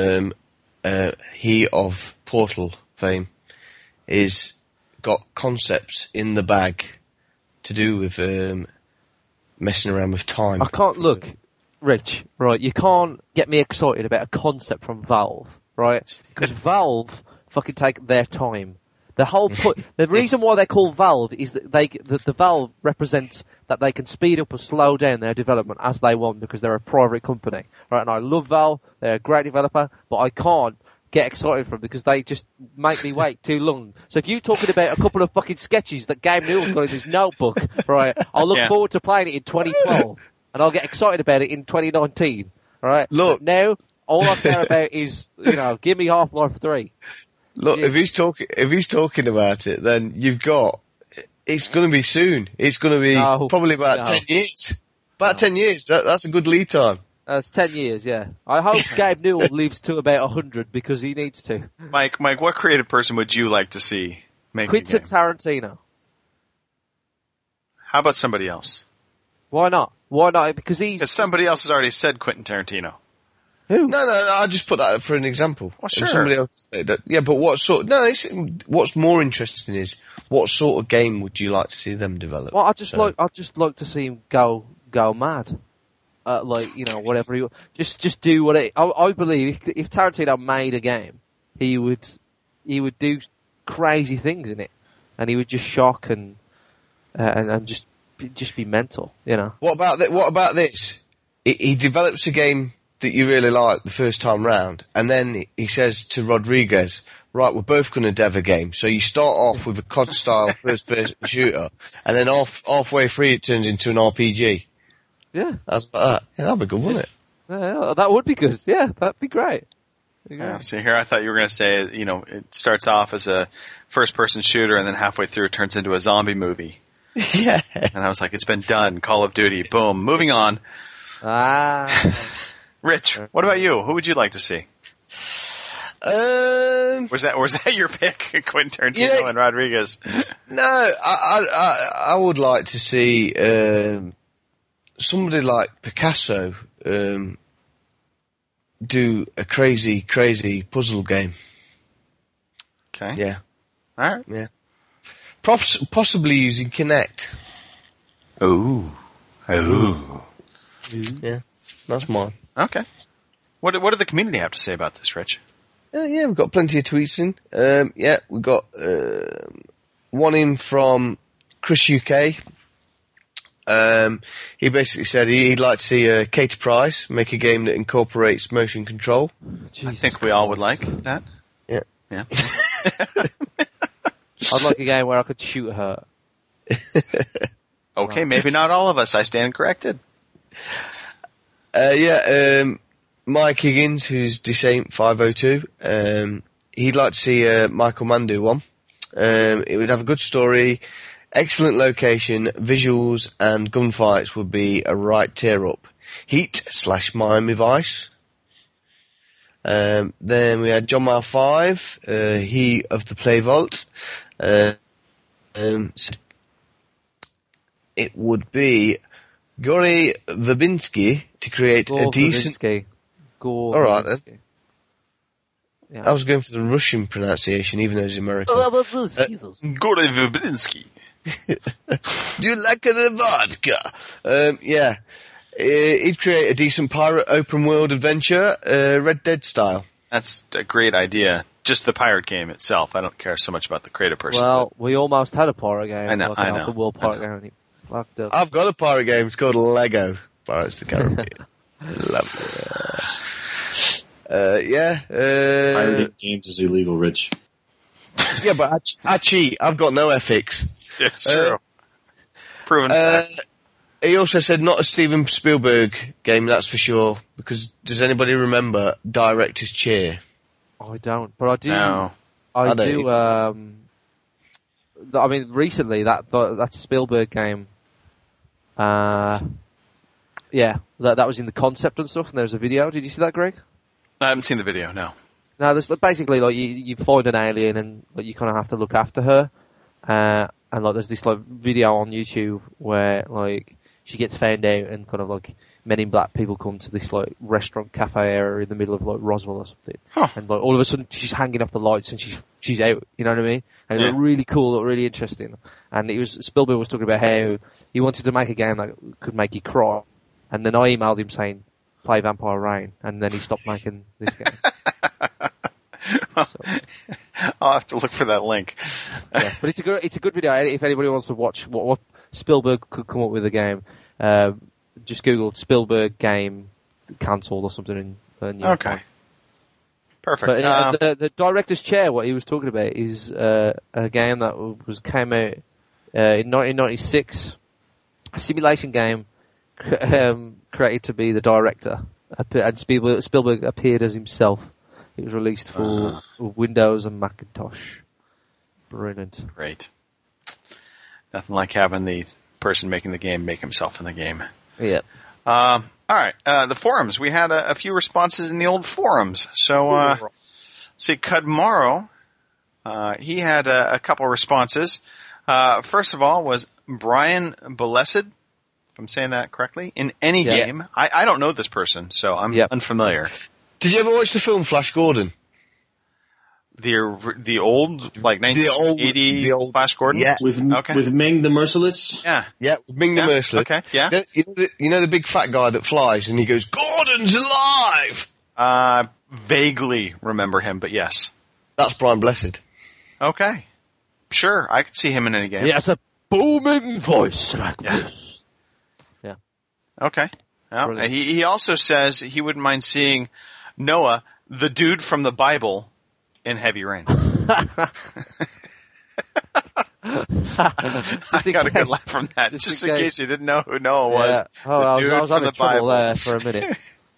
he of Portal fame, is got concepts in the bag to do with messing around with time. I can't look, Rich. Right, you can't get me excited about a concept from Valve, right? Because Valve fucking take their time. The whole the reason why they're called Valve is that the Valve represents that they can speed up or slow down their development as they want because they're a private company, right? And I love Valve; they're a great developer, but I can't get excited for them because they just make me wait too long. So if you're talking about a couple of fucking sketches that Gabe Newell's got in his notebook, right, I'll look forward to playing it in 2012, and I'll get excited about it in 2019, right? Look. But now, all I care about is, give me Half-Life 3. Look, Yeah. if he's talking about it, then it's going to be soon. It's going to be probably about 10 years. About 10 years. That's a good lead time. That's 10 years, yeah. I hope Gabe Newell lives to about 100 because he needs to. Mike, what creative person would you like to see make a Quentin game? Tarantino. How about somebody else? Why not? Why not? Because somebody else has already said Quentin Tarantino. Who? No, I just put that for an example. Well, sure. Somebody else said that. Yeah, but what's more interesting is what sort of game would you like to see them develop? Well, I'd just like to see him go mad. Whatever he just do what I believe if Tarantino made a game, he would do crazy things in it, and he would just shock and just be mental, What about this? He develops a game that you really like the first time round, and then he says to Rodriguez, right, we're both going to dev a game. So you start off with a COD-style first-person shooter, and then halfway through it turns into an RPG. Yeah. That's like that. Yeah, that'd be good, wouldn't it? Yeah, that would be good. Yeah, that'd be great. Yeah, so here I thought you were going to say, it starts off as a first-person shooter, and then halfway through it turns into a zombie movie. Yeah. And I was like, it's been done. Call of Duty. Boom. Moving on. Rich, what about you? Who would you like to see? Was that your pick, Quentin Tarantino and Rodriguez? No, I would like to see somebody like Picasso do a crazy puzzle game. Okay. Yeah. All right. Yeah. Possibly using Kinect. Ooh. Yeah. That's mine. Okay. What do the community have to say about this, Rich? Yeah, we've got plenty of tweets in. We've got one in from Chris UK. He basically said he'd like to see Katie Price make a game that incorporates motion control. I think we all would like that. Yeah. Yeah. I'd like a game where I could shoot her. Okay, maybe not all of us. I stand corrected. Mike Higgins, who's Desaint 502, he'd like to see Michael Mann do one. It would have a good story, excellent location, visuals, and gunfights would be a right tear up. Heat/Miami Vice. Then we had John Mile 5, he of the Play Vault. It would be Gory Verbinski to create a decent... All right then. Yeah. I was going for the Russian pronunciation, even though it's American. Gory Verbinski. Do you like the vodka? He'd create a decent pirate open world adventure, Red Dead style. That's a great idea. Just the pirate game itself. I don't care so much about the creative person. Well, we almost had a pirate game. I know. The World Pirate game. And it fucked up. I've got a pirate game. It's called Lego Pirates of the Caribbean. Lovely. Pirating games is illegal, Rich. Yeah, but I cheat. I've got no ethics. It's true. Proven fact. He also said not a Steven Spielberg game, that's for sure. Because does anybody remember Director's Chair? I don't, but I do. No. I do. I mean, recently that Spielberg game. That was in the concept and stuff, and there was a video. Did you see that, Greg? I haven't seen the video. No. No, there's basically like you find an alien and like, you kind of have to look after her, and like there's this like video on YouTube where like she gets found out and kind of like Men in Black people come to this like restaurant cafe area in the middle of like Roswell or something, and like all of a sudden she's hanging off the lights and she's out. You know what I mean? And it looked really cool, looked really interesting. And Spielberg was talking about how he wanted to make a game that could make you cry, and then I emailed him saying play Vampire Rain, and then he stopped making this game. I'll have to look for that link. Yeah, but it's a good video. If anybody wants to watch what Spielberg could come up with a game, just Google Spielberg game cancelled or something. Okay. Perfect. But the director's chair, what he was talking about, is a game that came out in 1996, a simulation game created to be the director, and Spielberg appeared as himself. It was released for Windows and Macintosh. Brilliant. Great. Nothing like having the person making the game make himself in the game. Yeah. All right. The forums. We had a few responses in the old forums. So, see, Cudmaro, he had a couple responses. First of all was Brian Blessed, if I'm saying that correctly, in any game. I don't know this person, so I'm unfamiliar. Did you ever watch the film Flash Gordon? The old, like 1980 Flash Gordon? Yeah. With Ming the Merciless? Yeah. Yeah, with Ming the Merciless. Okay, yeah. You know the big fat guy that flies and he goes, Gordon's alive! Vaguely remember him, but yes. That's Brian Blessed. Okay. Sure, I could see him in any game. He has a booming voice like this. Yeah. Okay. Well, he also says he wouldn't mind seeing Noah, the dude from the Bible, in Heavy Rain. I got a good laugh from that. Just in case you didn't know who Noah was. Yeah. Oh, I was from having the trouble Bible. there for a minute.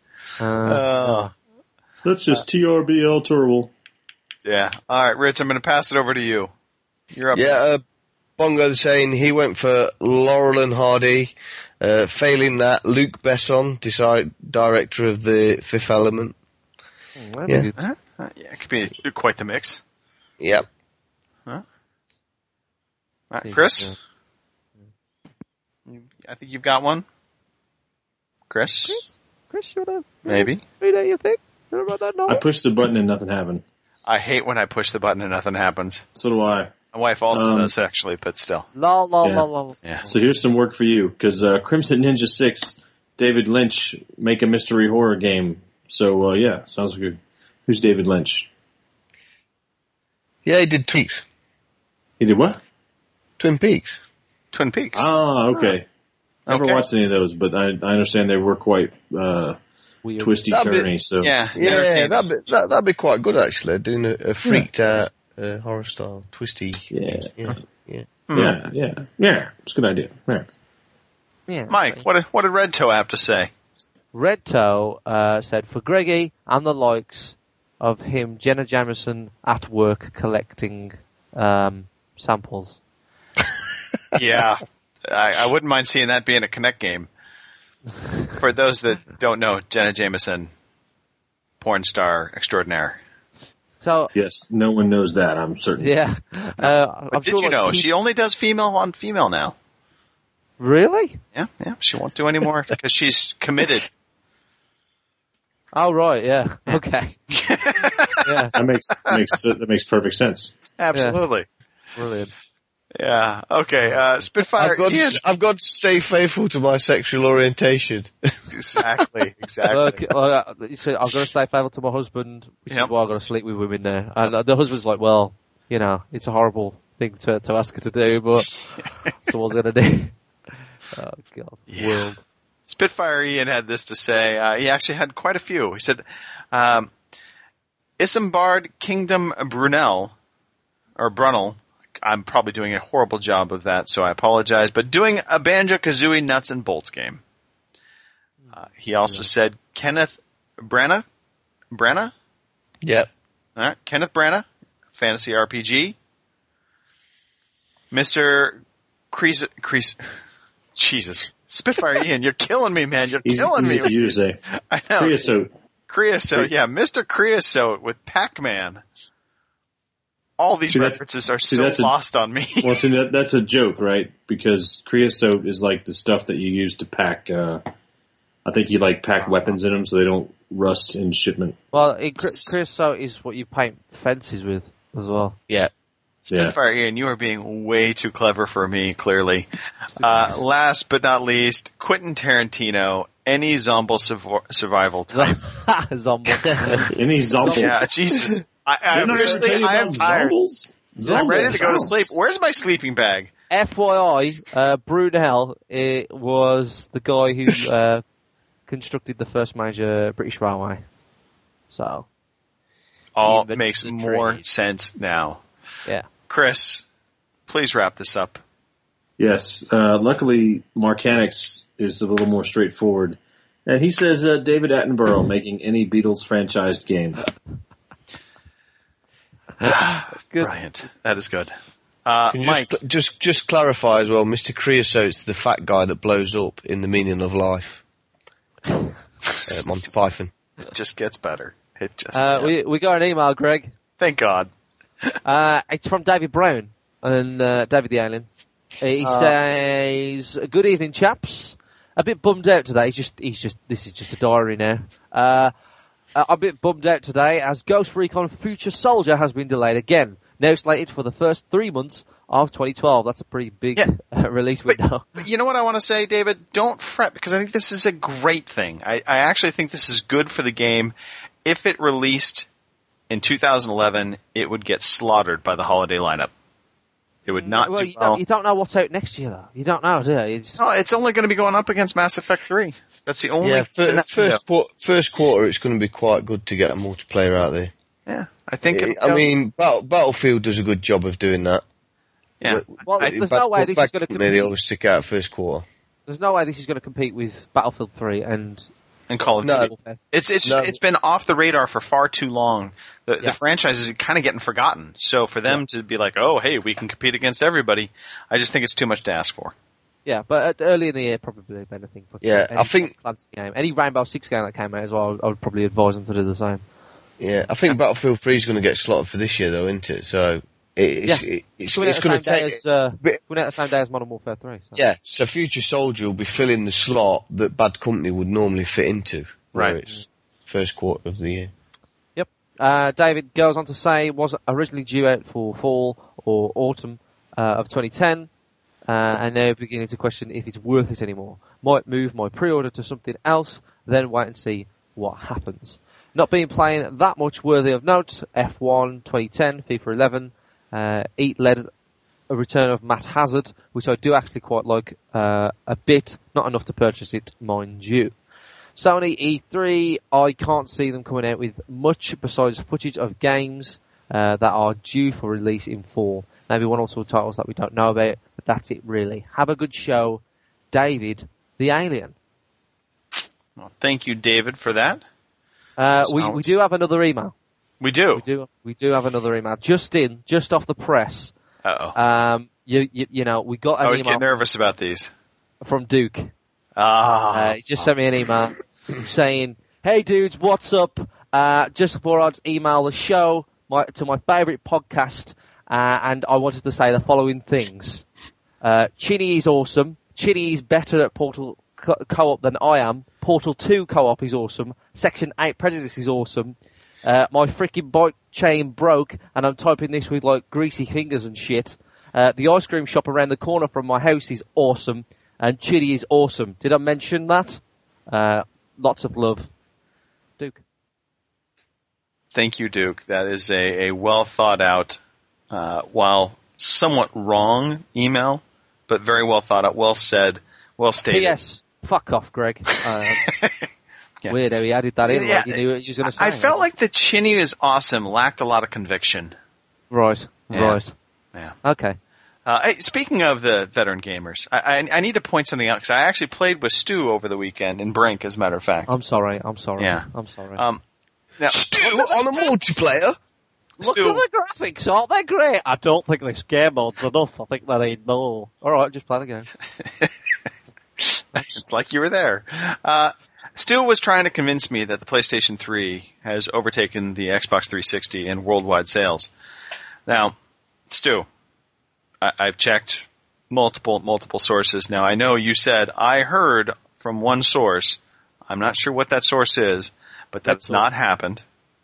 That's just TRBL terrible. Yeah. All right, Rich, I'm going to pass it over to you. You're up. Yeah, Bongo saying he went for Laurel and Hardy. Failing that, Luc Besson, director of The Fifth Element. Yeah, it could be quite the mix. Yep. Huh? All right, Chris? I think you've got one. Chris, you wanna? Maybe. Who do you think? About that I pushed the button and nothing happened. I hate when I push the button and nothing happens. So do I. My wife also does, actually, but still. Yeah. So here's some work for you, because Crimson Ninja 6, David Lynch, make a mystery horror game. So, sounds good. Who's David Lynch? Yeah, he did Twin Peaks. He did what? Twin Peaks. Twin Peaks. Oh, okay. Never watched any of those, but I understand they were quite twisty, turny. So yeah, that'd be quite good actually. Doing a freaked out horror style, twisty. Yeah. It's a good idea. Yeah. Mike, what did Red Toe have to say? Red Toe said, for Greggy and the likes of him, Jenna Jameson at work collecting samples. Yeah, I wouldn't mind seeing that being a Kinect game. For those that don't know, Jenna Jameson, porn star extraordinaire. So yes, no one knows that, I'm certain. Yeah. But did you know she only does female on female now? Really? Yeah. She won't do any more because she's committed. Oh right, yeah. Okay. Yeah. That makes perfect sense. Absolutely. Yeah. Brilliant. Yeah. Okay. Spitfire. I've got to stay faithful to my sexual orientation. Exactly. Look, I've got to stay faithful to my husband, which is why I've got to sleep with women now. And the husband's like, well, it's a horrible thing to ask her to do, but so what's going to do? Oh God. Yeah. World. Spitfire Ian had this to say. He actually had quite a few. He said, Isambard Kingdom Brunel. I'm probably doing a horrible job of that, so I apologize. But doing a Banjo-Kazooie Nuts and Bolts game. He also said Kenneth Branagh? Yep. All right. Kenneth Branagh, fantasy RPG. Mr. Crease. Jesus. Spitfire Ian, you're killing me, man. You're killing me. You say. I know. Creosote. Yeah. Mr. Creosote with Pac-Man. All these references are so lost on me. Well, see, that's a joke, right? Because creosote is like the stuff that you use to pack. I think you pack weapons in them so they don't rust in shipment. Well, creosote is what you paint fences with as well. Yeah. Spitfire Ian, you are being way too clever for me, clearly. Last but not least, Quentin Tarantino, any Zombo survival type. Zombo. Any Zombo. Yeah, Jesus. I am tired. I'm ready to go to sleep. Where's my sleeping bag? FYI, Brunel was the guy who constructed the first major British railway. So. All makes more sense now. Yeah. Chris, please wrap this up. Yes. Luckily, Marcanix is a little more straightforward. And he says David Attenborough making any Beatles franchised game. That's good. Brilliant. That is good. Mike, just clarify as well. Mr. Creosote's the fat guy that blows up in The Meaning of Life. Monty Python. It just gets better. It just. We got an email, Greg. Thank God. It's from David Brown and David the Alien. He says, "Good evening, chaps. A bit bummed out today. This is just a diary now. I'm a bit bummed out today as Ghost Recon Future Soldier has been delayed again. Now slated for the first 3 months of 2012. That's a pretty big release window. But you know what I want to say, David? Don't fret, because I think this is a great thing. I actually think this is good for the game. If it released in 2011, it would get slaughtered by the holiday lineup. It would not do well. You don't know what's out next year, though. You don't know, do you? No, it's only going to be going up against Mass Effect 3. That's the only... Yeah, first quarter, it's going to be quite good to get a multiplayer out there. Yeah, I think. I mean, Battlefield does a good job of doing that. Yeah. Well, there's no way this is going to compete. They always stick out first quarter. There's no way this is going to compete with Battlefield 3 and Call of Duty. It's been off the radar for far too long. The franchise is kind of getting forgotten. So for them to be like, oh, hey, we can compete against everybody, I just think it's too much to ask for. Yeah, but early in the year, probably if anything. But I think any Rainbow Six game that came out as well, I would probably advise them to do the same. Yeah, I think Battlefield 3 is going to get slotted for this year, though, isn't it? So it's going to take coming out the same day as Modern Warfare 3. So. Yeah, so Future Soldier will be filling the slot that Bad Company would normally fit into. Right. It's first quarter of the year. Yep. David goes on to say it was originally due out for fall or autumn of 2010. And now beginning to question if it's worth it anymore. Might move my pre-order to something else, then wait and see what happens. Not being playing that much worthy of note, F1 2010, FIFA 11, Eat led a return of Matt Hazard, which I do actually quite like a bit, not enough to purchase it, mind you. Sony E3, I can't see them coming out with much besides footage of games that are due for release in fall. Maybe one or two titles that we don't know about, but that's it really. Have a good show. David, the Alien. Well, thank you, David, for that. We do have another email. We do? We do have another email. Just off the press. Uh-oh. You know, we got an email. I always get nervous about these. From Duke. He just sent me an email saying, hey dudes, what's up? Just before I'd email the show to my favourite podcast, and I wanted to say the following things. Chinny is awesome. Chinny is better at Portal co-op than I am. Portal 2 co-op is awesome. Section 8 Prejudice is awesome. My freaking bike chain broke, and I'm typing this with like greasy fingers and shit. The ice cream shop around the corner from my house is awesome, and Chili is awesome. Did I mention that? Lots of love. Duke. Thank you, Duke. That is a well thought out, while somewhat wrong email, but very well thought out, well said, well stated. P.S. Fuck off, Greg. Weird how he added that in. Like you knew what he was going to say. I felt like the Chinny is awesome lacked a lot of conviction. Right. Yeah. Okay. Hey, speaking of the veteran gamers, I need to point something out because I actually played with Stu over the weekend in Brink, as a matter of fact. I'm sorry. Yeah. I'm sorry. Now, Stu on a multiplayer? Look at the graphics, aren't they great? I don't think this game mode's enough. I think they need more. Alright, just play the game. It's like you were there. Stu was trying to convince me that the PlayStation 3 has overtaken the Xbox 360 in worldwide sales. Now, Stu, I've checked multiple sources. Now, I know you said, I heard from one source. I'm not sure what that source is, but that's not happened.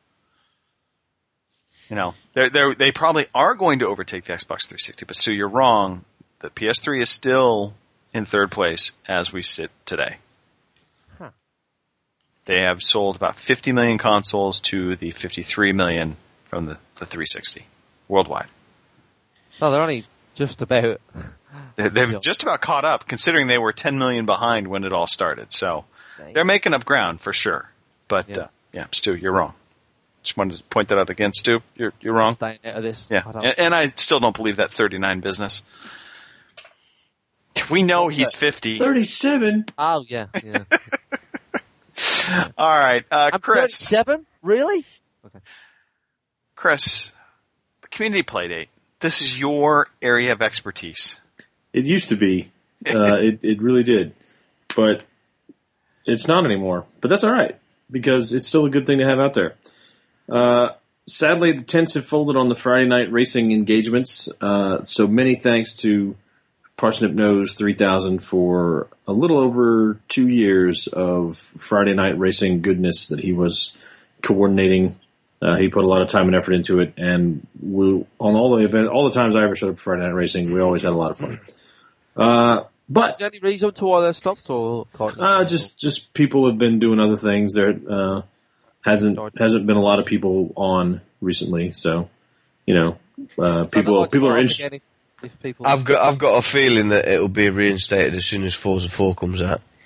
You know, they probably are going to overtake the Xbox 360, but Stu, you're wrong. The PS3 is still in third place as we sit today. Huh. They have sold about 50 million consoles to the 53 million from the 360 worldwide. Oh, they're only just about... They've just about caught up, considering they were 10 million behind when it all started. So they're making up ground for sure. But Stu, you're wrong. Just wanted to point that out again, Stu. You're wrong. Staying out of this. Yeah, and I still don't believe that 39 business. We know he's 50. 37? Oh, yeah. All right, Chris. 37? Really? Okay. Chris, the Community Playdate. This is your area of expertise. It used to be. It really did. But it's not anymore. But that's all right, because it's still a good thing to have out there. Sadly, the tents have folded on the Friday night racing engagements. So many thanks to Parsnip Nose 3000 for a little over 2 years of Friday night racing goodness that he was coordinating. He put a lot of time and effort into it, and on all the times I ever showed up for Friday night racing, we always had a lot of fun. But is there any reason to why they stopped, or just people have been doing other things. There hasn't been a lot of people on recently, so people are interested. I've got a feeling that it'll be reinstated as soon as Forza 4 comes out.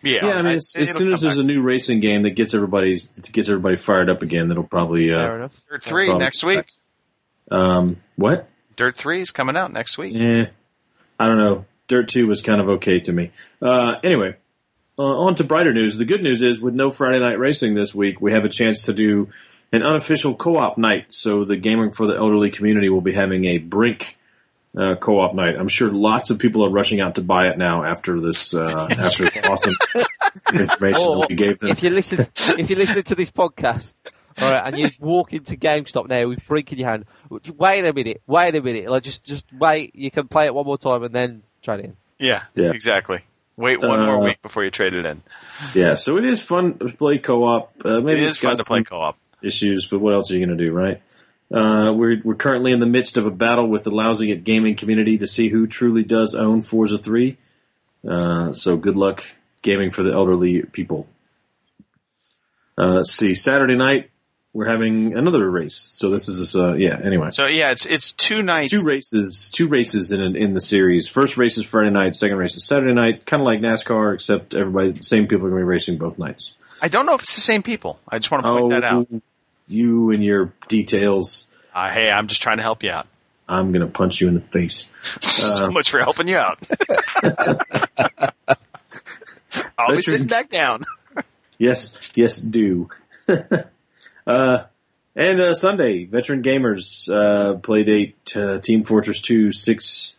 Yeah, I mean, as soon as there's a new racing game that gets everybody fired up again, that'll probably Fair enough. Dirt 3 next week. What? Dirt 3 is coming out next week. I don't know. Dirt 2 was kind of okay to me. Anyway, on to brighter news. The good news is, with no Friday night racing this week, we have a chance to do an unofficial co-op night. So the Gaming for the Elderly community will be having a Brink co-op night. I'm sure lots of people are rushing out to buy it now after this after the awesome information that we gave them. If you're listening to this podcast, all right, and you walk into GameStop now with Brink in your hand, wait a minute. Like just wait. You can play it one more time and then trade it in. Yeah, exactly. Wait one more week before you trade it in. Yeah, so it is fun to play co-op. Maybe it is fun to play co-op. Issues, but what else are you going to do, right? We're currently in the midst of a battle with the Lousy at Gaming community to see who truly does own Forza 3. So good luck gaming for the elderly people. Let's see. Saturday night, we're having another race. So this is anyway. So it's 2 nights. Two races in the series. First race is Friday night, second race is Saturday night, kind of like NASCAR, except the same people are going to be racing both nights. I don't know if it's the same people. I just want to point that out. You and your details. Hey, I'm just trying to help you out. I'm going to punch you in the face. So much for helping you out. I'll be sitting back down. Yes, do. And Sunday, Veteran Gamers Playdate Team Fortress 2, 6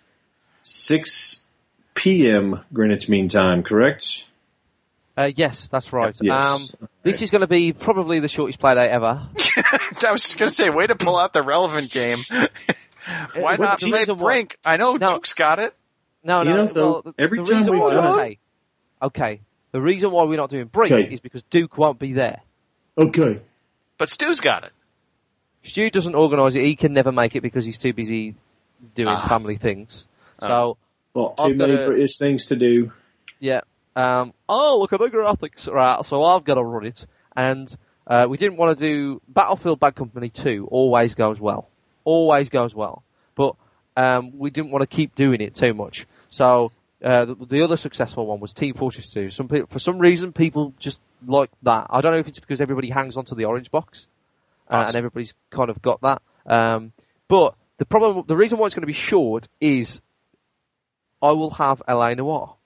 p.m. Greenwich Mean Time, correct? Yes, that's right. Yes. This is going to be probably the shortest Playdate ever. I was just going to say, way to pull out the relevant game. Why not play Brink? I know Duke's got it. No. Every time we do it. Okay. The reason why we're not doing Brink is because Duke won't be there. Okay. But Stu's got it. Stu doesn't organise it. He can never make it because he's too busy doing family things. So, too many British things to do. Yeah. Look at the graphics. Right, so I've got to run it. And we didn't want to do Battlefield Bad Company 2. Always goes well. But we didn't want to keep doing it too much. So the other successful one was Team Fortress 2. For some reason, people just like that. I don't know if it's because everybody hangs onto the orange box. And everybody's kind of got that. But the reason why it's going to be short is I will have LA Noire.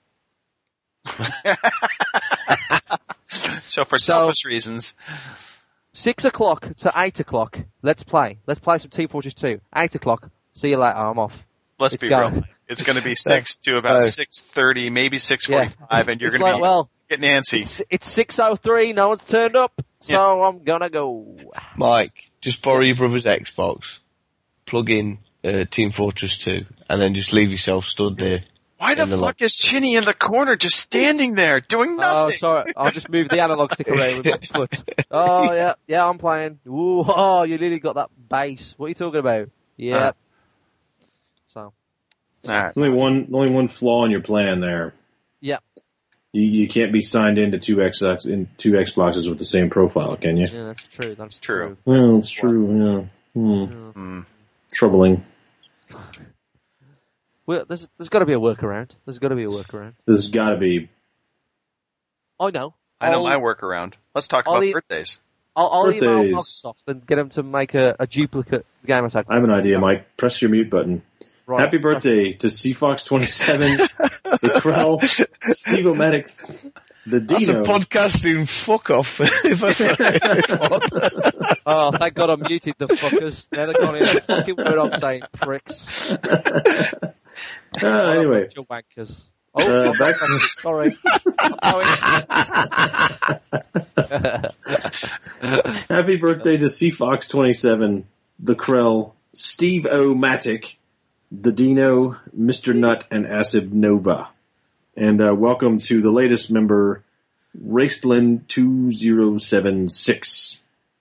So for selfish reasons. 6 o'clock to 8 o'clock, let's play. Let's play some Team Fortress 2. 8 o'clock, see you later, I'm off. Let's be real. It's going to be 6 to about 6:30, maybe 6:45, and you're going to be getting antsy. It's 6:03, no one's turned up, so I'm going to go. Mike, just borrow your brother's Xbox, plug in Team Fortress 2, and then just leave yourself stood there. Why the fuck is Chinny in the corner just standing there doing nothing? Oh, sorry. I'll just move the analog stick around with my foot. Oh, yeah, I'm playing. Ooh, you nearly got that bass. What are you talking about? Yeah. So. Right. Only one flaw in your plan there. Yeah. You can't be signed into two Xboxes with the same profile, can you? Yeah, that's true. Well, it's true, yeah. Troubling. Well, there's got to be a workaround. There's got to be. I know my workaround. Let's talk about birthdays. I'll email Microsoft and get them to make a duplicate game attack. I have an idea, Mike. Press your mute button. Right. Happy birthday to CFox27, the Krell, Steve O'Matic, the Dino. That's a podcasting fuck off. Oh, thank God I muted the fuckers. They're gone in a fucking word I'm saying, pricks. Anyway. Your wankers. Oh, back to sorry. Happy birthday to CFox27, the Krell, Steve O'Matic, the Dino, Mr. Nut, and Acid Nova. And welcome to the latest member, Raistlin2076.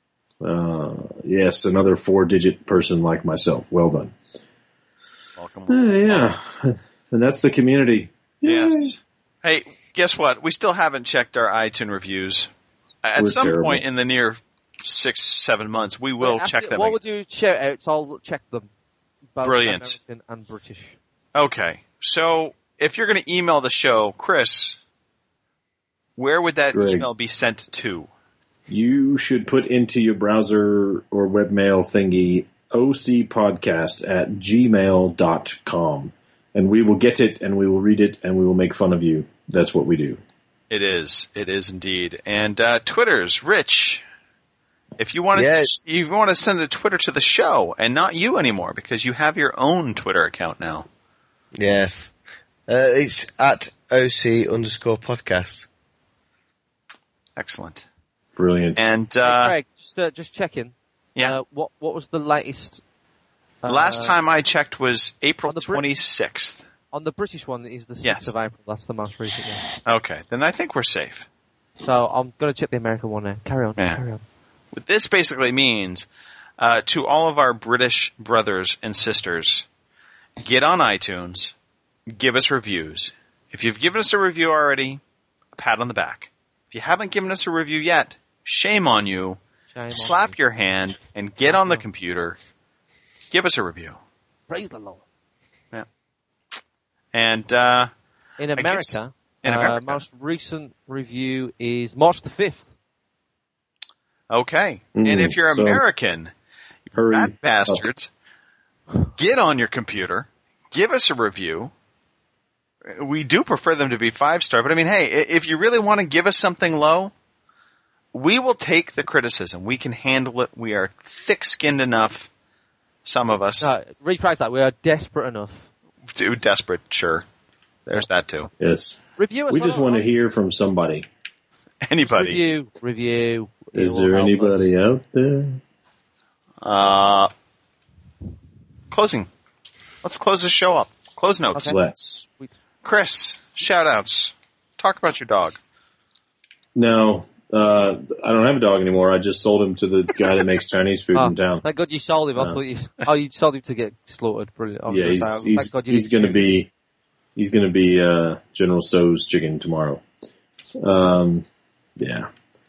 Yes, another 4-digit person like myself. Well done. Welcome. Yeah. And that's the community. Yes. Hey, guess what? We still haven't checked our iTunes reviews. At some terrible. point in the near 6-7 months, we will check them. What would you shout outs? I'll check them. Both Brilliant. American and British. Okay. So, if you're going to email the show, Chris. where would that Greg. email be sent to? You should put into your browser or webmail thingy ocpodcast@gmail.com. And we will get it, and we will read it, and we will make fun of you. That's what we do. It is indeed. And Twitter's, Rich, if you want to send a Twitter to the show, and not you anymore, because you have your own Twitter account now. Yes. It's at OC_podcast. Excellent. Brilliant. And Hey, Craig, just checking. Yeah. What was the latest? Last time I checked was April 26th. On the British one, it is the 6th Yes. of April. That's the most recent one. Okay, then I think we're safe. So I'm going to check the American one now. Carry on. What this basically means, to all of our British brothers and sisters, get on iTunes, give us reviews. If you've given us a review already, a pat on the back. If you haven't given us a review yet, shame on you. Slap your hand and get on the computer. Give us a review. Praise the Lord. Yeah. And in America, America. most recent review is March the 5th. Okay. And if you're American, you rat bastards, get on your computer, give us a review. We do prefer them to be 5-star, but I mean, hey, if you really want to give us something low, we will take the criticism. We can handle it. We are thick-skinned enough, some of us. No, rephrase that. We are desperate enough. Desperate, sure. There's that too. Yes. Review us. We just want to hear from somebody. Anybody. Review. Is there anybody out there? Closing. Let's close the show up. Close notes. Okay. Let's. Chris, shout-outs. Talk about your dog. No, I don't have a dog anymore. I just sold him to the guy that makes Chinese food in town. Thank God you sold him. I thought you sold him to get slaughtered. Brilliant. Yeah, he's going to be General Tso's chicken tomorrow. Yeah.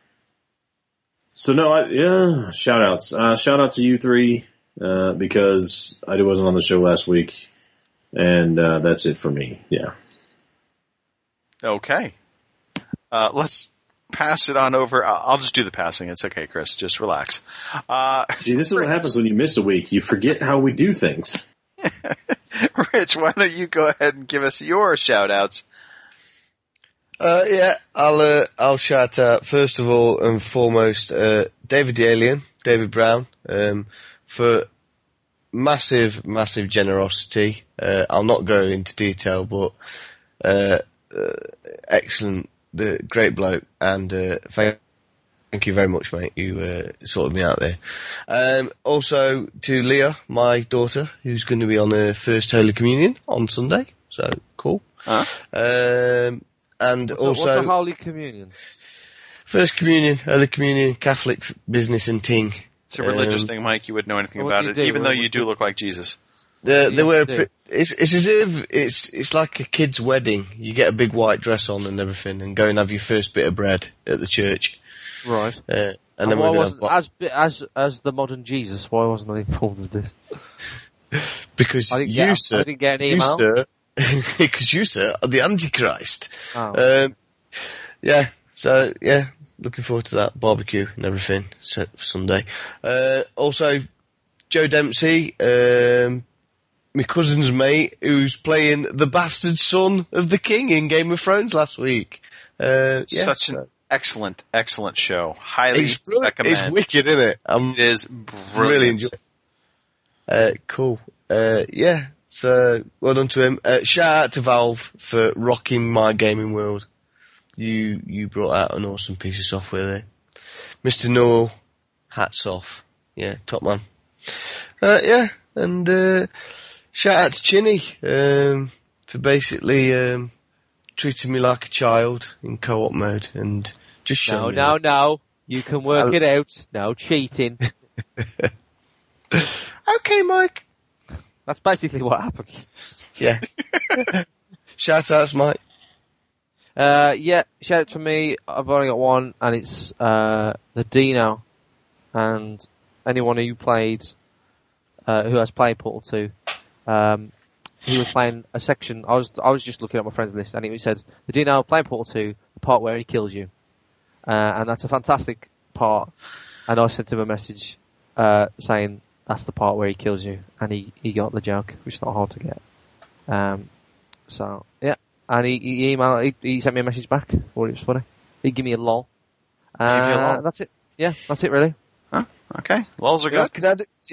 So no, shout outs. Shout out to you three, because I wasn't on the show last week, and that's it for me. Yeah. Okay. Let's pass it on over. I'll just do the passing. It's okay, Chris. Just relax. See, this is what happens when you miss a week. You forget how we do things. Rich, why don't you go ahead and give us your shout outs? Yeah, I'll shout out first of all and foremost, David the Alien, David Brown, for massive generosity. I'll not go into detail, but, excellent, great bloke, and, thank you very much, mate. You, sorted me out there. Also to Leah, my daughter, who's going to be on her first Holy Communion on Sunday. So, cool. And what's the Holy Communion? First Communion, Holy Communion, Catholic business and ting. It's a religious thing, Mike. You would know anything about it, even though you do look like Jesus. They wear it's as if it's like a kid's wedding. You get a big white dress on and everything, and go and have your first bit of bread at the church. Right. And then we're going to as the modern Jesus. Why wasn't I informed of this? Because I didn't get an email. Because you, sir, are the Antichrist. Oh. Yeah. So yeah, looking forward to that barbecue and everything. So for Sunday. Also, Joe Dempsey, my cousin's mate, who's playing the bastard son of the king in Game of Thrones last week. Such an excellent show. Highly recommend. It's wicked, isn't it? It is brilliant. Really enjoy it. Cool. Yeah. So, well done to him. Shout out to Valve for rocking my gaming world. You brought out an awesome piece of software there. Mr. Noel, hats off. Yeah, top man. Yeah, and shout out to Chinny for basically treating me like a child in co-op mode and just showing me. No. You can work it out. No cheating. Okay, Mike. That's basically what happened. Yeah. Shout outs, Mike. Yeah, shout out to me. I've only got one, and it's the Dino. And anyone who who has played Portal 2, he was playing a section. I was just looking at my friends list, and it says the Dino playing Portal 2, the part where he kills you. And that's a fantastic part. And I sent him a message saying that's the part where he kills you, and he got the joke, which is not hard to get. So yeah, and he sent me a message back. Or it was funny. He gave me a lol. That's it. Yeah, that's it really. Huh? Okay, lols are good.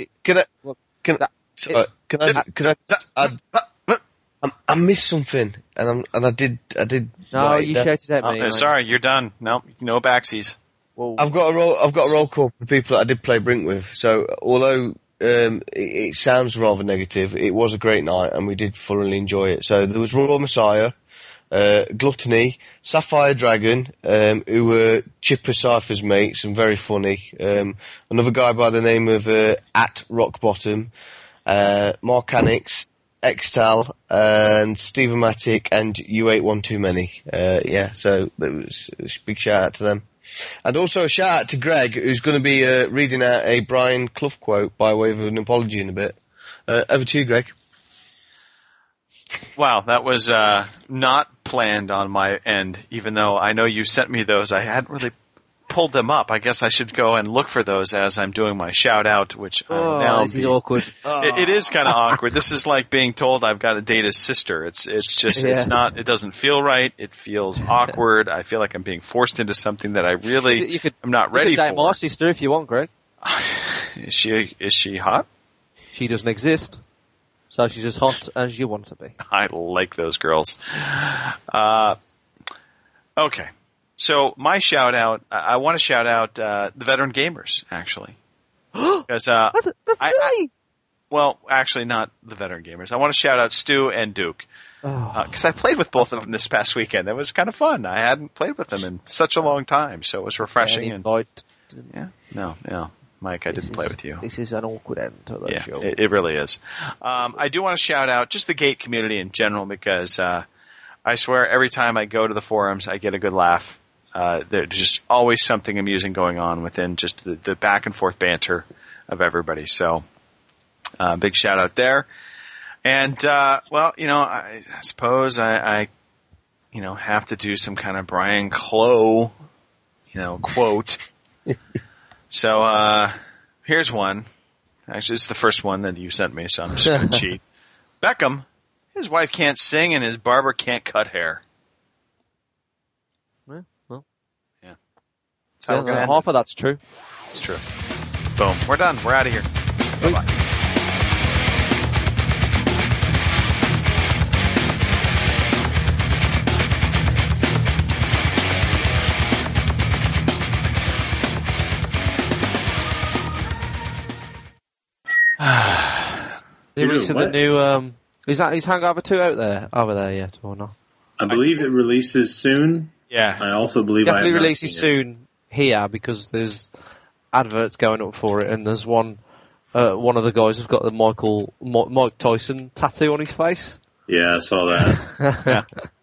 I missed something, and I did. No, you shouted at me. Sorry, you're done. No backsies. Whoa. I've got a roll call for the people that I did play Brink with. So although it sounds rather negative, it was a great night, and we did thoroughly enjoy it. So there was Raw Messiah, Gluttony, Sapphire Dragon, who were Chipper Cypher's mates and very funny. Another guy by the name of at Rockbottom, Mark Anix, Extal, and Stephen Matic, and You Ate One Too Many. So it was a big shout out to them. And also a shout out to Greg, who's going to be reading out a Brian Clough quote by way of an apology in a bit. Over to you, Greg. Wow, that was not planned on my end, even though I know you sent me those. I hadn't really pulled them up. I guess I should go and look for those as I'm doing my shout-out, which now... this is awkward. It is kind of awkward. This is like being told I've got to date his sister. It's just, it's not, it doesn't feel right. It feels awkward. I feel like I'm being forced into something that I really am not ready for. You could date my sister if you want, Greg. Is she hot? She doesn't exist. So she's as hot as you want to be. I like those girls. Okay. So my shout out, I want to shout out the veteran gamers, actually. Because that's me. Well, actually not the veteran gamers. I want to shout out Stu and Duke. Because I played with both of them this past weekend. It was kind of fun. I hadn't played with them in such a long time, so it was refreshing. No, Mike, I didn't play with you. This is an awkward end to the show. It really is. I do want to shout out just the Gate community in general, because I swear every time I go to the forums, I get a good laugh. There's just always something amusing going on within just the back and forth banter of everybody. So, big shout out there. And, I suppose I have to do some kind of Brian Clough, quote. So, here's one. Actually, it's the first one that you sent me, so I'm just going to cheat. Beckham, his wife can't sing and his barber can't cut hair. Half of that's true. It's true. Boom. We're done. We're out of here. Bye-bye. The new is Hangover 2 over there yet or not? I believe it releases soon. Yeah. I also believe definitely releases soon here because there's adverts going up for it, and there's one of the guys who's got the Mike Tyson tattoo on his face. Yeah, I saw that.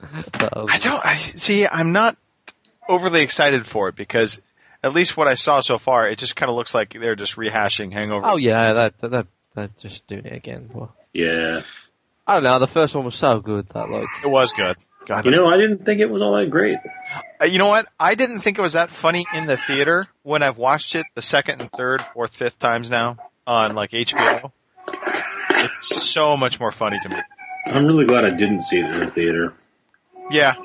I'm not overly excited for it because at least what I saw so far, it just kind of looks like they're just rehashing Hangover. Oh yeah, they're just doing it again. Well, yeah. I don't know, the first one was so good that it was good. God, I didn't think it was all that great. You know what? I didn't think it was that funny in the theater when I've watched it the second and third, fourth, fifth times now on like HBO. It's so much more funny to me. I'm really glad I didn't see it in the theater. Yeah.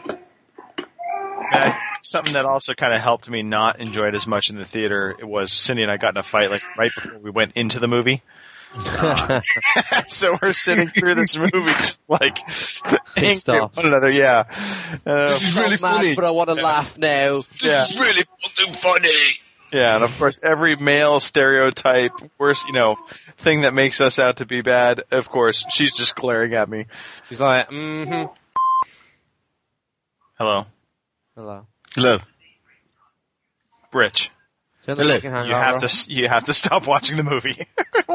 Something that also kind of helped me not enjoy it as much in the theater, it was Cindy and I got in a fight like right before we went into the movie. So we're sitting through this movie like angry at one another. Yeah, it's really funny, but I want to laugh now. Yeah. This is really fucking funny. Yeah, and of course every male stereotype, worst thing that makes us out to be bad. Of course, she's just glaring at me. She's like, Hello. Rich. Hello. You have to stop watching the movie.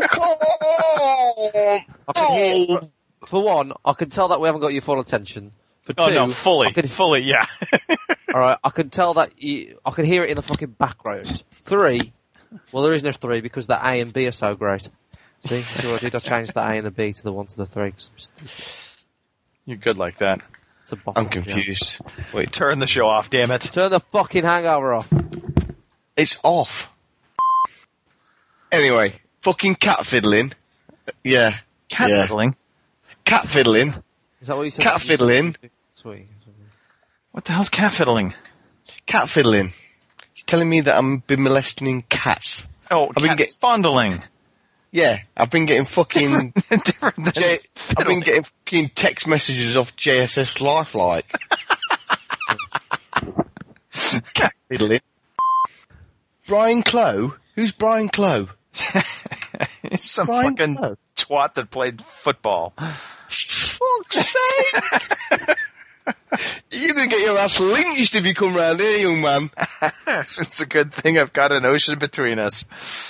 For one, I can tell that we haven't got your full attention. For two, fully, yeah. Alright, I can tell that I can hear it in the fucking background. 3, well there is no 3 because the A and B are so great. See, I changed the A and the B to the 1 to the 3. You're good like that. It's a bottle. I'm confused. Wait, Turn the show off, damn it. Turn the fucking hangover off. it's off. Anyway, fucking cat fiddling. Yeah. Cat yeah. fiddling? Cat fiddling. Is that what you said? Cat fiddling. Sweet. What the hell's cat fiddling? Cat fiddling. You're telling me that I'm been molesting cats. Oh, cat fondling. Yeah, I've been getting fucking... Different than I've been getting fucking text messages off JSS Lifelike. Cat fiddling. Brian Clough? Who's Brian Clough? He's some Brian fucking Clough. twat that played football. Fuck's sake! You're gonna get your ass lynched if you come round here, young man. It's a good thing I've got an ocean between us.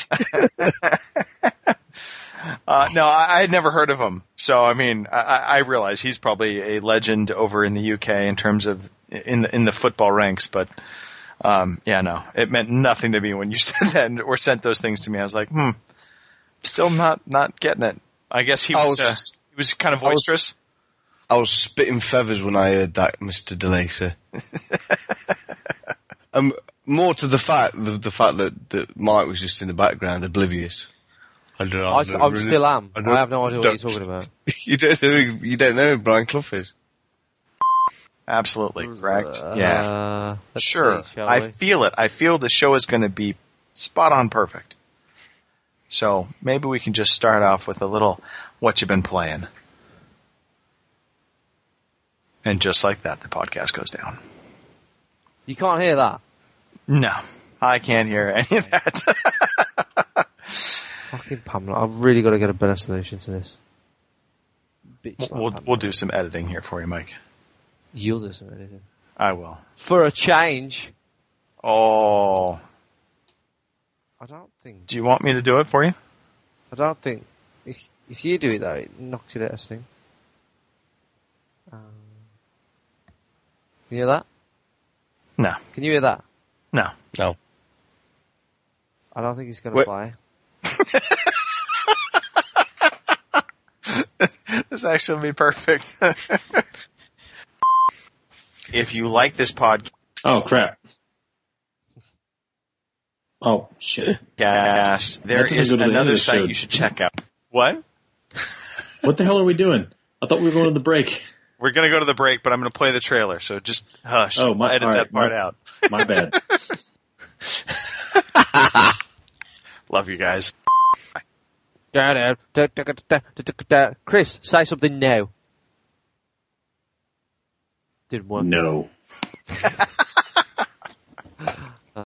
No, I had never heard of him. So, I mean, I realize he's probably a legend over in the UK in terms of in the football ranks, but yeah, no, it meant nothing to me when you said that or sent those things to me. I was like, still not getting it. I guess he was kind of boisterous. I was spitting feathers when I heard that, Mr. DeLacer. More to the fact that Mike was just in the background, oblivious. I still am. I have no idea what you're talking about. You don't know who Brian Clough is. Absolutely correct. Yeah, sure. I feel it. I feel the show is going to be spot on perfect. So maybe we can just start off with a little "What you been playing," and just like that, the podcast goes down. You can't hear that. No, I can't hear any of that. Fucking Pamela, I've really got to get a better solution to this. We'll do some editing here for you, Mike. You'll do some editing. I will. For a change. Oh. I don't think... Do you want me to do it for you? I don't think... If you do it, though, it knocks it out of sync. Can you hear that? No. Can you hear that? No. No. I don't think it's going to fly. This actually will be perfect. If you like this podcast... Oh, crap. Oh, shit. There is another site you should check out. What? What the hell are we doing? I thought we were going to the break. We're going to go to the break, but I'm going to play the trailer, so just hush. Oh, I'll edit that part out. My bad. Love you guys. Chris, say something now. Didn't work. No.